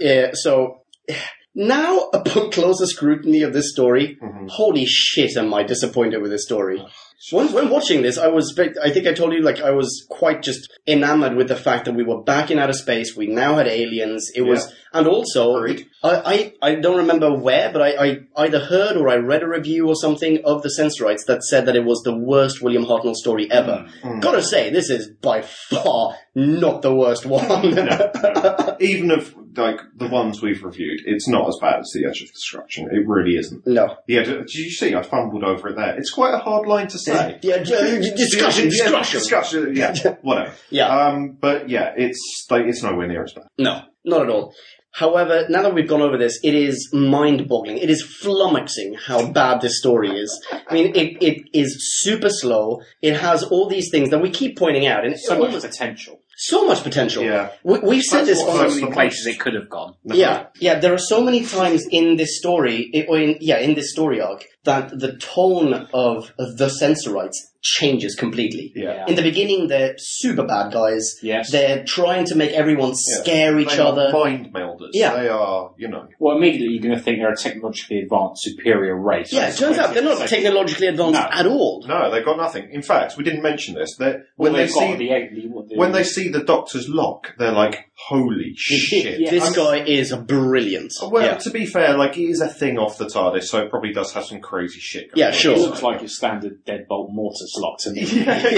Speaker 2: now, upon closer scrutiny of this story, holy shit am I disappointed with this story. When watching this, I think I told you, I was quite just enamored with the fact that we were back in outer space, we now had aliens, and also,
Speaker 1: Agreed.
Speaker 2: I don't remember where, but I either heard or I read a review or something of the Sensorites that said that it was the worst William Hartnell story ever. Gotta say, this is by far not the worst one.
Speaker 1: No. Even of, the ones we've reviewed, it's not as bad as The Edge of Destruction. It really isn't.
Speaker 2: No.
Speaker 1: Yeah, did you see? I fumbled over it there. It's quite a hard line to say.
Speaker 2: Yeah, discussion.
Speaker 1: Discussion. Yeah, whatever.
Speaker 2: Yeah.
Speaker 1: But yeah, it's nowhere near as bad.
Speaker 2: No, not at all. However, now that we've gone over this, it is mind-boggling. It is flummoxing how bad this story is. I mean, it is super slow. It has all these things that we keep pointing out. And
Speaker 5: So much potential.
Speaker 2: So much potential.
Speaker 1: Yeah.
Speaker 2: We've said this
Speaker 1: That's
Speaker 2: on
Speaker 1: what-
Speaker 5: So many places it could have gone.
Speaker 2: Yeah, there are so many times in this story, in this story arc, that the tone of the Sensorites changes completely.
Speaker 1: Yeah.
Speaker 2: In the beginning, they're super bad guys.
Speaker 5: Yes.
Speaker 2: They're trying to make everyone scare each
Speaker 1: They are
Speaker 2: other.
Speaker 1: mind melders.
Speaker 2: Yeah.
Speaker 1: They are,
Speaker 5: Well, immediately you're going to think they're a technologically advanced, superior race.
Speaker 2: Yeah, it turns out they're not technologically advanced
Speaker 5: No.
Speaker 2: at all.
Speaker 1: No, they've got nothing. In fact, we didn't mention this.
Speaker 5: Well,
Speaker 1: When they
Speaker 5: they've got
Speaker 1: see
Speaker 5: the
Speaker 1: when they see the Doctor's lock, they're like, holy shit.
Speaker 5: Yeah.
Speaker 2: This guy is brilliant.
Speaker 1: Well,
Speaker 2: yeah.
Speaker 1: to be fair, like, it is a thing off the TARDIS, so it probably does have some crazy shit going
Speaker 2: Yeah,
Speaker 1: on.
Speaker 2: sure.
Speaker 5: It looks like it's standard deadbolt mortar slots. And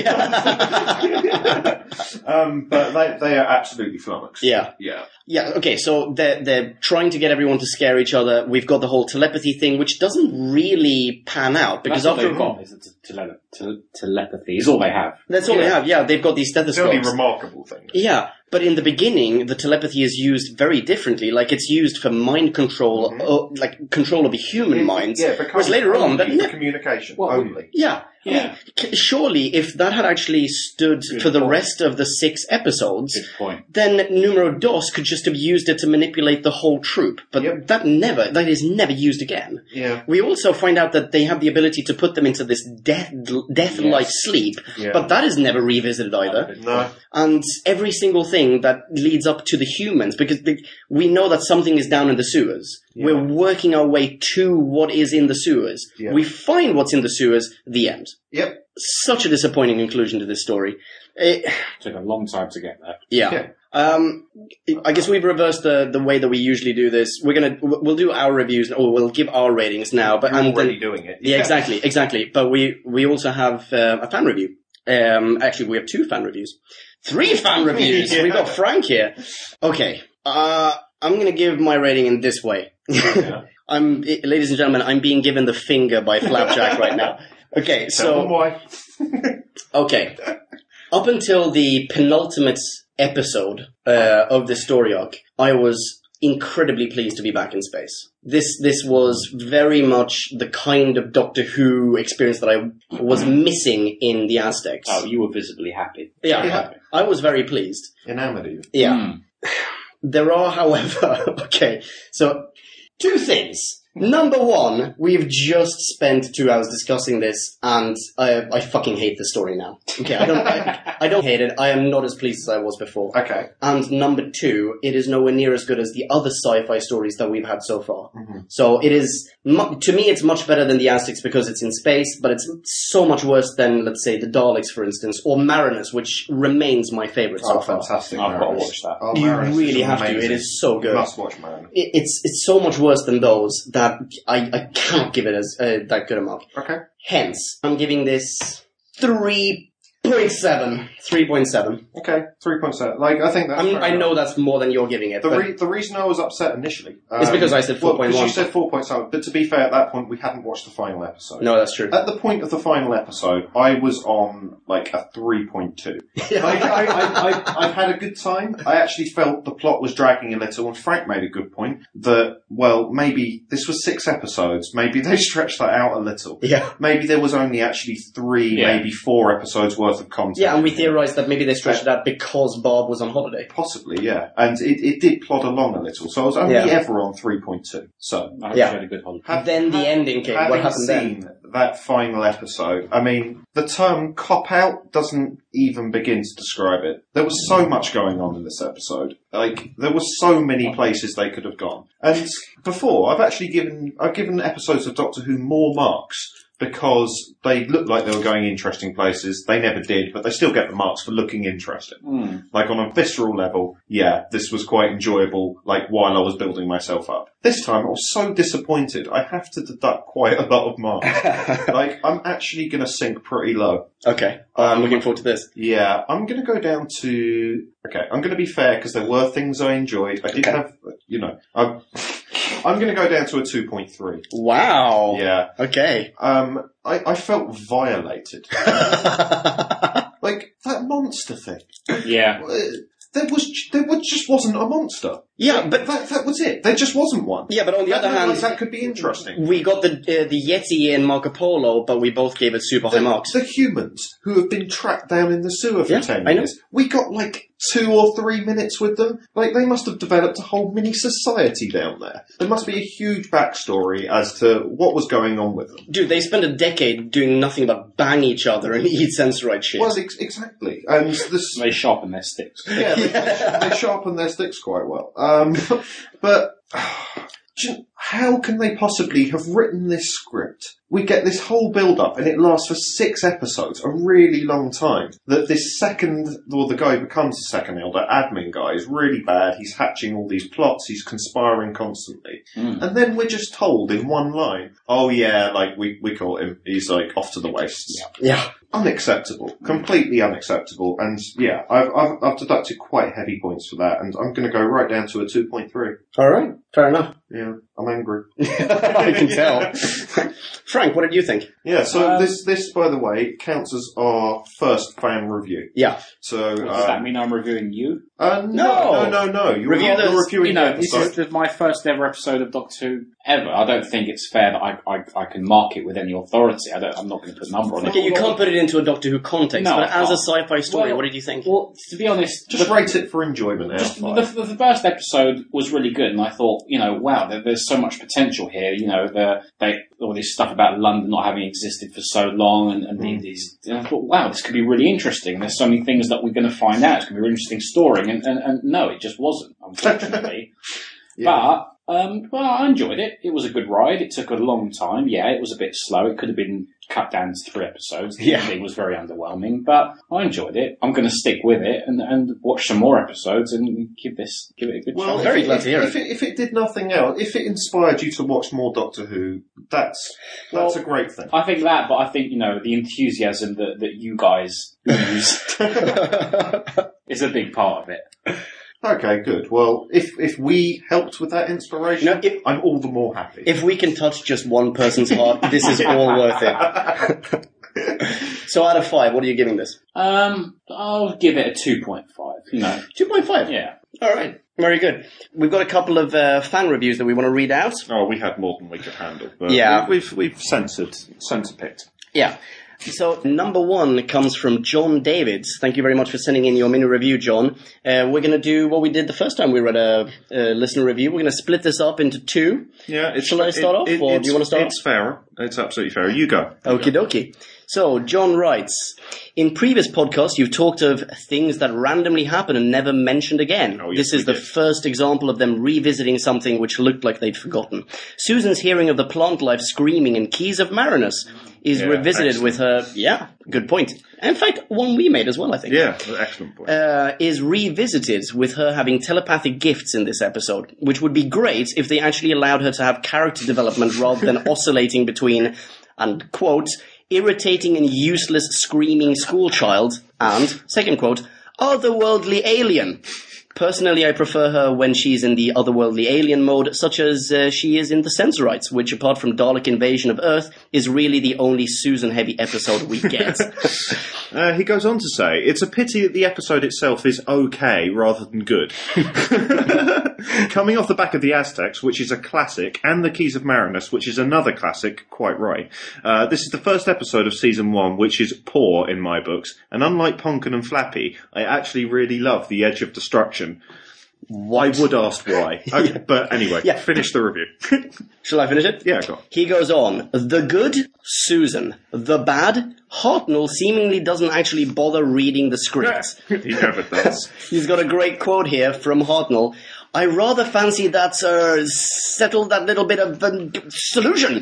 Speaker 1: But they are absolutely flummoxed.
Speaker 2: Yeah.
Speaker 1: Yeah.
Speaker 2: Yeah, okay, so they're trying to get everyone to scare each other. We've got the whole telepathy thing, which doesn't really pan out, because
Speaker 5: that's what
Speaker 2: after
Speaker 5: they've got, is telepathy is all they have.
Speaker 2: that's all they have, yeah, they've got these
Speaker 1: It's the only
Speaker 2: stethoscopes.
Speaker 1: remarkable thing.
Speaker 2: Yeah, but in the beginning, the telepathy is used very differently. Like, it's used for mind control, like control of the human minds.
Speaker 1: Yeah,
Speaker 2: Whereas later on, that
Speaker 1: for communication only.
Speaker 2: yeah.
Speaker 5: Yeah.
Speaker 2: Surely, if that had actually stood for the rest of the 6 episodes,
Speaker 5: Good point.
Speaker 2: then Numero Dos could just have used it to manipulate the whole troop. But
Speaker 1: Yep.
Speaker 2: that is never used again.
Speaker 1: Yeah.
Speaker 2: We also find out that they have the ability to put them into this death-like sleep,
Speaker 1: Yeah.
Speaker 2: but that is never revisited either.
Speaker 1: No.
Speaker 2: And every single thing that leads up to the humans, because we know that something is down in the sewers.
Speaker 1: Yeah.
Speaker 2: We're working our way to what is in the sewers.
Speaker 1: Yeah.
Speaker 2: We find what's in the sewers, the end.
Speaker 1: Yep.
Speaker 2: Such a disappointing conclusion to this story.
Speaker 5: Took a long time to get there.
Speaker 2: Yeah. I guess we've reversed the way that we usually do this. We'll do our reviews, or we'll give our ratings now. But
Speaker 1: You're
Speaker 2: and
Speaker 1: already
Speaker 2: then,
Speaker 1: doing it.
Speaker 2: yeah, exactly. But we also have a fan review. Actually, we have 2 fan reviews. 3 fan reviews!
Speaker 1: Yeah.
Speaker 2: We've got Frank here. Okay. I'm gonna give my rating in this way.
Speaker 1: Yeah.
Speaker 2: Ladies and gentlemen, I'm being given the finger by Flapjack right now. Okay,
Speaker 1: Tell them
Speaker 2: so,
Speaker 1: why.
Speaker 2: okay. Up until the penultimate episode of the story arc, I was incredibly pleased to be back in space. This was very much the kind of Doctor Who experience that I was missing in the Aztecs.
Speaker 5: Oh, you were visibly happy.
Speaker 2: Yeah, I was very pleased.
Speaker 1: Enamored of you.
Speaker 2: Yeah. There are, however, okay, so 2 things. Number 1, we've just spent 2 hours discussing this, and I fucking hate the story now. Okay, I don't hate it. I am not as pleased as I was before.
Speaker 1: Okay.
Speaker 2: And number 2, it is nowhere near as good as the other sci-fi stories that we've had so far.
Speaker 1: Mm-hmm.
Speaker 2: So it is, to me, it's much better than the Aztecs because it's in space, but it's so much worse than, let's say, the Daleks, for instance, or Marinus, which remains my favorite so
Speaker 1: Oh,
Speaker 2: far.
Speaker 1: fantastic.
Speaker 5: I've got to
Speaker 1: Marinus.
Speaker 5: watch that.
Speaker 1: Oh,
Speaker 2: You
Speaker 1: Marinus
Speaker 2: really
Speaker 1: is
Speaker 2: have to.
Speaker 1: amazing.
Speaker 2: It is so good.
Speaker 1: You must watch Marinus.
Speaker 2: It's so much worse than those that I cannot give it as that good a mark.
Speaker 1: Okay.
Speaker 2: Hence, I'm giving this 3.7. 3.7.
Speaker 1: Okay. 3.7. Like, I think that's fair
Speaker 2: I
Speaker 1: enough.
Speaker 2: know that's more than you're giving it. But
Speaker 1: The reason I was upset initially...
Speaker 2: It's because I said 4.1.
Speaker 1: Because you said 4.7, but to be fair, at that point, we hadn't watched the final episode.
Speaker 2: no, that's true.
Speaker 1: At the point of the final episode, I was on, like, a 3.2. I've had a good time. I actually felt the plot was dragging a little, and Frank made a good point that, well, maybe this was 6 episodes. Maybe they stretched that out a little.
Speaker 2: Yeah.
Speaker 1: Maybe there was only actually 3, maybe 4 episodes worth of content.
Speaker 2: Yeah, and we theorised that maybe they stretched it out because Bob was on holiday.
Speaker 1: Possibly, yeah. And it did plod along a little, so I was only ever on 3.2. So,
Speaker 5: I hope
Speaker 2: Yeah.
Speaker 5: you had a good holiday.
Speaker 2: Then the ending came. What
Speaker 1: having
Speaker 2: happened then?
Speaker 1: seen that final episode, I mean, the term cop-out doesn't even begin to describe it. There was so much going on in this episode. Like, there were so many places they could have gone. And before, I've given episodes of Doctor Who more marks because they looked like they were going interesting places. They never did, but they still get the marks for looking interesting. Like, on a visceral level, yeah, this was quite enjoyable, like, while I was building myself up. This time, I was so disappointed, I have to deduct quite a lot of marks. Like, I'm actually going to sink pretty low.
Speaker 2: Okay. I'm looking forward to this.
Speaker 1: Yeah, I'm going to go down to... Okay, I'm going to be fair, because there were things I enjoyed. I did have, I'm going to go down to a 2.3.
Speaker 2: Wow.
Speaker 1: Yeah.
Speaker 2: Okay.
Speaker 1: I felt violated. Like, that monster thing.
Speaker 5: Yeah.
Speaker 1: There just wasn't a monster.
Speaker 2: Yeah, but
Speaker 1: That was it. There just wasn't one.
Speaker 2: yeah, but on the other hand,
Speaker 1: that could be interesting.
Speaker 2: we got the Yeti in Marco Polo, but we both gave it super high marks.
Speaker 1: The humans who have been trapped down in the sewer for 10
Speaker 2: I know.
Speaker 1: years. We got like 2 or 3 minutes with them. Like, they must have developed a whole mini society down there. There must be a huge backstory as to what was going on with them.
Speaker 2: Dude, they spent a decade doing nothing but bang each other and eat sensorite shit.
Speaker 1: Well, exactly. And this...
Speaker 5: They sharpen their sticks.
Speaker 1: Yeah, they sharpen their sticks quite well. But how can they possibly have written this script? We get this whole build-up, and it lasts for 6 episodes, a really long time. That this the guy who becomes the second elder, admin guy, is really bad. He's hatching all these plots. He's conspiring constantly. And then we're just told in one line, oh yeah, like, we caught him. He's, like, off to the wastes.
Speaker 2: Yeah.
Speaker 1: Unacceptable. Completely unacceptable. And, yeah, I've deducted quite heavy points for that, and I'm going to go right down to a 2.3.
Speaker 2: All right. Fair enough.
Speaker 1: Yeah, I'm angry.
Speaker 2: I can tell. Frank, what did you think?
Speaker 1: Yeah, so this, by the way, counts as our first fan review.
Speaker 2: Yeah.
Speaker 1: So
Speaker 5: Does that mean I'm reviewing you?
Speaker 1: No. You're reviewing the episode.
Speaker 5: This is my first ever episode of Doctor Who ever. I don't think it's fair that I can mark it with any authority. I'm not going to put a number on it.
Speaker 2: Okay, you can't put it into a Doctor Who context,
Speaker 5: No,
Speaker 2: but
Speaker 5: I
Speaker 2: as a
Speaker 5: can't.
Speaker 2: sci-fi story, what did you think?
Speaker 5: Well, to be honest,
Speaker 1: Just rate it for enjoyment.
Speaker 5: the first episode was really good, and I thought, wow, there's so much potential here. All this stuff about London not having existed for so long, and I thought, wow, this could be really interesting. There's so many things that we're going to find out. It's going to be a really interesting story, and no, it just wasn't, unfortunately. But I enjoyed it. It was a good ride. It took a long time. Yeah, it was a bit slow. It could have been cut down to 3 episodes. The ending was very underwhelming, but I enjoyed it. I'm going to stick with it and watch some more episodes and give it a good
Speaker 1: Well,
Speaker 5: shot.
Speaker 2: very glad to hear it.
Speaker 1: If it did nothing else, if it inspired you to watch more Doctor Who, that's a great thing.
Speaker 5: I think that, but I think, the enthusiasm that you guys use is a big part of it.
Speaker 1: Okay, good. Well, if we helped with that inspiration,
Speaker 2: No,
Speaker 1: I'm all the more happy.
Speaker 2: If we can touch just one person's heart, this is all worth it. So out of 5, what are you giving this?
Speaker 5: I'll give it a 2.5.
Speaker 2: 2.5?
Speaker 5: Yeah.
Speaker 2: All right. Very good. We've got a couple of fan reviews that we want to read out.
Speaker 1: Oh, we had more than we could handle. But
Speaker 2: Yeah.
Speaker 1: we've censor-picked.
Speaker 2: Yeah. So, number 1 comes from John Davids. Thank you very much for sending in your mini review, John. We're going to do what we did the first time we read a listener review. We're going to split this up into 2.
Speaker 1: Yeah,
Speaker 2: Shall I start off, or do you want to start?
Speaker 1: It's fair. It's absolutely fair. You go.
Speaker 2: Okie dokie. So, John writes, in previous podcasts, you've talked of things that randomly happen and never mentioned again.
Speaker 1: Oh, yes,
Speaker 2: This is the first example of them revisiting something which looked like they'd forgotten. Susan's hearing of the plant life screaming in Keys of Marinus is revisited with her... Yeah, good point. In fact, one we made as well, I think.
Speaker 1: Yeah, excellent point.
Speaker 2: Is revisited with her having telepathic gifts in this episode, which would be great if they actually allowed her to have character development rather than oscillating between, and quote, irritating and useless screaming schoolchild and, second quote, otherworldly alien. Personally, I prefer her when she's in the otherworldly alien mode, such as she is in The Sensorites, which, apart from Dalek Invasion of Earth, is really the only Susan-heavy episode we get.
Speaker 1: He goes on to say, it's a pity that the episode itself is okay rather than good. Coming off the back of the Aztecs, which is a classic, and the Keys of Marinus, which is another classic, quite right. This is the first episode of Season 1, which is poor in my books, and unlike Ponkin and Flappy, I actually really love The Edge of Destruction. I would ask why. Okay, but anyway, finish the review.
Speaker 2: Shall I finish it?
Speaker 1: Yeah, go on.
Speaker 2: He goes on, the good, Susan. The bad, Hartnell seemingly doesn't actually bother reading the script.
Speaker 1: He never does.
Speaker 2: He's got a great quote here from Hartnell. I rather fancy that, settled that little bit of solution.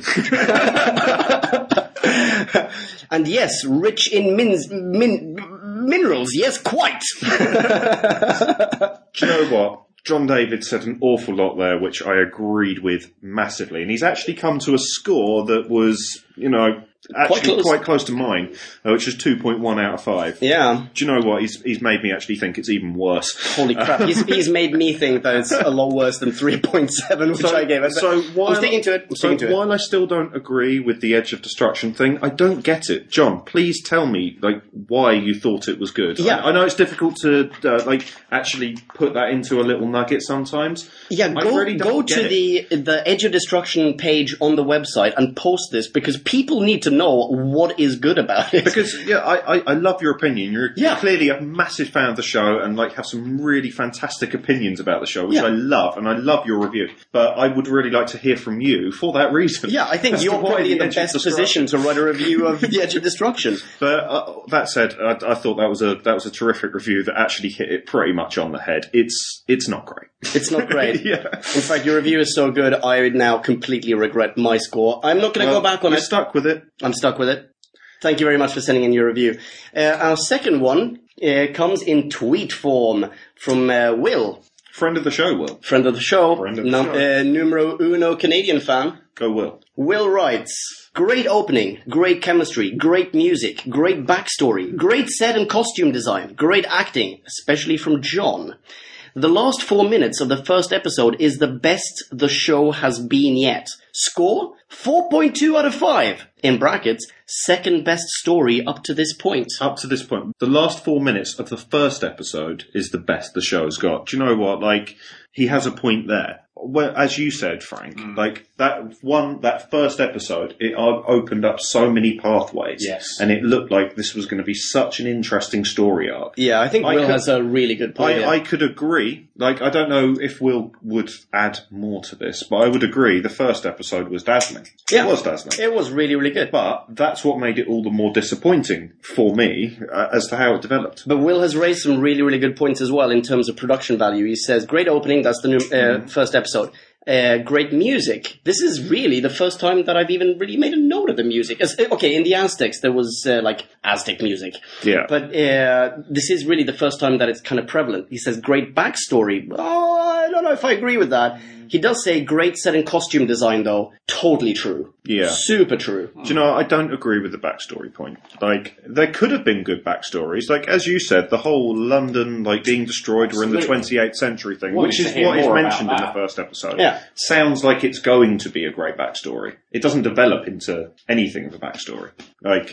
Speaker 2: And yes, rich in minerals. Yes, quite.
Speaker 1: Do you know what? John David said an awful lot there, which I agreed with massively. And he's actually come to a score that was, actually quite close to mine, which is 2.1 out of 5.
Speaker 2: Yeah.
Speaker 1: Do you know what? He's made me actually think it's even worse.
Speaker 2: Holy crap. He's made me think that it's a lot worse than 3.7, which I gave it.
Speaker 1: So
Speaker 2: I'm sticking to it.
Speaker 1: While I still don't agree with the Edge of Destruction thing, I don't get it. John, please tell me, why you thought it was good.
Speaker 2: Yeah.
Speaker 1: I know it's difficult to, actually put that into a little nugget sometimes.
Speaker 2: Yeah, go to the Edge of Destruction page on the website and post this, because people need to know what is good about it.
Speaker 1: Because, I love your opinion. You're
Speaker 2: Yeah.
Speaker 1: clearly a massive fan of the show and like have some really fantastic opinions about the show, which
Speaker 2: Yeah.
Speaker 1: I love, and I love your review. But I would really like to hear from you for that reason.
Speaker 2: Yeah, I think
Speaker 1: As
Speaker 2: you're
Speaker 1: to why
Speaker 2: probably in the
Speaker 1: Edge of
Speaker 2: best
Speaker 1: Destruction.
Speaker 2: position to write a review of The Edge of Destruction.
Speaker 1: But that said, I thought that was a terrific review that actually hit it pretty much on the head. It's not great.
Speaker 2: It's not great.
Speaker 1: Yeah.
Speaker 2: In fact, your review is so good, I now completely regret my score. I'm not going to go back on
Speaker 1: You're
Speaker 2: it.
Speaker 1: stuck with it.
Speaker 2: I'm stuck with it. Thank you very much for sending in your review. Our second one comes in tweet form from Will,
Speaker 1: Friend of the show, Will.
Speaker 2: friend of the show,
Speaker 1: Friend of the show.
Speaker 2: numero uno Canadian fan.
Speaker 1: Go, Will.
Speaker 2: Will writes, great opening, great chemistry, great music, great backstory, great set and costume design, great acting, especially from John. The last 4 minutes of the first episode is the best the show has been yet. Score? 4.2 out of 5. In brackets, second best story up to this point.
Speaker 1: Up to this point, the last 4 minutes of the first episode is the best the show's got. Do you know what? Like, he has a point there. Well, as you said, Frank, like that first episode, it opened up so many pathways.
Speaker 5: Yes.
Speaker 1: And it looked like this was going to be such an interesting story arc.
Speaker 2: Yeah, I think
Speaker 1: I
Speaker 2: Will
Speaker 1: could-
Speaker 2: has a really good point.
Speaker 1: I could agree. Like, I don't know if Will would add more to this, but I would agree the first episode was dazzling.
Speaker 2: Yeah.
Speaker 1: It was dazzling.
Speaker 2: It was really, really good.
Speaker 1: But that's what made it all the more disappointing for me as to how it developed.
Speaker 2: But Will has raised some really, really good points as well in terms of production value. He says, great opening, that's the new, first episode. Great music. This is really the first time that I've even really made a note of the music. Okay, in the Aztecs there was like Aztec music.
Speaker 1: Yeah.
Speaker 2: But this is really the first time that it's kind of prevalent. He says, great backstory. Oh, I don't know if I agree with that. He does say great set and costume design though. Totally true.
Speaker 1: Yeah.
Speaker 2: Super true.
Speaker 1: Do you know, I don't agree with the backstory point. Like, there could have been good backstories. Like, as you said, the whole London, like, being destroyed or in the
Speaker 5: Absolutely.
Speaker 1: 28th century thing,
Speaker 5: Wanted
Speaker 1: which
Speaker 5: to
Speaker 1: is
Speaker 5: hear
Speaker 1: what is
Speaker 5: more
Speaker 1: mentioned
Speaker 5: about
Speaker 1: in the
Speaker 5: that.
Speaker 1: first episode.
Speaker 2: Yeah.
Speaker 1: Sounds like it's going to be a great backstory. It doesn't develop into anything of a backstory. Like,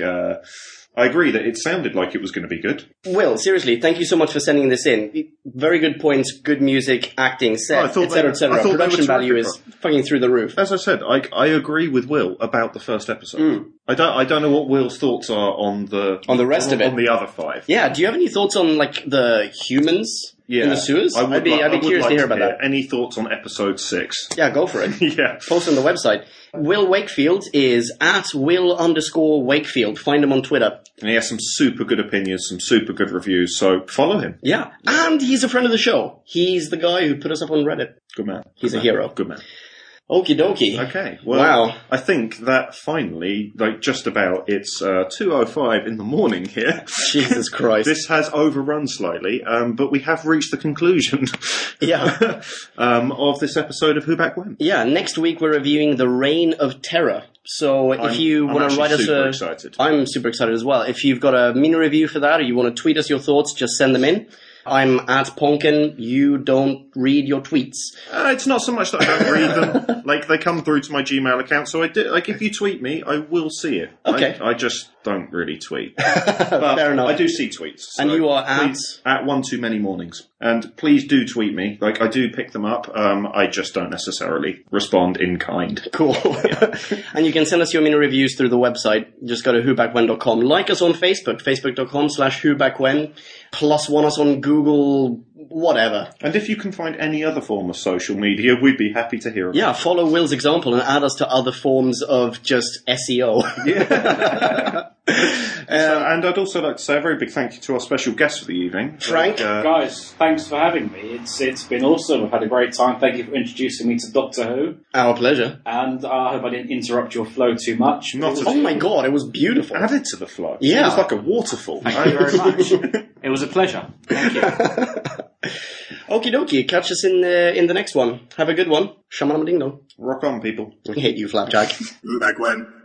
Speaker 1: I agree that it sounded like it was going to be good.
Speaker 2: Will, seriously, thank you so much for sending this in. Very good points, good music, acting,
Speaker 1: I
Speaker 2: set,
Speaker 1: thought
Speaker 2: etc.,
Speaker 1: they- I
Speaker 2: etc.
Speaker 1: thought they were
Speaker 2: Production value
Speaker 1: terrific,
Speaker 2: is fucking through the roof.
Speaker 1: As I said, I agree with Will about the first episode. I don't know what Will's thoughts are on the
Speaker 2: rest of it.
Speaker 1: on the other 5.
Speaker 2: Yeah, do you have any thoughts on, like, the humans in the sewers?
Speaker 1: I would
Speaker 2: I'd be curious to hear about that.
Speaker 1: Any thoughts on episode 6?
Speaker 2: Yeah, go for it.
Speaker 1: Yeah.
Speaker 2: Post on the website. Will Wakefield is at Will_Wakefield. Find him on Twitter.
Speaker 1: And he has some super good opinions, some super good reviews, so follow him.
Speaker 2: Yeah. And he's a friend of the show. He's the guy who put us up on Reddit.
Speaker 1: Good man.
Speaker 2: He's
Speaker 1: Good
Speaker 2: a
Speaker 1: man.
Speaker 2: hero.
Speaker 1: Good man.
Speaker 2: Okie dokie.
Speaker 1: Okay. Well,
Speaker 2: Wow.
Speaker 1: I think that finally, like just about, it's 2:05 in the morning here.
Speaker 2: Jesus Christ.
Speaker 1: This has overrun slightly, but we have reached the conclusion
Speaker 2: Yeah.
Speaker 1: of this episode of Who Back When.
Speaker 2: Yeah, next week we're reviewing The Reign of Terror. So if you
Speaker 1: I'm
Speaker 2: want to
Speaker 1: actually
Speaker 2: write us
Speaker 1: super
Speaker 2: a...
Speaker 1: excited.
Speaker 2: I'm super excited as well. If you've got a mini review for that or you want to tweet us your thoughts, just send them in. I'm at Ponkin. You don't read your tweets.
Speaker 1: It's not so much that I don't read them. Like, they come through to my Gmail account, so I do, like, if you tweet me, I will see it.
Speaker 2: Okay.
Speaker 1: I just don't really tweet. But
Speaker 2: Fair enough.
Speaker 1: I do see tweets.
Speaker 2: And
Speaker 1: so
Speaker 2: you are
Speaker 1: please, at One Too Many Mornings. And please do tweet me. Like, I do pick them up. I just don't necessarily respond in kind.
Speaker 2: Cool. And you can send us your mini reviews through the website. Just go to whobackwhen.com. Like us on Facebook, facebook.com/whobackwhen. +1 us on Google, whatever.
Speaker 1: And if you can find any other form of social media, we'd be happy to hear about it.
Speaker 2: Yeah, follow Will's example and add us to other forms of just SEO.
Speaker 1: And I'd also like to say a very big thank you to our special guest for the evening.
Speaker 2: Frank?
Speaker 5: Guys, thanks for having me. It's been awesome. I've had a great time. Thank you for introducing me to Doctor Who.
Speaker 2: Our pleasure.
Speaker 5: And I hope I didn't interrupt your flow too much.
Speaker 1: Not at
Speaker 2: Oh my god, it was beautiful.
Speaker 1: added to the flow.
Speaker 2: Yeah.
Speaker 1: It was like a waterfall.
Speaker 5: Thank you very much. It was a pleasure. Thank you.
Speaker 2: Okie dokie, catch us in the next one. Have a good one. Shamanama ding dong.
Speaker 1: Rock on, people.
Speaker 2: I hate you, Flapjack.
Speaker 4: Who Back When?